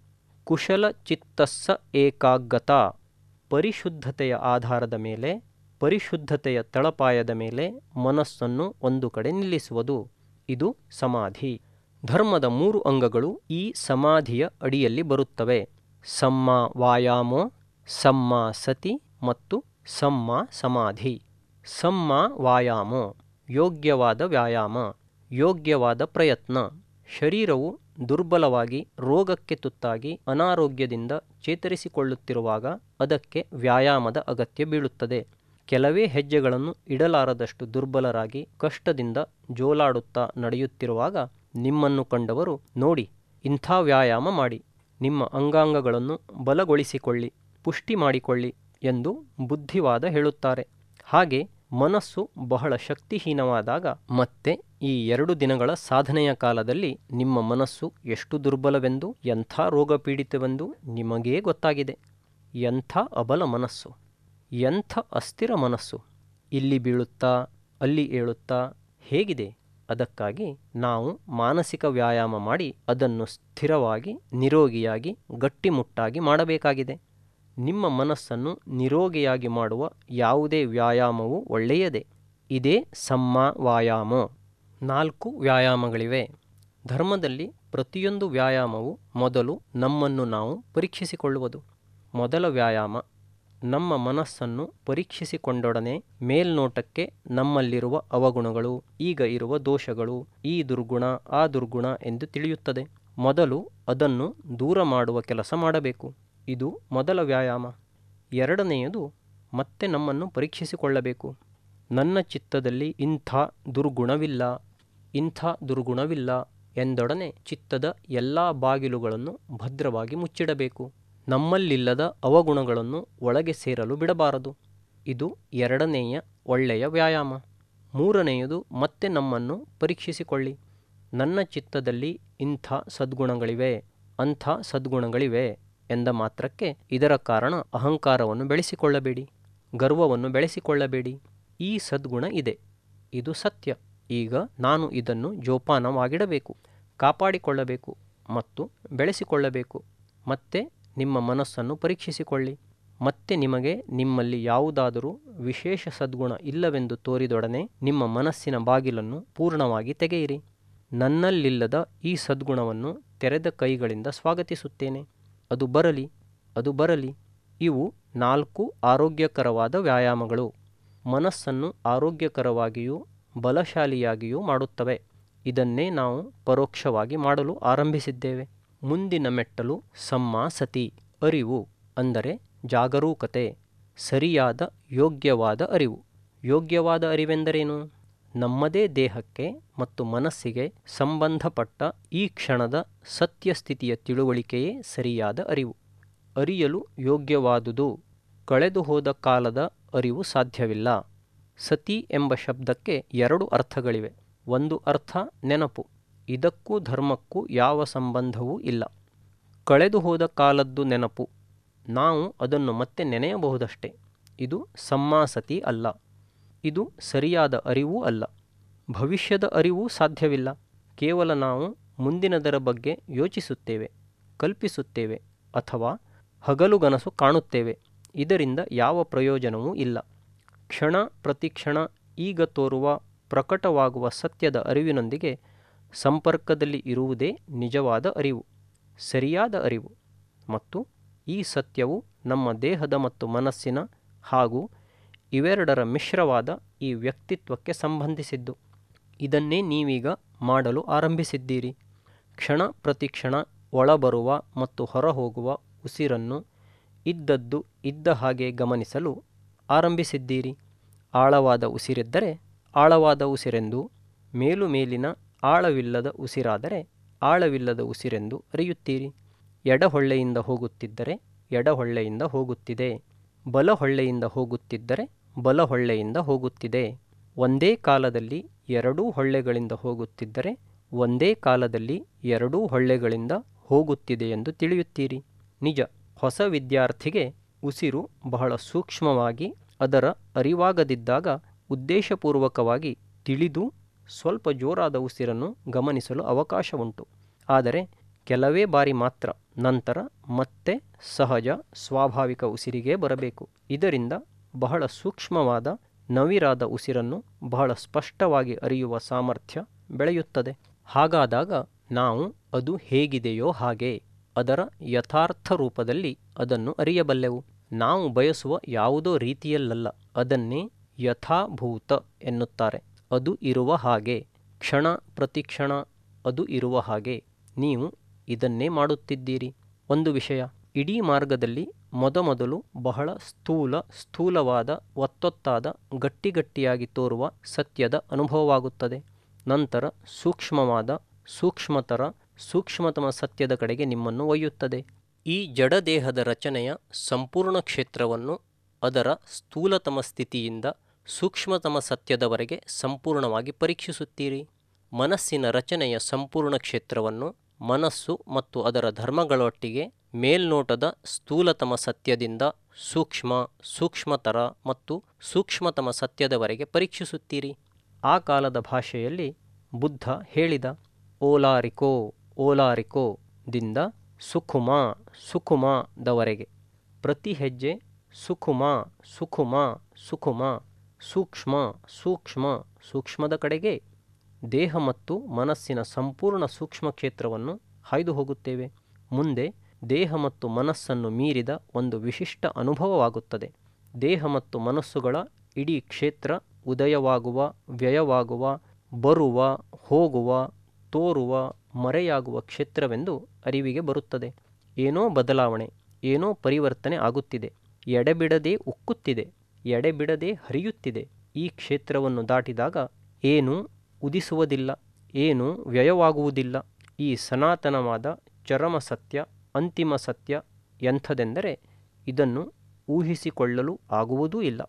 ಕುಶಲ ಚಿತ್ತಸ್ಸ ಏಕಾಗ್ರತ. ಪರಿಶುದ್ಧತೆಯ ಆಧಾರದ ಮೇಲೆ, ಪರಿಶುದ್ಧತೆಯ ತಳಪಾಯದ ಮೇಲೆ ಮನಸ್ಸನ್ನು ಒಂದು ಕಡೆ ನಿಲ್ಲಿಸುವುದು. ಇದು ಸಮಾಧಿ. ಧರ್ಮದ 3 ಅಂಗಗಳು ಈ ಸಮಾಧಿಯ ಅಡಿಯಲ್ಲಿ ಬರುತ್ತವೆ. ಸಮ್ಮ ವಾಯಾಮೋ, ಸಮ್ಮ ಸತಿ ಮತ್ತು ಸಮ್ಮ ಸಮಾಧಿ. ಸಮ್ಮ ವಾಯಾಮೋ ಯೋಗ್ಯವಾದ ವ್ಯಾಯಾಮ, ಯೋಗ್ಯವಾದ ಪ್ರಯತ್ನ. ಶರೀರವು ದುರ್ಬಲವಾಗಿ ರೋಗಕ್ಕೆ ತುತ್ತಾಗಿ ಅನಾರೋಗ್ಯದಿಂದ ಚೇತರಿಸಿಕೊಳ್ಳುತ್ತಿರುವಾಗ ಅದಕ್ಕೆ ವ್ಯಾಯಾಮದ ಅಗತ್ಯ ಬೀಳುತ್ತದೆ. ಕೆಲವೇ ಹೆಜ್ಜೆಗಳನ್ನು ಇಡಲಾರದಷ್ಟು ದುರ್ಬಲರಾಗಿ ಕಷ್ಟದಿಂದ ಜೋಲಾಡುತ್ತಾ ನಡೆಯುತ್ತಿರುವಾಗ ನಿಮ್ಮನ್ನು ಕಂಡವರು ನೋಡಿ, ಇಂಥ ವ್ಯಾಯಾಮ ಮಾಡಿ, ನಿಮ್ಮ ಅಂಗಾಂಗಗಳನ್ನು ಬಲಗೊಳಿಸಿಕೊಳ್ಳಿ, ಪುಷ್ಟಿ ಮಾಡಿಕೊಳ್ಳಿ ಎಂದು ಬುದ್ಧಿವಾದ ಹೇಳುತ್ತಾರೆ. ಹಾಗೆ ಮನಸ್ಸು ಬಹಳ ಶಕ್ತಿಹೀನವಾದಾಗ ಮತ್ತೆ ಈ 2 ದಿನಗಳ ಸಾಧನೆಯ ಕಾಲದಲ್ಲಿ ನಿಮ್ಮ ಮನಸ್ಸು ಎಷ್ಟು ದುರ್ಬಲವೆಂದು, ಎಂಥ ರೋಗಪೀಡಿತವೆಂದು ನಿಮಗೇ ಗೊತ್ತಾಗಿದೆ. ಎಂಥ ಅಬಲ ಮನಸ್ಸು, ಎಂಥ ಅಸ್ಥಿರ ಮನಸ್ಸು, ಇಲ್ಲಿ ಬೀಳುತ್ತಾ ಅಲ್ಲಿ ಏಳುತ್ತಾ ಹೇಗಿದೆ. ಅದಕ್ಕಾಗಿ ನಾವು ಮಾನಸಿಕ ವ್ಯಾಯಾಮ ಮಾಡಿ ಅದನ್ನು ಸ್ಥಿರವಾಗಿ, ನಿರೋಗಿಯಾಗಿ, ಗಟ್ಟಿಮುಟ್ಟಾಗಿ ಮಾಡಬೇಕಾಗಿದೆ. ನಿಮ್ಮ ಮನಸ್ಸನ್ನು ನಿರೋಗಿಯಾಗಿ ಮಾಡುವ ಯಾವುದೇ ವ್ಯಾಯಾಮವೂ ಒಳ್ಳೆಯದೇ. ಇದೇ ಸಮ್ಮ ವ್ಯಾಯಾಮ. 4 ವ್ಯಾಯಾಮಗಳಿವೆ. ಧರ್ಮದಲ್ಲಿ ಪ್ರತಿಯೊಂದು ವ್ಯಾಯಾಮವು ಮೊದಲು ನಮ್ಮನ್ನು ನಾವು ಪರೀಕ್ಷಿಸಿಕೊಳ್ಳುವುದು. ಮೊದಲ ವ್ಯಾಯಾಮ ನಮ್ಮ ಮನಸ್ಸನ್ನು ಪರೀಕ್ಷಿಸಿಕೊಂಡೊಡನೆ ಮೇಲ್ನೋಟಕ್ಕೆ ನಮ್ಮಲ್ಲಿರುವ ಅವಗುಣಗಳು, ಈಗ ಇರುವ ದೋಷಗಳು, ಈ ದುರ್ಗುಣ ಆ ದುರ್ಗುಣ ಎಂದು ತಿಳಿಯುತ್ತದೆ. ಮೊದಲು ಅದನ್ನು ದೂರ ಮಾಡುವ ಕೆಲಸ ಮಾಡಬೇಕು. ಇದು ಮೊದಲ ವ್ಯಾಯಾಮ. ಎರಡನೆಯದು ಮತ್ತೆ ನಮ್ಮನ್ನು ಪರೀಕ್ಷಿಸಿಕೊಳ್ಳಬೇಕು. ನನ್ನ ಚಿತ್ತದಲ್ಲಿ ಇಂಥ ದುರ್ಗುಣವಿಲ್ಲ, ಇಂಥ ದುರ್ಗುಣವಿಲ್ಲ ಎಂದೊಡನೆ ಚಿತ್ತದ ಎಲ್ಲ ಬಾಗಿಲುಗಳನ್ನು ಭದ್ರವಾಗಿ ಮುಚ್ಚಿಡಬೇಕು. ನಮ್ಮಲ್ಲಿಲ್ಲದ ಅವಗುಣಗಳನ್ನು ಒಳಗೆ ಸೇರಲು ಬಿಡಬಾರದು. ಇದು ಎರಡನೆಯ ಒಳ್ಳೆಯ ವ್ಯಾಯಾಮ. ಮೂರನೆಯದು ಮತ್ತೆ ನಮ್ಮನ್ನು ಪರೀಕ್ಷಿಸಿಕೊಳ್ಳಿ. ನನ್ನ ಚಿತ್ತದಲ್ಲಿ ಇಂಥ ಸದ್ಗುಣಗಳಿವೆ, ಅಂಥ ಸದ್ಗುಣಗಳಿವೆ ಎಂದ ಮಾತ್ರಕ್ಕೆ ಇದರ ಕಾರಣ ಅಹಂಕಾರವನ್ನು ಬೆಳೆಸಿಕೊಳ್ಳಬೇಡಿ, ಗರ್ವವನ್ನು ಬೆಳೆಸಿಕೊಳ್ಳಬೇಡಿ. ಈ ಸದ್ಗುಣ ಇದೆ, ಇದು ಸತ್ಯ. ಈಗ ನಾನು ಇದನ್ನು ಜೋಪಾನವಾಗಿಡಬೇಕು, ಕಾಪಾಡಿಕೊಳ್ಳಬೇಕು ಮತ್ತು ಬೆಳೆಸಿಕೊಳ್ಳಬೇಕು. ಮತ್ತೆ ನಿಮ್ಮ ಮನಸ್ಸನ್ನು ಪರೀಕ್ಷಿಸಿಕೊಳ್ಳಿ. ಮತ್ತೆ ನಿಮಗೆ ನಿಮ್ಮಲ್ಲಿ ಯಾವುದಾದರೂ ವಿಶೇಷ ಸದ್ಗುಣ ಇಲ್ಲವೆಂದು ತೋರಿದೊಡನೆ ನಿಮ್ಮ ಮನಸ್ಸಿನ ಬಾಗಿಲನ್ನು ಪೂರ್ಣವಾಗಿ ತೆಗೆಯಿರಿ. ನನ್ನಲ್ಲಿಲ್ಲದ ಈ ಸದ್ಗುಣವನ್ನು ತೆರೆದ ಕೈಗಳಿಂದ ಸ್ವಾಗತಿಸುತ್ತೇನೆ. ಅದು ಬರಲಿ, ಅದು ಬರಲಿ. ಇವು 4 ಆರೋಗ್ಯಕರವಾದ ವ್ಯಾಯಾಮಗಳು. ಮನಸ್ಸನ್ನು ಆರೋಗ್ಯಕರವಾಗಿಯೂ ಬಲಶಾಲಿಯಾಗಿಯೂ ಮಾಡುತ್ತವೆ. ಇದನ್ನೇ ನಾವು ಪರೋಕ್ಷವಾಗಿ ಮಾಡಲು ಆರಂಭಿಸಿದ್ದೇವೆ. ಮುಂದಿನ ಮೆಟ್ಟಲು ಸಮ್ಮಾಸತಿ, ಅರಿವು ಅಂದರೆ ಜಾಗರೂಕತೆ, ಸರಿಯಾದ ಯೋಗ್ಯವಾದ ಅರಿವು. ಯೋಗ್ಯವಾದ ಅರಿವೆಂದರೇನು? ನಮ್ಮದೇ ದೇಹಕ್ಕೆ ಮತ್ತು ಮನಸ್ಸಿಗೆ ಸಂಬಂಧಪಟ್ಟ ಈ ಕ್ಷಣದ ಸತ್ಯಸ್ಥಿತಿಯ ತಿಳುವಳಿಕೆಯೇ ಸರಿಯಾದ ಅರಿವು. ಅರಿಯಲು ಯೋಗ್ಯವಾದುದು. ಕಳೆದು ಹೋದ ಕಾಲದ ಅರಿವು ಸಾಧ್ಯವಿಲ್ಲ. ಸತಿ ಎಂಬ ಶಬ್ದಕ್ಕೆ 2 ಅರ್ಥಗಳಿವೆ. ಒಂದು ಅರ್ಥ ನೆನಪು. ಇದಕ್ಕೂ ಧರ್ಮಕ್ಕೂ ಯಾವ ಸಂಬಂಧವೂ ಇಲ್ಲ. ಕಳೆದು ಹೋದ ಕಾಲದ್ದು ನೆನಪು, ನಾವು ಅದನ್ನು ಮತ್ತೆ ನೆನೆಯಬಹುದಷ್ಟೇ. ಇದು ಸಮ್ಮಾಸತಿ ಅಲ್ಲ. ಇದು ಸರಿಯಾದ ಅರಿವೂ ಅಲ್ಲ. ಭವಿಷ್ಯದ ಅರಿವೂ ಸಾಧ್ಯವಿಲ್ಲ. ಕೇವಲ ನಾವು ಮುಂದಿನದರ ಬಗ್ಗೆ ಯೋಚಿಸುತ್ತೇವೆ, ಕಲ್ಪಿಸುತ್ತೇವೆ ಅಥವಾ ಹಗಲುಗನಸು ಕಾಣುತ್ತೇವೆ. ಇದರಿಂದ ಯಾವ ಪ್ರಯೋಜನವೂ ಇಲ್ಲ. ಕ್ಷಣ ಪ್ರತಿಕ್ಷಣ ಈಗ ತೋರುವ ಪ್ರಕಟವಾಗುವ ಸತ್ಯದ ಅರಿವಿನೊಂದಿಗೆ ಸಂಪರ್ಕದಲ್ಲಿ ಇರುವುದೇ ನಿಜವಾದ ಅರಿವು, ಸರಿಯಾದ ಅರಿವು. ಮತ್ತು ಈ ಸತ್ಯವು ನಮ್ಮ ದೇಹದ ಮತ್ತು ಮನಸ್ಸಿನ ಹಾಗೂ ಇವೆರಡರ ಮಿಶ್ರವಾದ ಈ ವ್ಯಕ್ತಿತ್ವಕ್ಕೆ ಸಂಬಂಧಿಸಿದ್ದು. ಇದನ್ನೇ ನೀವೀಗ ಮಾಡಲು ಆರಂಭಿಸಿದ್ದೀರಿ. ಕ್ಷಣ ಪ್ರತಿಕ್ಷಣ ಒಳಬರುವ ಮತ್ತು ಹೊರಹೋಗುವ ಉಸಿರನ್ನು ಇದ್ದದ್ದು ಇದ್ದ ಹಾಗೆ ಗಮನಿಸಲು ಆರಂಭಿಸಿದ್ದೀರಿ. ಆಳವಾದ ಉಸಿರಿದ್ದರೆ ಆಳವಾದ ಉಸಿರೆಂದು, ಮೇಲು ಮೇಲಿನ ಆಳವಿಲ್ಲದ ಉಸಿರಾದರೆ ಆಳವಿಲ್ಲದ ಉಸಿರೆಂದು ಅರಿಯುತ್ತೀರಿ. ಎಡಹೊಳ್ಳೆಯಿಂದ ಹೋಗುತ್ತಿದ್ದರೆ ಎಡಹೊಳ್ಳೆಯಿಂದ ಹೋಗುತ್ತಿದೆ, ಬಲಹೊಳ್ಳೆಯಿಂದ ಹೋಗುತ್ತಿದ್ದರೆ ಬಲಹೊಳ್ಳೆಯಿಂದ ಹೋಗುತ್ತಿದೆ. ಒಂದೇ ಕಾಲದಲ್ಲಿ 2 ಹೊಳ್ಳೆಗಳಿಂದ ಹೋಗುತ್ತಿದ್ದರೆ ಒಂದೇ ಕಾಲದಲ್ಲಿ 2 ಹೊಳ್ಳೆಗಳಿಂದ ಹೋಗುತ್ತಿದೆ ಎಂದು ತಿಳಿಯುತ್ತೀರಿ. ನಿಜ, ಹೊಸ ವಿದ್ಯಾರ್ಥಿಗೆ ಉಸಿರು ಬಹಳ ಸೂಕ್ಷ್ಮವಾಗಿ ಅದರ ಅರಿವಾಗದಿದ್ದಾಗ ಉದ್ದೇಶಪೂರ್ವಕವಾಗಿ ತಿಳಿದು ಸ್ವಲ್ಪ ಜೋರಾದ ಉಸಿರನ್ನು ಗಮನಿಸಲು ಅವಕಾಶವುಂಟು. ಆದರೆ ಕೆಲವೇ ಬಾರಿ ಮಾತ್ರ. ನಂತರ ಮತ್ತೆ ಸಹಜ ಸ್ವಾಭಾವಿಕ ಉಸಿರಿಗೇ ಬರಬೇಕು. ಇದರಿಂದ ಬಹಳ ಸೂಕ್ಷ್ಮವಾದ ನವಿರಾದ ಉಸಿರನ್ನು ಬಹಳ ಸ್ಪಷ್ಟವಾಗಿ ಅರಿಯುವ ಸಾಮರ್ಥ್ಯ ಬೆಳೆಯುತ್ತದೆ. ಹಾಗಾದಾಗ ನಾವು ಅದು ಹೇಗಿದೆಯೋ ಹಾಗೆ ಅದರ ಯಥಾರ್ಥ ರೂಪದಲ್ಲಿ ಅದನ್ನು ಅರಿಯಬಲ್ಲೆವು. ನಾವು ಬಯಸುವ ಯಾವುದೋ ರೀತಿಯಲ್ಲಲ್ಲ. ಅದನ್ನೇ ಯಥಾಭೂತ ಎನ್ನುತ್ತಾರೆ. ಅದು ಇರುವ ಹಾಗೆ, ಕ್ಷಣ ಪ್ರತಿಕ್ಷಣ ಅದು ಇರುವ ಹಾಗೆ. ನೀವು ಇದನ್ನೇ ಮಾಡುತ್ತಿದ್ದೀರಿ. ಒಂದು ವಿಷಯ, ಇಡೀ ಮಾರ್ಗದಲ್ಲಿ ಮೊದಮೊದಲು ಬಹಳ ಸ್ಥೂಲವಾದ ಒತ್ತೊತ್ತಾದ ಗಟ್ಟಿಯಾಗಿ ತೋರುವ ಸತ್ಯದ ಅನುಭವವಾಗುತ್ತದೆ. ನಂತರ ಸೂಕ್ಷ್ಮವಾದ ಸೂಕ್ಷ್ಮತರ ಸೂಕ್ಷ್ಮತಮ ಸತ್ಯದ ಕಡೆಗೆ ನಿಮ್ಮನ್ನು ಒಯ್ಯುತ್ತದೆ. ಈ ಜಡದೇಹದ ರಚನೆಯ ಸಂಪೂರ್ಣ ಕ್ಷೇತ್ರವನ್ನು ಅದರ ಸ್ಥೂಲತಮ ಸ್ಥಿತಿಯಿಂದ ಸೂಕ್ಷ್ಮತಮ ಸತ್ಯದವರೆಗೆ ಸಂಪೂರ್ಣವಾಗಿ ಪರೀಕ್ಷಿಸುತ್ತೀರಿ. ಮನಸ್ಸಿನ ರಚನೆಯ ಸಂಪೂರ್ಣ ಕ್ಷೇತ್ರವನ್ನು ಮನಸ್ಸು ಮತ್ತು ಅದರ ಧರ್ಮಗಳೊಟ್ಟಿಗೆ ಮೇಲ್ನೋಟದ ಸ್ಥೂಲತಮ ಸತ್ಯದಿಂದ ಸೂಕ್ಷ್ಮತರ ಮತ್ತು ಸೂಕ್ಷ್ಮತಮ ಸತ್ಯದವರೆಗೆ ಪರೀಕ್ಷಿಸುತ್ತೀರಿ. ಆ ಕಾಲದ ಭಾಷೆಯಲ್ಲಿ ಬುದ್ಧ ಹೇಳಿದ ಓಲಾರಿಕೋ ದಿಂದ ಸುಖುಮದವರೆಗೆ ಪ್ರತಿ ಹೆಜ್ಜೆ ಸುಖುಮ ಸೂಕ್ಷ್ಮದ ಕಡೆಗೆ ದೇಹ ಮತ್ತು ಮನಸ್ಸಿನ ಸಂಪೂರ್ಣ ಸೂಕ್ಷ್ಮ ಕ್ಷೇತ್ರವನ್ನು ಹಾಯ್ದು ಹೋಗುತ್ತೇವೆ. ಮುಂದೆ ದೇಹ ಮತ್ತು ಮನಸ್ಸನ್ನು ಮೀರಿದ ಒಂದು ವಿಶಿಷ್ಟ ಅನುಭವವಾಗುತ್ತದೆ. ದೇಹ ಮತ್ತು ಮನಸ್ಸುಗಳ ಇಡೀ ಕ್ಷೇತ್ರ ಉದಯವಾಗುವ, ವ್ಯಯವಾಗುವ, ಬರುವ, ಹೋಗುವ, ತೋರುವ, ಮರೆಯಾಗುವ ಕ್ಷೇತ್ರವೆಂದು ಅರಿವಿಗೆ ಬರುತ್ತದೆ. ಏನೋ ಬದಲಾವಣೆ, ಏನೋ ಪರಿವರ್ತನೆ ಆಗುತ್ತಿದೆ. ಎಡೆಬಿಡದೆ ಉಕ್ಕುತ್ತಿದೆ, ಎಡೆಬಿಡದೆ ಹರಿಯುತ್ತಿದೆ. ಈ ಕ್ಷೇತ್ರವನ್ನು ದಾಟಿದಾಗ ಏನೂ ಉದಿಸುವುದಿಲ್ಲ, ಏನೂ ವ್ಯಯವಾಗುವುದಿಲ್ಲ. ಈ ಸನಾತನವಾದ ಚರಮ ಸತ್ಯ, ಅಂತಿಮ ಸತ್ಯ ಎಂಥದೆಂದರೆ ಇದನ್ನು ಊಹಿಸಿಕೊಳ್ಳಲು ಆಗುವುದೂ ಇಲ್ಲ,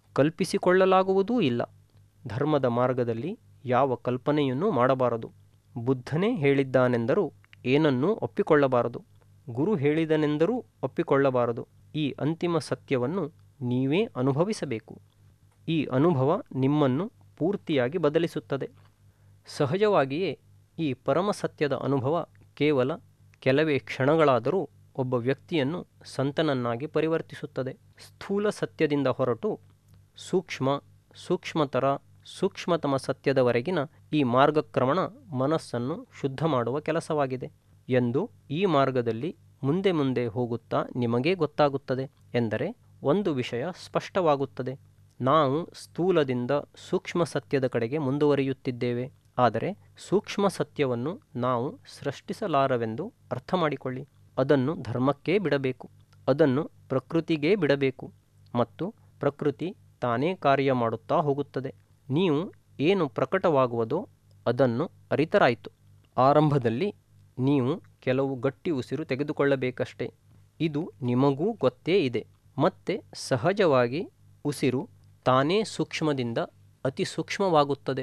ಕಲ್ಪಿಸಿಕೊಳ್ಳಲಾಗುವುದೂ ಇಲ್ಲ. ಧರ್ಮದ ಮಾರ್ಗದಲ್ಲಿ ಯಾವ ಕಲ್ಪನೆಯನ್ನೂ ಮಾಡಬಾರದು. ಬುದ್ಧನೇ ಹೇಳಿದ್ದಾನೆಂದರೂ ಏನನ್ನೂ ಒಪ್ಪಿಕೊಳ್ಳಬಾರದು. ಗುರು ಹೇಳಿದನೆಂದರೂ ಒಪ್ಪಿಕೊಳ್ಳಬಾರದು. ಈ ಅಂತಿಮ ಸತ್ಯವನ್ನು ನೀವೇ ಅನುಭವಿಸಬೇಕು. ಈ ಅನುಭವ ನಿಮ್ಮನ್ನು ಪೂರ್ತಿಯಾಗಿ ಬದಲಿಸುತ್ತದೆ. ಸಹಜವಾಗಿಯೇ ಈ ಪರಮಸತ್ಯದ ಅನುಭವ ಕೇವಲ ಕೆಲವೇ ಕ್ಷಣಗಳಾದರೂ ಒಬ್ಬ ವ್ಯಕ್ತಿಯನ್ನು ಸಂತನನ್ನಾಗಿ ಪರಿವರ್ತಿಸುತ್ತದೆ. ಸ್ಥೂಲ ಸತ್ಯದಿಂದ ಹೊರಟು ಸೂಕ್ಷ್ಮ, ಸೂಕ್ಷ್ಮತರ, ಸೂಕ್ಷ್ಮತಮ ಸತ್ಯದವರೆಗಿನ ಈ ಮಾರ್ಗಕ್ರಮಣ ಮನಸ್ಸನ್ನು ಶುದ್ಧ ಮಾಡುವ ಕೆಲಸವಾಗಿದೆ ಎಂದು ಈ ಮಾರ್ಗದಲ್ಲಿ ಮುಂದೆ ಮುಂದೆ ಹೋಗುತ್ತಾ ನಿಮಗೇ ಗೊತ್ತಾಗುತ್ತದೆ. ಎಂದರೆ ಒಂದು ವಿಷಯ ಸ್ಪಷ್ಟವಾಗುತ್ತದೆ. ನಾವು ಸ್ಥೂಲದಿಂದ ಸೂಕ್ಷ್ಮ ಸತ್ಯದ ಕಡೆಗೆ ಮುಂದುವರಿಯುತ್ತಿದ್ದೇವೆ. ಆದರೆ ಸೂಕ್ಷ್ಮ ಸತ್ಯವನ್ನು ನಾವು ಸೃಷ್ಟಿಸಲಾರವೆಂದು ಅರ್ಥ ಮಾಡಿಕೊಳ್ಳಿ. ಅದನ್ನು ಧರ್ಮಕ್ಕೇ ಬಿಡಬೇಕು, ಅದನ್ನು ಪ್ರಕೃತಿಗೇ ಬಿಡಬೇಕು ಮತ್ತು ಪ್ರಕೃತಿ ತಾನೇ ಕಾರ್ಯ ಮಾಡುತ್ತಾ ಹೋಗುತ್ತದೆ. ನೀವು ಏನು ಪ್ರಕಟವಾಗುವುದೋ ಅದನ್ನು ಅರಿತರಾಯಿತು. ಆರಂಭದಲ್ಲಿ ನೀವು ಕೆಲವು ಗಟ್ಟಿ ಉಸಿರು ತೆಗೆದುಕೊಳ್ಳಬೇಕಷ್ಟೇ. ಇದು ನಿಮಗೂ ಗೊತ್ತೇ ಇದೆ. ಮತ್ತೆ ಸಹಜವಾಗಿ ಉಸಿರು ತಾನೇ ಸೂಕ್ಷ್ಮದಿಂದ ಅತಿ ಸೂಕ್ಷ್ಮವಾಗುತ್ತದೆ,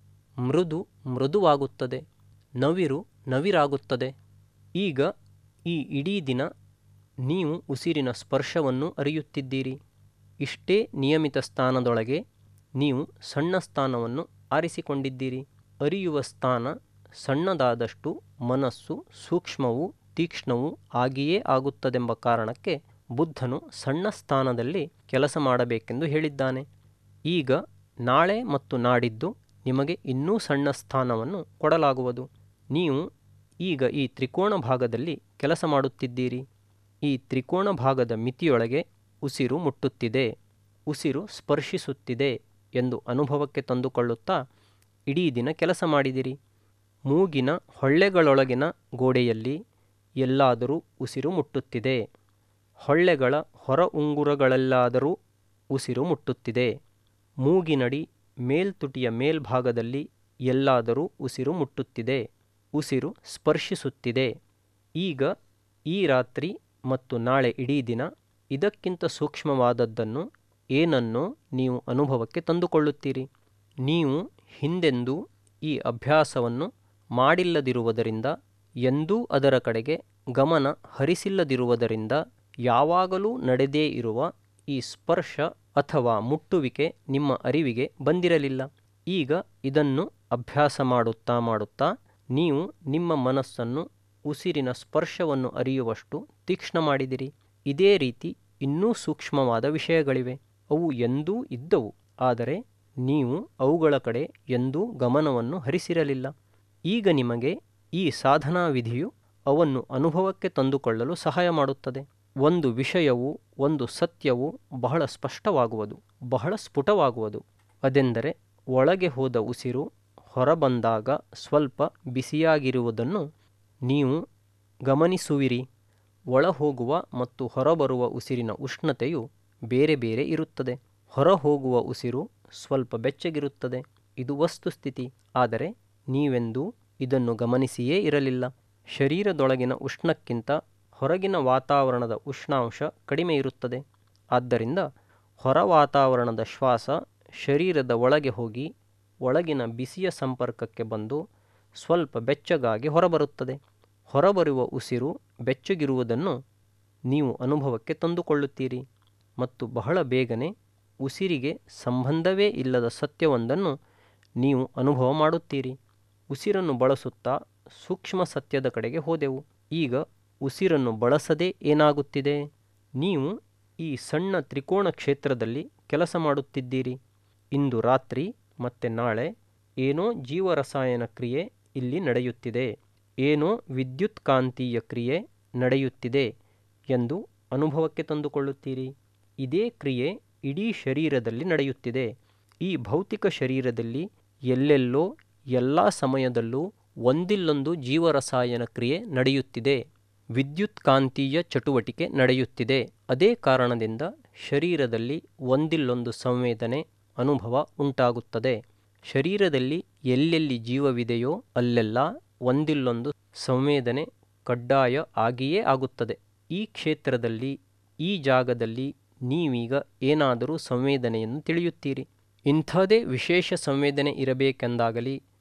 ಮೃದು ಮೃದುವಾಗುತ್ತದೆ, ನವಿರು ನವಿರಾಗುತ್ತದೆ. ಈಗ ಈ ಇಡೀ ದಿನ ನೀವು ಉಸಿರಿನ ಸ್ಪರ್ಶವನ್ನು ಅರಿಯುತ್ತಿದ್ದೀರಿ. ಇಷ್ಟೇ ನಿಯಮಿತ ಸ್ಥಾನದೊಳಗೆ ನೀವು ಸಣ್ಣ ಸ್ಥಾನವನ್ನು ಆರಿಸಿಕೊಂಡಿದ್ದೀರಿ. ಅರಿಯುವ ಸ್ಥಾನ ಸಣ್ಣದಾದಷ್ಟು ಮನಸ್ಸು ಸೂಕ್ಷ್ಮವೂ ತೀಕ್ಷ್ಣವೂ ಆಗಿಯೇ ಆಗುತ್ತದೆಂಬ ಕಾರಣಕ್ಕೆ ಬುದ್ಧನು ಸಣ್ಣ ಸ್ಥಾನದಲ್ಲಿ ಕೆಲಸ ಮಾಡಬೇಕೆಂದು ಹೇಳಿದ್ದಾನೆ. ಈಗ ನಾಳೆ ಮತ್ತು ನಾಡಿದ್ದು ನಿಮಗೆ ಇನ್ನೂ ಸಣ್ಣ ಸ್ಥಾನವನ್ನು ಕೊಡಲಾಗುವುದು. ನೀವು ಈಗ ಈ ತ್ರಿಕೋಣ ಭಾಗದಲ್ಲಿ ಕೆಲಸ ಮಾಡುತ್ತಿದ್ದೀರಿ. ಈ ತ್ರಿಕೋಣ ಭಾಗದ ಮಿತಿಯೊಳಗೆ ಉಸಿರು ಮುಟ್ಟುತ್ತಿದೆ, ಉಸಿರು ಸ್ಪರ್ಶಿಸುತ್ತಿದೆ ಎಂದು ಅನುಭವಕ್ಕೆ ತಂದುಕೊಳ್ಳುತ್ತಾ ಇಡೀ ದಿನ ಕೆಲಸ ಮಾಡಿದಿರಿ. ಮೂಗಿನ ಹೊಳ್ಳೆಗಳೊಳಗಿನ ಗೋಡೆಯಲ್ಲಿ ಎಲ್ಲಾದರೂ ಉಸಿರು ಮುಟ್ಟುತ್ತಿದೆ, ಹೊಳ್ಳೆಗಳ ಹೊರ ಉಂಗುರಗಳೆಲ್ಲಾದರೂ ಉಸಿರು ಮುಟ್ಟುತ್ತಿದೆ, ಮೂಗಿನಡಿ ಮೇಲ್ತುಟಿಯ ಮೇಲ್ಭಾಗದಲ್ಲಿ ಎಲ್ಲಾದರೂ ಉಸಿರು ಮುಟ್ಟುತ್ತಿದೆ, ಉಸಿರು ಸ್ಪರ್ಶಿಸುತ್ತಿದೆ. ಈಗ ಈ ರಾತ್ರಿ ಮತ್ತು ನಾಳೆ ಇಡೀ ದಿನ ಇದಕ್ಕಿಂತ ಸೂಕ್ಷ್ಮವಾದದ್ದನ್ನು ಏನನ್ನೋ ನೀವು ಅನುಭವಕ್ಕೆ ತಂದುಕೊಳ್ಳುತ್ತೀರಿ. ನೀವು ಹಿಂದೆಂದೂ ಈ ಅಭ್ಯಾಸವನ್ನು ಮಾಡಿಲ್ಲದಿರುವುದರಿಂದ, ಎಂದೂ ಅದರ ಕಡೆಗೆ ಗಮನ ಹರಿಸಿಲ್ಲದಿರುವುದರಿಂದ ಯಾವಾಗಲೂ ನಡೆದೇ ಇರುವ ಈ ಸ್ಪರ್ಶ ಅಥವಾ ಮುಟ್ಟುವಿಕೆ ನಿಮ್ಮ ಅರಿವಿಗೆ ಬಂದಿರಲಿಲ್ಲ. ಈಗ ಇದನ್ನು ಅಭ್ಯಾಸ ಮಾಡುತ್ತಾ ಮಾಡುತ್ತಾ ನೀವು ನಿಮ್ಮ ಮನಸ್ಸನ್ನು ಉಸಿರಿನ ಸ್ಪರ್ಶವನ್ನು ಅರಿಯುವಷ್ಟು ತೀಕ್ಷ್ಣ ಮಾಡಿದಿರಿ. ಇದೇ ರೀತಿ ಇನ್ನೂ ಸೂಕ್ಷ್ಮವಾದ ವಿಷಯಗಳಿವೆ. ಅವು ಎಂದೂ ಇದ್ದವು, ಆದರೆ ನೀವು ಅವುಗಳ ಕಡೆ ಎಂದೂ ಗಮನವನ್ನು ಹರಿಸಿರಲಿಲ್ಲ. ಈಗ ನಿಮಗೆ ಈ ಸಾಧನಾ ವಿಧಿಯು ಅವನ್ನು ಅನುಭವಕ್ಕೆ ತಂದುಕೊಳ್ಳಲು ಸಹಾಯ ಮಾಡುತ್ತದೆ. ಒಂದು ವಿಷಯವು, ಒಂದು ಸತ್ಯವು ಬಹಳ ಸ್ಪಷ್ಟವಾಗುವುದು, ಬಹಳ ಸ್ಫುಟವಾಗುವುದು. ಅದೆಂದರೆ ಒಳಗೆ ಹೋದ ಉಸಿರು ಹೊರಬಂದಾಗ ಸ್ವಲ್ಪ ಬಿಸಿಯಾಗಿರುವುದನ್ನು ನೀವು ಗಮನಿಸುವಿರಿ. ಒಳಹೋಗುವ ಮತ್ತು ಹೊರಬರುವ ಉಸಿರಿನ ಉಷ್ಣತೆಯು ಬೇರೆ ಬೇರೆ ಇರುತ್ತದೆ. ಹೊರಹೋಗುವ ಉಸಿರು ಸ್ವಲ್ಪ ಬೆಚ್ಚಗಿರುತ್ತದೆ. ಇದು ವಸ್ತುಸ್ಥಿತಿ. ಆದರೆ ನೀವೆಂದೂ ಇದನ್ನು ಗಮನಿಸಿಯೇ ಇರಲಿಲ್ಲ. ಶರೀರದೊಳಗಿನ ಉಷ್ಣಕ್ಕಿಂತ ಹೊರಗಿನ ವಾತಾವರಣದ ಉಷ್ಣಾಂಶ ಕಡಿಮೆ ಇರುತ್ತದೆ. ಆದ್ದರಿಂದ ಹೊರ ವಾತಾವರಣದ ಶ್ವಾಸ ಶರೀರದ ಒಳಗೆ ಹೋಗಿ ಒಳಗಿನ ಬಿಸಿಯ ಸಂಪರ್ಕಕ್ಕೆ ಬಂದು ಸ್ವಲ್ಪ ಬೆಚ್ಚಗಾಗಿ ಹೊರಬರುತ್ತದೆ. ಹೊರಬರುವ ಉಸಿರು ಬೆಚ್ಚಗಿರುವುದನ್ನು ನೀವು ಅನುಭವಕ್ಕೆ ತಂದುಕೊಳ್ಳುತ್ತೀರಿ ಮತ್ತು ಬಹಳ ಬೇಗನೆ ಉಸಿರಿಗೆ ಸಂಬಂಧವೇ ಇಲ್ಲದ ಸತ್ಯವೊಂದನ್ನು ನೀವು ಅನುಭವ ಮಾಡುತ್ತೀರಿ. ಉಸಿರನ್ನು ಬಳಸುತ್ತಾ ಸೂಕ್ಷ್ಮ ಸತ್ಯದ ಕಡೆಗೆ ಹೋದೆವು. ಈಗ ಉಸಿರನ್ನು ಬಳಸದೆ ಏನಾಗುತ್ತಿದೆ? ನೀವು ಈ ಸಣ್ಣ ತ್ರಿಕೋಣ ಕ್ಷೇತ್ರದಲ್ಲಿ ಕೆಲಸ ಮಾಡುತ್ತಿದ್ದೀರಿ. ಇಂದು ರಾತ್ರಿ ಮತ್ತು ನಾಳೆ ಏನೋ ಜೀವರಸಾಯನ ಕ್ರಿಯೆ ಇಲ್ಲಿ ನಡೆಯುತ್ತಿದೆ, ಏನೋ ವಿದ್ಯುತ್ ಕಾಂತೀಯ ಕ್ರಿಯೆ ನಡೆಯುತ್ತಿದೆ ಎಂದು ಅನುಭವಕ್ಕೆ ತಂದುಕೊಳ್ಳುತ್ತೀರಿ. ಇದೇ ಕ್ರಿಯೆ ಇಡೀ ಶರೀರದಲ್ಲಿ ನಡೆಯುತ್ತಿದೆ. ಈ ಭೌತಿಕ ಶರೀರದಲ್ಲಿ ಎಲ್ಲೆಲ್ಲೋ ಎಲ್ಲ ಸಮಯದಲ್ಲೂ ಒಂದಿಲ್ಲೊಂದು ಜೀವರಸಾಯನ ಕ್ರಿಯೆ ನಡೆಯುತ್ತಿದೆ, ವಿದ್ಯುತ್ ಕಾಂತೀಯ ಚಟುವಟಿಕೆ ನಡೆಯುತ್ತಿದೆ. ಅದೇ ಕಾರಣದಿಂದ ಶರೀರದಲ್ಲಿ ಒಂದಿಲ್ಲೊಂದು ಸಂವೇದನೆ, ಅನುಭವ ಉಂಟಾಗುತ್ತದೆ. ಶರೀರದಲ್ಲಿ ಎಲ್ಲೆಲ್ಲಿ ಜೀವವಿದೆಯೋ ಅಲ್ಲೆಲ್ಲ ಒಂದಿಲ್ಲೊಂದು ಸಂವೇದನೆ ಕಡ್ಡಾಯ ಆಗಿಯೇ ಆಗುತ್ತದೆ. ಈ ಕ್ಷೇತ್ರದಲ್ಲಿ, ಈ ಜಾಗದಲ್ಲಿ ನೀವೀಗ ಏನಾದರೂ ಸಂವೇದನೆಯನ್ನು ತಿಳಿಯುತ್ತೀರಿ. ಇಂಥದೇ ವಿಶೇಷ ಸಂವೇದನೆ ಇರಬೇಕೆಂದಾಗಲಿ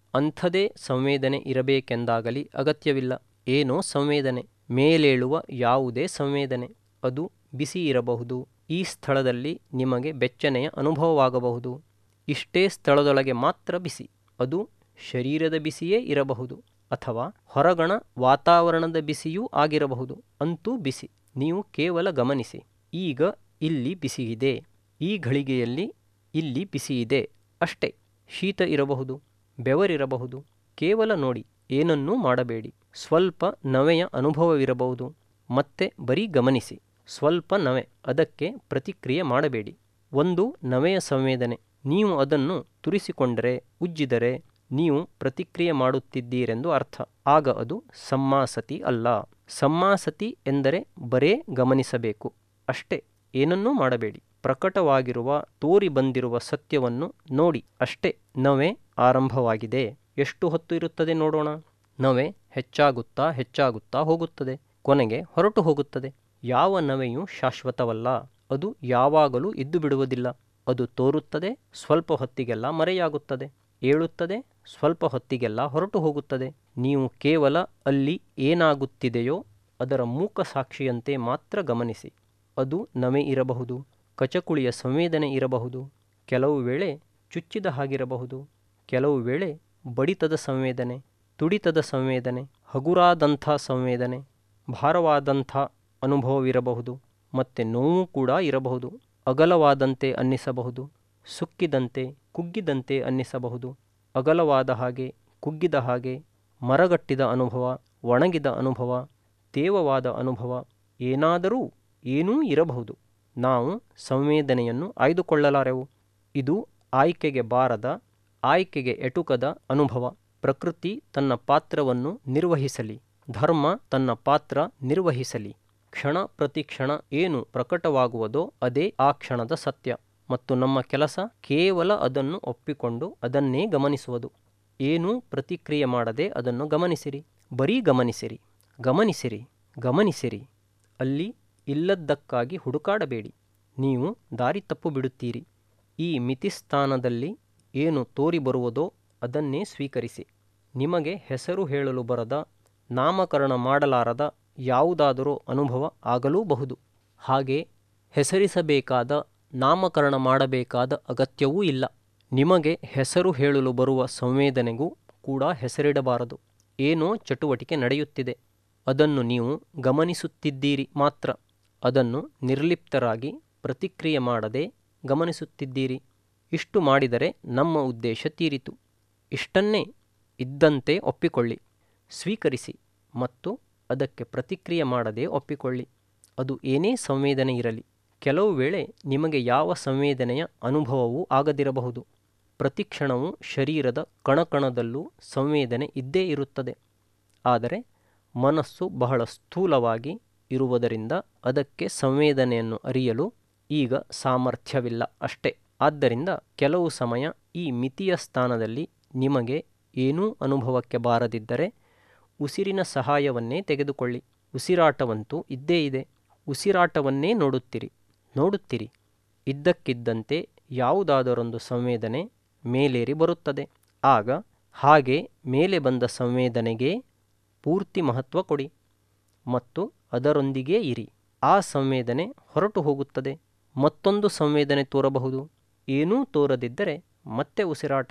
ಅಂಥದೇ ಸಂವೇದನೆ ಇರಬೇಕೆಂದಾಗಲಿ ಅಗತ್ಯವಿಲ್ಲ. ಏನೋ ಸಂವೇದನೆ, ಮೇಲೇಳುವ ಯಾವುದೇ ಸಂವೇದನೆ. ಅದು ಬಿಸಿ ಇರಬಹುದು. ಈ ಸ್ಥಳದಲ್ಲಿ ನಿಮಗೆ ಬೆಚ್ಚನೆಯ ಅನುಭವವಾಗಬಹುದು. ಇಷ್ಟೇ ಸ್ಥಳದೊಳಗೆ ಮಾತ್ರ ಬಿಸಿ. ಅದು ಶರೀರದ ಬಿಸಿಯೇ ಇರಬಹುದು, ಅಥವಾ ಹೊರಗಣ ವಾತಾವರಣದ ಬಿಸಿಯೂ ಆಗಿರಬಹುದು. ಅಂತೂ ಬಿಸಿ. ನೀವು ಕೇವಲ ಗಮನಿಸಿ, ಈಗ ಇಲ್ಲಿ ಬಿಸಿಯಿದೆ, ಈ ಘಳಿಗೆಯಲ್ಲಿ ಇಲ್ಲಿ ಬಿಸಿಯಿದೆ ಅಷ್ಟೇ. ಶೀತ ಇರಬಹುದು, ಬೆವರಿರಬಹುದು. ಕೇವಲ ನೋಡಿ, ಏನನ್ನೂ ಮಾಡಬೇಡಿ. ಸ್ವಲ್ಪ ನವೆಯ ಅನುಭವವಿರಬಹುದು, ಮತ್ತೆ ಬರೀ ಗಮನಿಸಿ. ಸ್ವಲ್ಪ ನವೆ, ಅದಕ್ಕೆ ಪ್ರತಿಕ್ರಿಯೆ ಮಾಡಬೇಡಿ. ಒಂದು ನವೆಯ ಸಂವೇದನೆ. ನೀವು ಅದನ್ನು ತುರಿಸಿಕೊಂಡರೆ, ಉಜ್ಜಿದರೆ ನೀವು ಪ್ರತಿಕ್ರಿಯೆ ಮಾಡುತ್ತಿದ್ದೀರೆಂದು ಅರ್ಥ. ಆಗ ಅದು ಸಮ್ಮಾಸತಿ ಅಲ್ಲ. ಸಮ್ಮಾಸತಿ ಎಂದರೆ ಬರೇ ಗಮನಿಸಬೇಕು ಅಷ್ಟೇ, ಏನನ್ನೂ ಮಾಡಬೇಡಿ. ಪ್ರಕಟವಾಗಿರುವ, ತೋರಿ ಬಂದಿರುವ ಸತ್ಯವನ್ನು ನೋಡಿ ಅಷ್ಟೇ. ನವೆ ಆರಂಭವಾಗಿದೆ. ಎಷ್ಟು ಹೊತ್ತು ಇರುತ್ತದೆ ನೋಡೋಣ. ನವೆ ಹೆಚ್ಚಾಗುತ್ತಾ ಹೆಚ್ಚಾಗುತ್ತಾ ಹೋಗುತ್ತದೆ, ಕೊನೆಗೆ ಹೊರಟು ಹೋಗುತ್ತದೆ. ಯಾವ ನವೆಯೂ ಶಾಶ್ವತವಲ್ಲ. ಅದು ಯಾವಾಗಲೂ ಇದ್ದು ಬಿಡುವುದಿಲ್ಲ. ಅದು ತೋರುತ್ತದೆ, ಸ್ವಲ್ಪ ಹೊತ್ತಿಗೆಲ್ಲ ಮರೆಯಾಗುತ್ತದೆ. ಏಳುತ್ತದೆ, ಸ್ವಲ್ಪ ಹೊತ್ತಿಗೆಲ್ಲ ಹೊರಟು ಹೋಗುತ್ತದೆ. ನೀವು ಕೇವಲ ಅಲ್ಲಿ ಏನಾಗುತ್ತಿದೆಯೋ ಅದರ ಮೂಕ ಸಾಕ್ಷಿಯಂತೆ ಮಾತ್ರ ಗಮನಿಸಿ. ಅದು ನವೆ ಇರಬಹುದು, ಕಚಕುಳಿಯ ಸಂವೇದನೆ ಇರಬಹುದು, ಕೆಲವು ವೇಳೆ ಚುಚ್ಚಿದ ಹಾಗಿರಬಹುದು, ಕೆಲವು ವೇಳೆ ಬಡಿತದ ಸಂವೇದನೆ, ತುಡಿತದ ಸಂವೇದನೆ, ಹಗುರಾದಂಥ ಸಂವೇದನೆ, ಭಾರವಾದಂಥ ಅನುಭವವಿರಬಹುದು. ಮತ್ತು ನೋವು ಕೂಡ ಇರಬಹುದು. ಅಗಲವಾದಂತೆ ಅನ್ನಿಸಬಹುದು, ಸುಕ್ಕಿದಂತೆ ಕುಗ್ಗಿದಂತೆ ಅನ್ನಿಸಬಹುದು. ಅಗಲವಾದ ಹಾಗೆ, ಕುಗ್ಗಿದ ಹಾಗೆ, ಮರಗಟ್ಟಿದ ಅನುಭವ, ಒಣಗಿದ ಅನುಭವ, ತೇವವಾದ ಅನುಭವ, ಏನಾದರೂ ಏನೂ ಇರಬಹುದು. ನಾವು ಸಂವೇದನೆಯನ್ನು ಆಯ್ದುಕೊಳ್ಳಲಾರೆವು. ಇದು ಆಯ್ಕೆಗೆ ಬಾರದ, ಆಯ್ಕೆಗೆ ಎಟುಕದ ಅನುಭವ. ಪ್ರಕೃತಿ ತನ್ನ ಪಾತ್ರವನ್ನು ನಿರ್ವಹಿಸಲಿ, ಧರ್ಮ ತನ್ನ ಪಾತ್ರ ನಿರ್ವಹಿಸಲಿ. ಕ್ಷಣ ಪ್ರತಿ ಕ್ಷಣ ಏನು ಪ್ರಕಟವಾಗುವುದೋ ಅದೇ ಆ ಕ್ಷಣದ ಸತ್ಯ. ಮತ್ತು ನಮ್ಮ ಕೆಲಸ ಕೇವಲ ಅದನ್ನು ಒಪ್ಪಿಕೊಂಡು ಅದನ್ನೇ ಗಮನಿಸುವುದು. ಏನೂ ಪ್ರತಿಕ್ರಿಯೆ ಮಾಡದೆ ಅದನ್ನು ಗಮನಿಸಿರಿ. ಬರೀ ಗಮನಿಸಿರಿ, ಗಮನಿಸಿರಿ, ಗಮನಿಸಿರಿ. ಅಲ್ಲಿ ಇಲ್ಲದ್ದಕ್ಕಾಗಿ ಹುಡುಕಾಡಬೇಡಿ. ನೀವು ದಾರಿ ತಪ್ಪು ಬಿಡುತ್ತೀರಿ. ಈ ಮಿತಿಸ್ಥಾನದಲ್ಲಿ ಏನು ತೋರಿ ಬರುವುದೋ ಅದನ್ನೇ ಸ್ವೀಕರಿಸಿ. ನಿಮಗೆ ಹೆಸರು ಹೇಳಲು ಬರದ, ನಾಮಕರಣ ಮಾಡಲಾರದ ಯಾವುದಾದರೂ ಅನುಭವ ಆಗಲೂಬಹುದು. ಹಾಗೆ ಹೆಸರಿಸಬೇಕಾದ, ನಾಮಕರಣ ಮಾಡಬೇಕಾದ ಅಗತ್ಯವೂ ಇಲ್ಲ. ನಿಮಗೆ ಹೆಸರು ಹೇಳಲು ಬರುವ ಸಂವೇದನೆಗೂ ಕೂಡ ಹೆಸರಿಡಬಾರದು. ಏನೋ ಚಟುವಟಿಕೆ ನಡೆಯುತ್ತಿದೆ, ಅದನ್ನು ನೀವು ಗಮನಿಸುತ್ತಿದ್ದೀರಿ ಮಾತ್ರ. ಅದನ್ನು ನಿರ್ಲಿಪ್ತರಾಗಿ ಪ್ರತಿಕ್ರಿಯೆ ಮಾಡದೆ ಗಮನಿಸುತ್ತಿದ್ದೀರಿ. ಇಷ್ಟು ಮಾಡಿದರೆ ನಮ್ಮ ಉದ್ದೇಶ ತೀರಿತು. ಇಷ್ಟನ್ನೇ ಇದ್ದಂತೆ ಒಪ್ಪಿಕೊಳ್ಳಿ, ಸ್ವೀಕರಿಸಿ ಮತ್ತು ಅದಕ್ಕೆ ಪ್ರತಿಕ್ರಿಯೆ ಮಾಡದೆ ಒಪ್ಪಿಕೊಳ್ಳಿ. ಅದು ಏನೇ ಸಂವೇದನೆ ಇರಲಿ. ಕೆಲವು ವೇಳೆ ನಿಮಗೆ ಯಾವ ಸಂವೇದನೆಯ ಅನುಭವವೂ ಆಗದಿರಬಹುದು. ಪ್ರತಿಕ್ಷಣವೂ ಶರೀರದ ಕಣಕಣದಲ್ಲೂ ಸಂವೇದನೆ ಇದ್ದೇ ಇರುತ್ತದೆ. ಆದರೆ ಮನಸ್ಸು ಬಹಳ ಸ್ಥೂಲವಾಗಿ ಇರುವುದರಿಂದ ಅದಕ್ಕೆ ಸಂವೇದನೆಯನ್ನು ಅರಿಯಲು ಈಗ ಸಾಮರ್ಥ್ಯವಿಲ್ಲ ಅಷ್ಟೇ. ಆದ್ದರಿಂದ ಕೆಲವು ಸಮಯ ಈ ಮಿತಿಯ ಸ್ಥಾನದಲ್ಲಿ ನಿಮಗೆ ಏನೂ ಅನುಭವಕ್ಕೆ ಬಾರದಿದ್ದರೆ ಉಸಿರಿನ ಸಹಾಯವನ್ನೇ ತೆಗೆದುಕೊಳ್ಳಿ. ಉಸಿರಾಟವಂತೂ ಇದ್ದೇ ಇದೆ. ಉಸಿರಾಟವನ್ನೇ ನೋಡುತ್ತಿರಿ. ಇದ್ದಕ್ಕಿದ್ದಂತೆ ಯಾವುದಾದರೊಂದು ಸಂವೇದನೆ ಮೇಲೇರಿ ಬರುತ್ತದೆ. ಆಗ ಹಾಗೆ ಮೇಲೆ ಬಂದ ಸಂವೇದನೆಗೆ ಪೂರ್ತಿ ಮಹತ್ವ ಕೊಡಿ ಮತ್ತು ಅದರೊಂದಿಗೇ ಇರಿ. ಆ ಸಂವೇದನೆ ಹೊರಟು ಹೋಗುತ್ತದೆ. ಮತ್ತೊಂದು ಸಂವೇದನೆ ತೋರಬಹುದು. ಏನೂ ತೋರದಿದ್ದರೆ ಮತ್ತೆ ಉಸಿರಾಟ.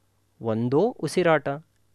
ಒಂದೋ ಉಸಿರಾಟ,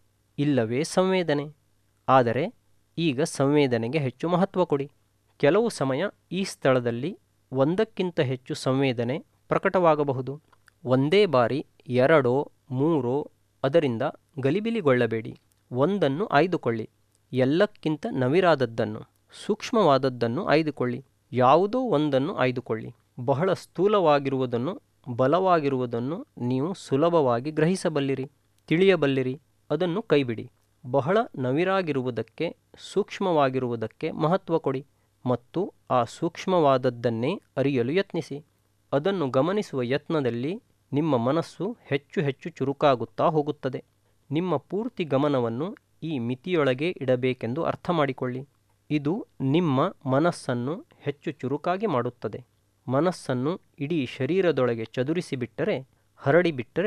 ಇಲ್ಲವೇ ಸಂವೇದನೆ. ಆದರೆ ಈಗ ಸಂವೇದನೆಗೆ ಹೆಚ್ಚು ಮಹತ್ವ ಕೊಡಿ. ಕೆಲವು ಸಮಯ ಈ ಸ್ಥಳದಲ್ಲಿ ಒಂದಕ್ಕಿಂತ ಹೆಚ್ಚು ಸಂವೇದನೆ ಪ್ರಕಟವಾಗಬಹುದು. ಒಂದೇ ಬಾರಿ 2 3 ಅದರಿಂದ ಗಲಿಬಿಲಿಗೊಳ್ಳಬೇಡಿ. ಒಂದನ್ನು ಆಯ್ದುಕೊಳ್ಳಿ. ಎಲ್ಲಕ್ಕಿಂತ ನವಿರಾದದ್ದನ್ನು, ಸೂಕ್ಷ್ಮವಾದದ್ದನ್ನು ಆಯ್ದುಕೊಳ್ಳಿ. ಯಾವುದೋ ಒಂದನ್ನು ಆಯ್ದುಕೊಳ್ಳಿ. ಬಹಳ ಸ್ಥೂಲವಾಗಿರುವುದನ್ನು, ಬಲವಾಗಿರುವುದನ್ನು ನೀವು ಸುಲಭವಾಗಿ ಗ್ರಹಿಸಬಲ್ಲಿರಿ, ತಿಳಿಯಬಲ್ಲಿರಿ. ಅದನ್ನು ಕೈಬಿಡಿ. ಬಹಳ ನವಿರಾಗಿರುವುದಕ್ಕೆ, ಸೂಕ್ಷ್ಮವಾಗಿರುವುದಕ್ಕೆ ಮಹತ್ವ ಕೊಡಿ ಮತ್ತು ಆ ಸೂಕ್ಷ್ಮವಾದದ್ದನ್ನೇ ಅರಿಯಲು ಯತ್ನಿಸಿ. ಅದನ್ನು ಗಮನಿಸುವ ಯತ್ನದಲ್ಲಿ ನಿಮ್ಮ ಮನಸ್ಸು ಹೆಚ್ಚು ಹೆಚ್ಚು ಚುರುಕಾಗುತ್ತಾ ಹೋಗುತ್ತದೆ. ನಿಮ್ಮ ಪೂರ್ತಿ ಗಮನವನ್ನು ಈ ಮಿತಿಯೊಳಗೆ ಇಡಬೇಕೆಂದು ಅರ್ಥ ಮಾಡಿಕೊಳ್ಳಿ. ಇದು ನಿಮ್ಮ ಮನಸ್ಸನ್ನು ಹೆಚ್ಚು ಚುರುಕಾಗಿ ಮಾಡುತ್ತದೆ. ಮನಸ್ಸನ್ನು ಇಡೀ ಶರೀರದೊಳಗೆ ಚದುರಿಸಿಬಿಟ್ಟರೆ, ಹರಡಿಬಿಟ್ಟರೆ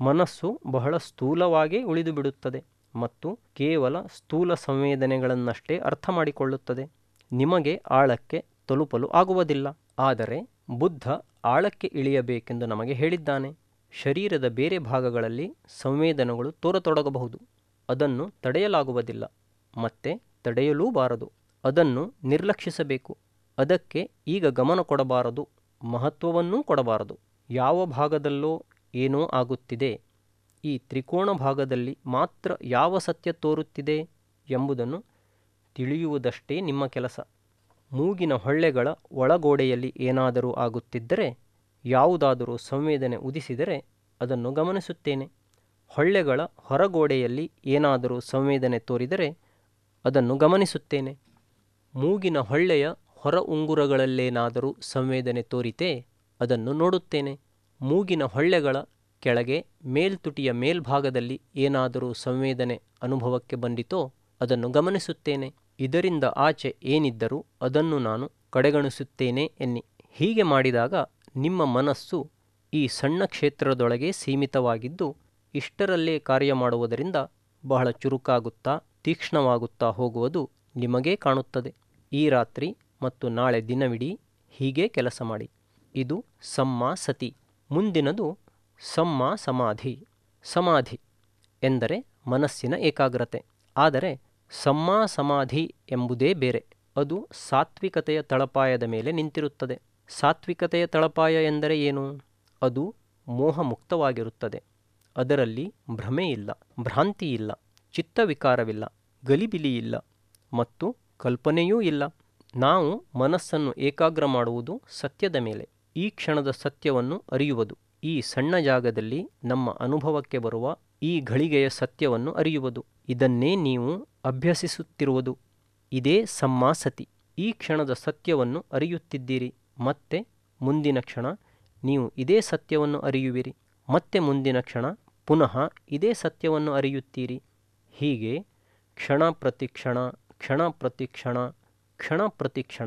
ಮನಸ್ಸು ಬಹಳ ಸ್ಥೂಲವಾಗೇ ಉಳಿದು ಬಿಡುತ್ತದೆ ಮತ್ತು ಕೇವಲ ಸ್ಥೂಲ ಸಂವೇದನೆಗಳನ್ನಷ್ಟೇ ಅರ್ಥ ಮಾಡಿಕೊಳ್ಳುತ್ತದೆ. ನಿಮಗೆ ಆಳಕ್ಕೆ ತಲುಪಲು ಆಗುವುದಿಲ್ಲ. ಆದರೆ ಬುದ್ಧ ಆಳಕ್ಕೆ ಇಳಿಯಬೇಕೆಂದು ನಮಗೆ ಹೇಳಿದ್ದಾನೆ. ಶರೀರದ ಬೇರೆ ಭಾಗಗಳಲ್ಲಿ ಸಂವೇದನೆಗಳು ತೋರತೊಡಗಬಹುದು. ಅದನ್ನು ತಡೆಯಲಾಗುವುದಿಲ್ಲ, ಮತ್ತೆ ತಡೆಯಲೂಬಾರದು. ಅದನ್ನು ನಿರ್ಲಕ್ಷಿಸಬೇಕು. ಅದಕ್ಕೆ ಈಗ ಗಮನ ಕೊಡಬಾರದು, ಮಹತ್ವವನ್ನೂ ಕೊಡಬಾರದು. ಯಾವ ಭಾಗದಲ್ಲೋ ಏನೋ ಆಗುತ್ತಿದೆ, ಈ ತ್ರಿಕೋಣ ಭಾಗದಲ್ಲಿ ಮಾತ್ರ ಯಾವ ಸತ್ಯ ತೋರುತ್ತಿದೆ ಎಂಬುದನ್ನು ತಿಳಿಯುವುದಷ್ಟೇ ನಿಮ್ಮ ಕೆಲಸ. ಮೂಗಿನ ಹೊಳ್ಳೆಗಳ ಒಳಗೋಡೆಯಲ್ಲಿ ಏನಾದರೂ ಆಗುತ್ತಿದ್ದರೆ, ಯಾವುದಾದರೂ ಸಂವೇದನೆ ಉದಿಸಿದರೆ ಅದನ್ನು ಗಮನಿಸುತ್ತೇನೆ. ಹೊಳ್ಳೆಗಳ ಹೊರಗೋಡೆಯಲ್ಲಿ ಏನಾದರೂ ಸಂವೇದನೆ ತೋರಿದರೆ ಅದನ್ನು ಗಮನಿಸುತ್ತೇನೆ. ಮೂಗಿನ ಹೊಳ್ಳೆಯ ಹೊರ ಉಂಗುರಗಳಲ್ಲೇನಾದರೂ ಸಂವೇದನೆ ತೋರಿತೇ ಅದನ್ನು ನೋಡುತ್ತೇನೆ. ಮೂಗಿನ ಹೊಳ್ಳೆಗಳ ಕೆಳಗೆ ಮೇಲ್ತುಟಿಯ ಮೇಲ್ಭಾಗದಲ್ಲಿ ಏನಾದರೂ ಸಂವೇದನೆ ಅನುಭವಕ್ಕೆ ಬಂದಿತೋ ಅದನ್ನು ಗಮನಿಸುತ್ತೇನೆ. ಇದರಿಂದ ಆಚೆ ಏನಿದ್ದರೂ ಅದನ್ನು ನಾನು ಕಡೆಗಣಿಸುತ್ತೇನೆ ಎನ್ನಿ. ಹೀಗೆ ಮಾಡಿದಾಗ ನಿಮ್ಮ ಮನಸ್ಸು ಈ ಸಣ್ಣ ಕ್ಷೇತ್ರದೊಳಗೆ ಸೀಮಿತವಾಗಿದ್ದು ಇಷ್ಟರಲ್ಲೇ ಕಾರ್ಯ ಮಾಡುವುದರಿಂದ ಬಹಳ ಚುರುಕಾಗುತ್ತಾ ತೀಕ್ಷ್ಣವಾಗುತ್ತಾ ಹೋಗುವುದು ನಿಮಗೇ ಕಾಣುತ್ತದೆ. ಈ ರಾತ್ರಿ ಮತ್ತು ನಾಳೆ ದಿನವಿಡೀ ಹೀಗೆ ಕೆಲಸ ಮಾಡಿ. ಇದು ಸಮ್ಮಾ ಸತಿ. ಮುಂದಿನದು ಸಮ್ಮಾ ಸಮಾಧಿ. ಸಮಾಧಿ ಎಂದರೆ ಮನಸ್ಸಿನ ಏಕಾಗ್ರತೆ. ಆದರೆ ಸಮ್ಮಾ ಸಮಾಧಿ ಎಂಬುದೇ ಬೇರೆ. ಅದು ಸಾತ್ವಿಕತೆಯ ತಳಪಾಯದ ಮೇಲೆ ನಿಂತಿರುತ್ತದೆ. ಸಾತ್ವಿಕತೆಯ ತಳಪಾಯ ಎಂದರೆ ಏನು? ಅದು ಮೋಹಮುಕ್ತವಾಗಿರುತ್ತದೆ. ಅದರಲ್ಲಿ ಭ್ರಮೆ ಇಲ್ಲ, ಭ್ರಾಂತಿ ಇಲ್ಲ, ಚಿತ್ತವಿಕಾರವಿಲ್ಲ, ಗಲಿಬಿಲಿ ಇಲ್ಲ ಮತ್ತು ಕಲ್ಪನೆಯೂ ಇಲ್ಲ. ನಾವು ಮನಸ್ಸನ್ನು ಏಕಾಗ್ರ ಮಾಡುವುದು ಸತ್ಯದ ಮೇಲೆ. ಈ ಕ್ಷಣದ ಸತ್ಯವನ್ನು ಅರಿಯುವುದು. ಈ ಸಣ್ಣ ಜಾಗದಲ್ಲಿ ನಮ್ಮ ಅನುಭವಕ್ಕೆ ಬರುವ ಈ ಘಳಿಗೆಯ ಸತ್ಯವನ್ನು ಅರಿಯುವುದು. ಇದನ್ನೇ ನೀವು ಅಭ್ಯಸಿಸುತ್ತಿರುವುದು. ಇದೇ ಸಮ್ಮಾ ಸತಿ. ಈ ಕ್ಷಣದ ಸತ್ಯವನ್ನು ಅರಿಯುತ್ತಿದ್ದೀರಿ. ಮತ್ತೆ ಮುಂದಿನ ಕ್ಷಣ ನೀವು ಇದೇ ಸತ್ಯವನ್ನು ಅರಿಯುವಿರಿ. ಮತ್ತೆ ಮುಂದಿನ ಕ್ಷಣ ಪುನಃ ಇದೇ ಸತ್ಯವನ್ನು ಅರಿಯುತ್ತೀರಿ. ಹೀಗೆ ಕ್ಷಣ ಪ್ರತಿಕ್ಷಣ, ಕ್ಷಣ ಪ್ರತಿಕ್ಷಣ, ಕ್ಷಣ ಪ್ರತಿಕ್ಷಣ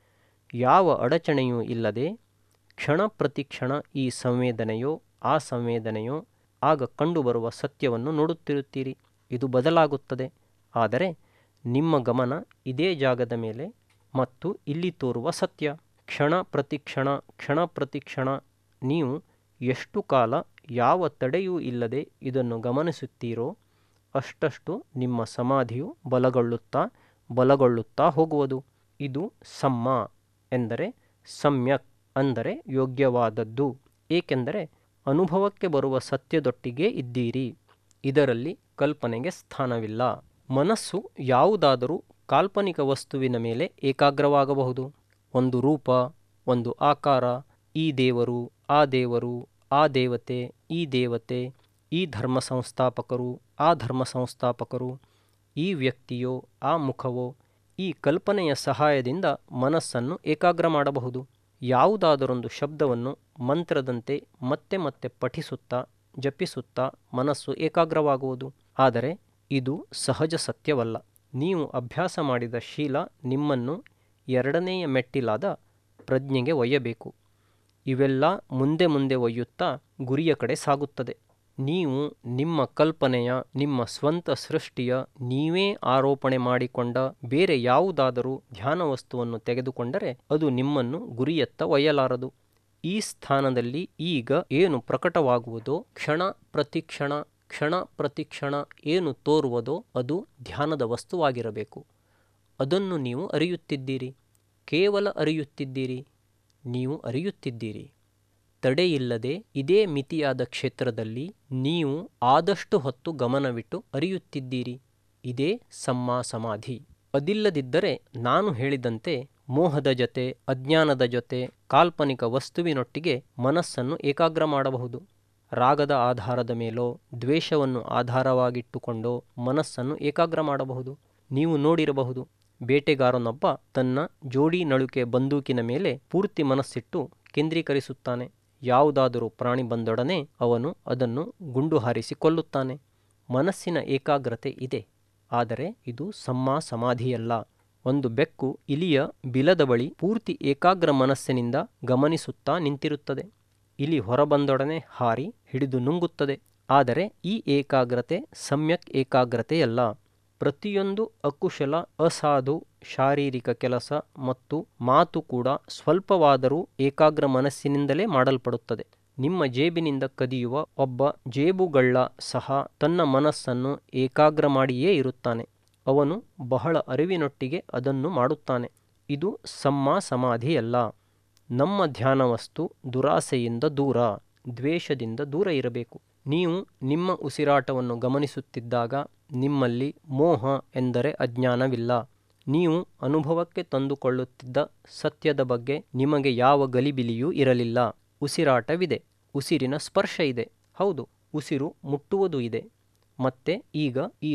ಯಾವ ಅಡಚಣೆಯೂ ಇಲ್ಲದೆ ಕ್ಷಣ ಪ್ರತಿಕ್ಷಣ ಈ ಸಂವೇದನೆಯೋ ಆ ಸಂವೇದನೆಯೋ ಆಗ ಕಂಡುಬರುವ ಸತ್ಯವನ್ನು ನೋಡುತ್ತಿರುತ್ತೀರಿ. ಇದು ಬದಲಾಗುತ್ತದೆ. ಆದರೆ ನಿಮ್ಮ ಗಮನ ಇದೇ ಜಾಗದ ಮೇಲೆ ಮತ್ತು ಇಲ್ಲಿ ತೋರುವ ಸತ್ಯ. ಕ್ಷಣ ಪ್ರತಿಕ್ಷಣ, ಕ್ಷಣ ಪ್ರತಿಕ್ಷಣ ನೀವು ಎಷ್ಟು ಕಾಲ ಯಾವ ತಡೆಯೂ ಇಲ್ಲದೆ ಇದನ್ನು ಗಮನಿಸುತ್ತೀರೋ ಅಷ್ಟಷ್ಟು ನಿಮ್ಮ ಸಮಾಧಿಯು ಬಲಗೊಳ್ಳುತ್ತಾ ಹೋಗುವುದು. ಇದು ಸಮ್ಮ ಎಂದರೆ ಸಮ್ಯಕ್ ಅಂದರೆ ಯೋಗ್ಯವಾದದ್ದು. ಏಕೆಂದರೆ ಅನುಭವಕ್ಕೆ ಬರುವ ಸತ್ಯದೊಟ್ಟಿಗೆ ಇದ್ದೀರಿ. ಇದರಲ್ಲಿ ಕಲ್ಪನೆಗೆ ಸ್ಥಾನವಿಲ್ಲ. ಮನಸ್ಸು ಯಾವುದಾದರೂ ಕಾಲ್ಪನಿಕ ವಸ್ತುವಿನ ಮೇಲೆ ಏಕಾಗ್ರವಾಗಬಹುದು. ಒಂದು ರೂಪ, ಒಂದು ಆಕಾರ, ಈ ದೇವರು, ಆ ದೇವರು, ಆ ದೇವತೆ, ಈ ದೇವತೆ, ಈ ಧರ್ಮ ಸಂಸ್ಥಾಪಕರು, ಆ ಧರ್ಮ ಸಂಸ್ಥಾಪಕರು, ಈ ವ್ಯಕ್ತಿಯೋ ಆ ಮುಖವೋ. ಈ ಕಲ್ಪನೆಯ ಸಹಾಯದಿಂದ ಮನಸ್ಸನ್ನು ಏಕಾಗ್ರ ಮಾಡಬಹುದು. ಯಾವುದಾದರೊಂದು ಶಬ್ದವನ್ನು ಮಂತ್ರದಂತೆ ಮತ್ತೆ ಮತ್ತೆ ಪಠಿಸುತ್ತಾ ಜಪಿಸುತ್ತಾ ಮನಸ್ಸು ಏಕಾಗ್ರವಾಗುವುದು. ಆದರೆ ಇದು ಸಹಜ ಸತ್ಯವಲ್ಲ. ನೀವು ಅಭ್ಯಾಸ ಮಾಡಿದ ಶೀಲ ನಿಮ್ಮನ್ನು ಎರಡನೆಯ ಮೆಟ್ಟಿಲಾದ ಪ್ರಜ್ಞೆಗೆ ಒಯ್ಯಬೇಕು. ಇವೆಲ್ಲ ಮುಂದೆ ಮುಂದೆ ಒಯ್ಯುತ್ತಾ ಗುರಿಯ ಕಡೆ ಸಾಗುತ್ತದೆ. ನೀವು ನಿಮ್ಮ ಕಲ್ಪನೆಯ, ನಿಮ್ಮ ಸ್ವಂತ ಸೃಷ್ಟಿಯ, ನೀವೇ ಆರೋಪಣೆ ಮಾಡಿಕೊಂಡ ಬೇರೆ ಯಾವುದಾದರೂ ಧ್ಯಾನ ವಸ್ತುವನ್ನು ತೆಗೆದುಕೊಂಡರೆ ಅದು ನಿಮ್ಮನ್ನು ಗುರಿಯತ್ತ ಒಯ್ಯಲಾರದು. ಈ ಸ್ಥಾನದಲ್ಲಿ ಈಗ ಏನು ಪ್ರಕಟವಾಗುವುದೋ, ಕ್ಷಣ ಪ್ರತಿಕ್ಷಣ, ಕ್ಷಣ ಪ್ರತಿಕ್ಷಣ ಏನು ತೋರುವುದೋ ಅದು ಧ್ಯಾನದ ವಸ್ತುವಾಗಿರಬೇಕು. ಅದನ್ನು ನೀವು ಅರಿಯುತ್ತಿದ್ದೀರಿ. ಕೇವಲ ಅರಿಯುತ್ತಿದ್ದೀರಿ. ನೀವು ಅರಿಯುತ್ತಿದ್ದೀರಿ. ತಡೆಯಿಲ್ಲದೆ ಇದೇ ಮಿತಿಯಾದ ಕ್ಷೇತ್ರದಲ್ಲಿ ನೀವು ಆದಷ್ಟು ಹೊತ್ತು ಗಮನವಿಟ್ಟು ಅರಿಯುತ್ತಿದ್ದೀರಿ. ಇದೇ ಸಮ್ಮಾ ಸಮಾಧಿ. ಅದಿಲ್ಲದಿದ್ದರೆ ನಾನು ಹೇಳಿದಂತೆ ಮೋಹದ ಜೊತೆ, ಅಜ್ಞಾನದ ಜೊತೆ, ಕಾಲ್ಪನಿಕ ವಸ್ತುವಿನೊಟ್ಟಿಗೆ ಮನಸ್ಸನ್ನು ಏಕಾಗ್ರ ಮಾಡಬಹುದು. ರಾಗದ ಆಧಾರದ ಮೇಲೋ ದ್ವೇಷವನ್ನು ಆಧಾರವಾಗಿಟ್ಟುಕೊಂಡೋ ಮನಸ್ಸನ್ನು ಏಕಾಗ್ರ ಮಾಡಬಹುದು. ನೀವು ನೋಡಿರಬಹುದು, ಬೇಟೆಗಾರನೊಬ್ಬ ತನ್ನ ಜೋಡಿ ನಳುಕೆ ಬಂದೂಕಿನ ಮೇಲೆ ಪೂರ್ತಿ ಮನಸ್ಸಿಟ್ಟು ಕೇಂದ್ರೀಕರಿಸುತ್ತಾನೆ. ಯಾವುದಾದರೂ ಪ್ರಾಣಿ ಬಂದೊಡನೆ ಅವನು ಅದನ್ನು ಗುಂಡು ಹಾರಿಸಿ ಕೊಲ್ಲುತ್ತಾನೆ. ಮನಸ್ಸಿನ ಏಕಾಗ್ರತೆ ಇದೆ. ಆದರೆ ಇದು ಸಮ್ಮಾ ಸಮಾಧಿಯಲ್ಲ. ಒಂದು ಬೆಕ್ಕು ಇಲಿಯ ಬಿಲದ ಬಳಿ ಪೂರ್ತಿ ಏಕಾಗ್ರ ಮನಸ್ಸಿನಿಂದ ಗಮನಿಸುತ್ತಾ ನಿಂತಿರುತ್ತದೆ. ಇಲಿ ಹೊರಬಂದೊಡನೆ ಹಾರಿ ಹಿಡಿದು ನುಂಗುತ್ತದೆ. ಆದರೆ ಈ ಏಕಾಗ್ರತೆ ಸಮ್ಯಕ್ ಏಕಾಗ್ರತೆಯಲ್ಲ. ಪ್ರತಿಯೊಂದು ಅಕುಶಲ ಅಸಾಧು ಶಾರೀರಿಕ ಕೆಲಸ ಮತ್ತು ಮಾತು ಕೂಡ ಸ್ವಲ್ಪವಾದರೂ ಏಕಾಗ್ರ ಮನಸ್ಸಿನಿಂದಲೇ ಮಾಡಲ್ಪಡುತ್ತದೆ. ನಿಮ್ಮ ಜೇಬಿನಿಂದ ಕದಿಯುವ ಒಬ್ಬ ಜೇಬುಗಳ್ಳ ಸಹ ತನ್ನ ಮನಸ್ಸನ್ನು ಏಕಾಗ್ರ ಮಾಡಿಯೇ ಇರುತ್ತಾನೆ. ಅವನು ಬಹಳ ಅರಿವಿನೊಟ್ಟಿಗೆ ಅದನ್ನು ಮಾಡುತ್ತಾನೆ. ಇದು ಸಮ್ಮಾ ಸಮಾಧಿಯಲ್ಲ. ನಮ್ಮ ಧ್ಯಾನವಸ್ತು ದುರಾಸೆಯಿಂದ ದೂರ, ದ್ವೇಷದಿಂದ ದೂರ ಇರಬೇಕು. ನೀವು ನಿಮ್ಮ ಉಸಿರಾಟವನ್ನು ಗಮನಿಸುತ್ತಿದ್ದಾಗ ನಿಮ್ಮಲ್ಲಿ ಮೋಹ ಎಂದರೆ ಅಜ್ಞಾನವಿಲ್ಲ. ನೀವು ಅನುಭವಕ್ಕೆ ತಂದುಕೊಳ್ಳುತ್ತಿದ್ದ ಸತ್ಯದ ಬಗ್ಗೆ ನಿಮಗೆ ಯಾವ ಗಲಿಬಿಲಿಯೂ ಇರಲಿಲ್ಲ. ಉಸಿರಾಟವಿದೆ, ಉಸಿರಿನ ಸ್ಪರ್ಶ ಇದೆ, ಹೌದು, ಉಸಿರು ಮುಟ್ಟುವುದು ಇದೆ. ಮತ್ತೆ ಈಗ ಈ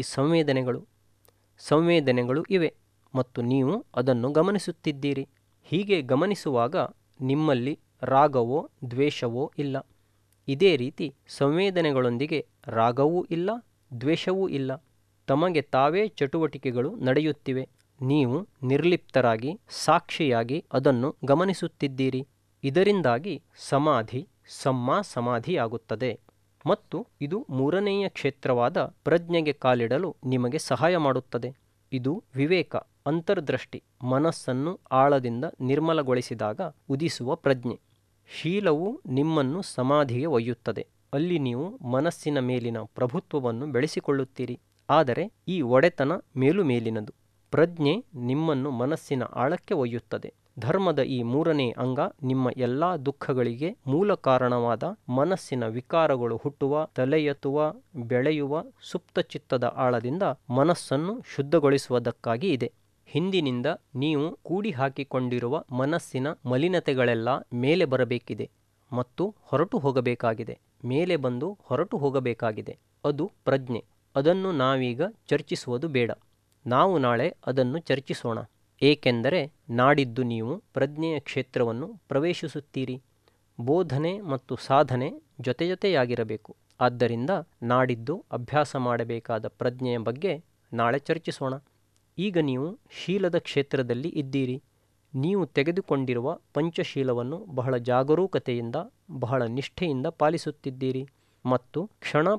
ಸಂವೇದನೆಗಳು ಇವೆ ಮತ್ತು ನೀವು ಅದನ್ನು ಗಮನಿಸುತ್ತಿದ್ದೀರಿ. ಹೀಗೆ ಗಮನಿಸುವಾಗ ನಿಮ್ಮಲ್ಲಿ ರಾಗವೋ ದ್ವೇಷವೋ ಇಲ್ಲ. ಇದೇ ರೀತಿ ಸಂವೇದನೆಗಳೊಂದಿಗೆ ರಾಗವೂ ಇಲ್ಲ, ದ್ವೇಷವೂ ಇಲ್ಲ. ತಮಗೆ ತಾವೇ ಚಟುವಟಿಕೆಗಳು ನಡೆಯುತ್ತಿವೆ. ನೀವು ನಿರ್ಲಿಪ್ತರಾಗಿ ಸಾಕ್ಷಿಯಾಗಿ ಅದನ್ನು ಗಮನಿಸುತ್ತಿದ್ದೀರಿ. ಇದರಿಂದಾಗಿ ಸಮಾಧಿ ಸಮ್ಮಾ ಸಮಾಧಿಯಾಗುತ್ತದೆ ಮತ್ತು ಇದು ಮೂರನೆಯ ಕ್ಷೇತ್ರವಾದ ಪ್ರಜ್ಞೆಗೆ ಕಾಲಿಡಲು ನಿಮಗೆ ಸಹಾಯ ಮಾಡುತ್ತದೆ. ಇದು ವಿವೇಕ, ಅಂತರ್ದೃಷ್ಟಿ, ಮನಸ್ಸನ್ನು ಆಳದಿಂದ ನಿರ್ಮಲಗೊಳಿಸಿದಾಗ ಉದಿಸುವ ಪ್ರಜ್ಞೆ. ಶೀಲವು ನಿಮ್ಮನ್ನು ಸಮಾಧಿಗೆ ಒಯ್ಯುತ್ತದೆ. ಅಲ್ಲಿ ನೀವು ಮನಸ್ಸಿನ ಮೇಲಿನ ಪ್ರಭುತ್ವವನ್ನು ಬೆಳೆಸಿಕೊಳ್ಳುತ್ತೀರಿ. ಆದರೆ ಈ ಒಡೆತನ ಮೇಲಿನದು. ಪ್ರಜ್ಞೆ ನಿಮ್ಮನ್ನು ಮನಸ್ಸಿನ ಆಳಕ್ಕೆ ಒಯ್ಯುತ್ತದೆ. ಧರ್ಮದ ಈ ಮೂರನೇ ಅಂಗ ನಿಮ್ಮ ಎಲ್ಲ ದುಃಖಗಳಿಗೆ ಮೂಲ ಕಾರಣವಾದ ಮನಸ್ಸಿನ ವಿಕಾರಗಳು ಹುಟ್ಟುವ, ತಲೆ ಎತ್ತುವ, ಬೆಳೆಯುವ ಸುಪ್ತ ಚಿತ್ತದ ಆಳದಿಂದ ಮನಸ್ಸನ್ನು ಶುದ್ಧಗೊಳಿಸುವುದಕ್ಕಾಗಿ ಇದೆ. ಹಿಂದಿನಿಂದ ನೀವು ಕೂಡಿ ಹಾಕಿಕೊಂಡಿರುವ ಮನಸ್ಸಿನ ಮಲಿನತೆಗಳೆಲ್ಲ ಮೇಲೆ ಬರಬೇಕಿದೆ ಮತ್ತು ಹೊರಟು ಹೋಗಬೇಕಾಗಿದೆ. ಮೇಲೆ ಬಂದು ಹೊರಟು ಹೋಗಬೇಕಾಗಿದೆ. ಅದು ಪ್ರಜ್ಞೆ. ಅದನ್ನು ನಾವೀಗ ಚರ್ಚಿಸುವುದು ಬೇಡ. ನಾವು ನಾಳೆ ಅದನ್ನು ಚರ್ಚಿಸೋಣ. ಏಕೆಂದರೆ ನಾಡಿದ್ದು ನೀವು ಪ್ರಜ್ಞೆಯ ಕ್ಷೇತ್ರವನ್ನು ಪ್ರವೇಶಿಸುತ್ತೀರಿ. ಬೋಧನೆ ಮತ್ತು ಸಾಧನೆ ಜೊತೆಯಾಗಿರಬೇಕು. ಆದ್ದರಿಂದ ನಾಡಿದ್ದು ಅಭ್ಯಾಸ ಮಾಡಬೇಕಾದ ಪ್ರಜ್ಞೆಯ ಬಗ್ಗೆ ನಾಳೆ ಚರ್ಚಿಸೋಣ. ಈಗ ನೀವು ಶೀಲದ ಕ್ಷೇತ್ರದಲ್ಲಿ ಇದ್ದೀರಿ. ನೀವು ತೆಗೆದುಕೊಂಡಿರುವ ಪಂಚಶೀಲವನ್ನು ಬಹಳ ಜಾಗರೂಕತೆಯಿಂದ, ಬಹಳ ನಿಷ್ಠೆಯಿಂದ ಪಾಲಿಸುತ್ತಿದ್ದೀರಿ ಮತ್ತು ಕ್ಷಣ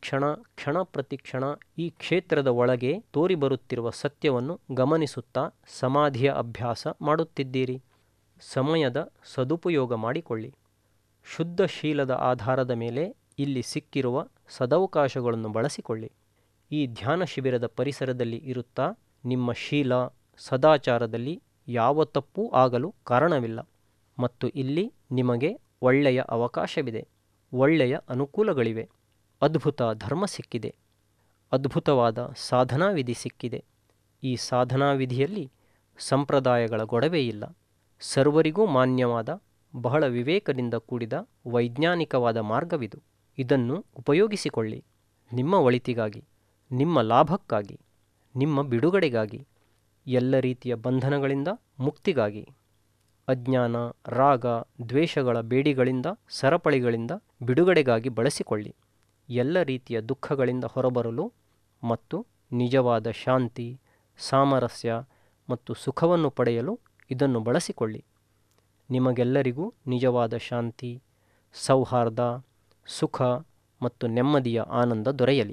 ಪ್ರತಿ ಕ್ಷಣ ಈ ಕ್ಷೇತ್ರದ ಒಳಗೆ ತೋರಿಬರುತ್ತಿರುವ ಸತ್ಯವನ್ನು ಗಮನಿಸುತ್ತಾ ಸಮಾಧಿಯ ಅಭ್ಯಾಸ ಮಾಡುತ್ತಿದ್ದೀರಿ. ಸಮಯದ ಸದುಪಯೋಗ ಮಾಡಿಕೊಳ್ಳಿ. ಶುದ್ಧ ಶೀಲದ ಆಧಾರದ ಮೇಲೆ ಇಲ್ಲಿ ಸಿಕ್ಕಿರುವ ಸದವಕಾಶಗಳನ್ನು ಬಳಸಿಕೊಳ್ಳಿ. ಈ ಧ್ಯಾನ ಶಿಬಿರದ ಪರಿಸರದಲ್ಲಿ ಇರುತ್ತಾ ನಿಮ್ಮ ಶೀಲ ಸದಾಚಾರದಲ್ಲಿ ಯಾವ ತಪ್ಪೂ ಆಗಲು ಕಾರಣವಿಲ್ಲ ಮತ್ತು ಇಲ್ಲಿ ನಿಮಗೆ ಒಳ್ಳೆಯ ಅವಕಾಶವಿದೆ. ಒಳ್ಳೆಯ ಅನುಕೂಲಗಳಿವೆ. ಅದ್ಭುತ ಧರ್ಮ ಸಿಕ್ಕಿದೆ. ಅದ್ಭುತವಾದ ಸಾಧನಾ ವಿಧಿ ಸಿಕ್ಕಿದೆ. ಈ ಸಾಧನಾ ವಿಧಿಯಲ್ಲಿ ಸಂಪ್ರದಾಯಗಳ ಗೊಡವೆ ಇಲ್ಲ. ಸರ್ವರಿಗೂ ಮಾನ್ಯವಾದ ಬಹಳ ವಿವೇಕದಿಂದ ಕೂಡಿದ ವೈಜ್ಞಾನಿಕವಾದ ಮಾರ್ಗವಿದು. ಇದನ್ನು ಉಪಯೋಗಿಸಿಕೊಳ್ಳಿ. ನಿಮ್ಮ ಒಳಿತಿಗಾಗಿ, ನಿಮ್ಮ ಲಾಭಕ್ಕಾಗಿ, ನಿಮ್ಮ ಬಿಡುಗಡೆಗಾಗಿ, ಎಲ್ಲ ರೀತಿಯ ಬಂಧನಗಳಿಂದ ಮುಕ್ತಿಗಾಗಿ, ಅಜ್ಞಾನ, ರಾಗ, ದ್ವೇಷಗಳ ಬೇಡಿಗಳಿಂದ, ಸರಪಳಿಗಳಿಂದ ಬಿಡುಗಡೆಗಾಗಿ ಬಳಸಿಕೊಳ್ಳಿ. ಎಲ್ಲ ರೀತಿಯ ದುಃಖಗಳಿಂದ ಹೊರಬರಲು ಮತ್ತು ನಿಜವಾದ ಶಾಂತಿ, ಸಾಮರಸ್ಯ ಮತ್ತು ಸುಖವನ್ನು ಪಡೆಯಲು ಇದನ್ನು ಬಳಸಿಕೊಳ್ಳಿ. ನಿಮಗೆಲ್ಲರಿಗೂ ನಿಜವಾದ ಶಾಂತಿ, ಸೌಹಾರ್ದ, ಸುಖ ಮತ್ತು ನೆಮ್ಮದಿಯ ಆನಂದ ದೊರೆಯಲಿ.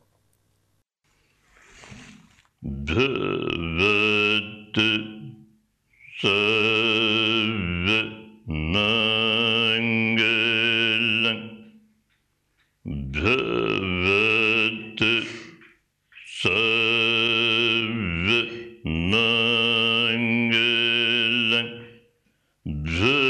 ಭವತು ಸರ್ವಮಂಗಳಂ ಭವತು ಸರ್ವಮಂಗಳಂ ಭವತು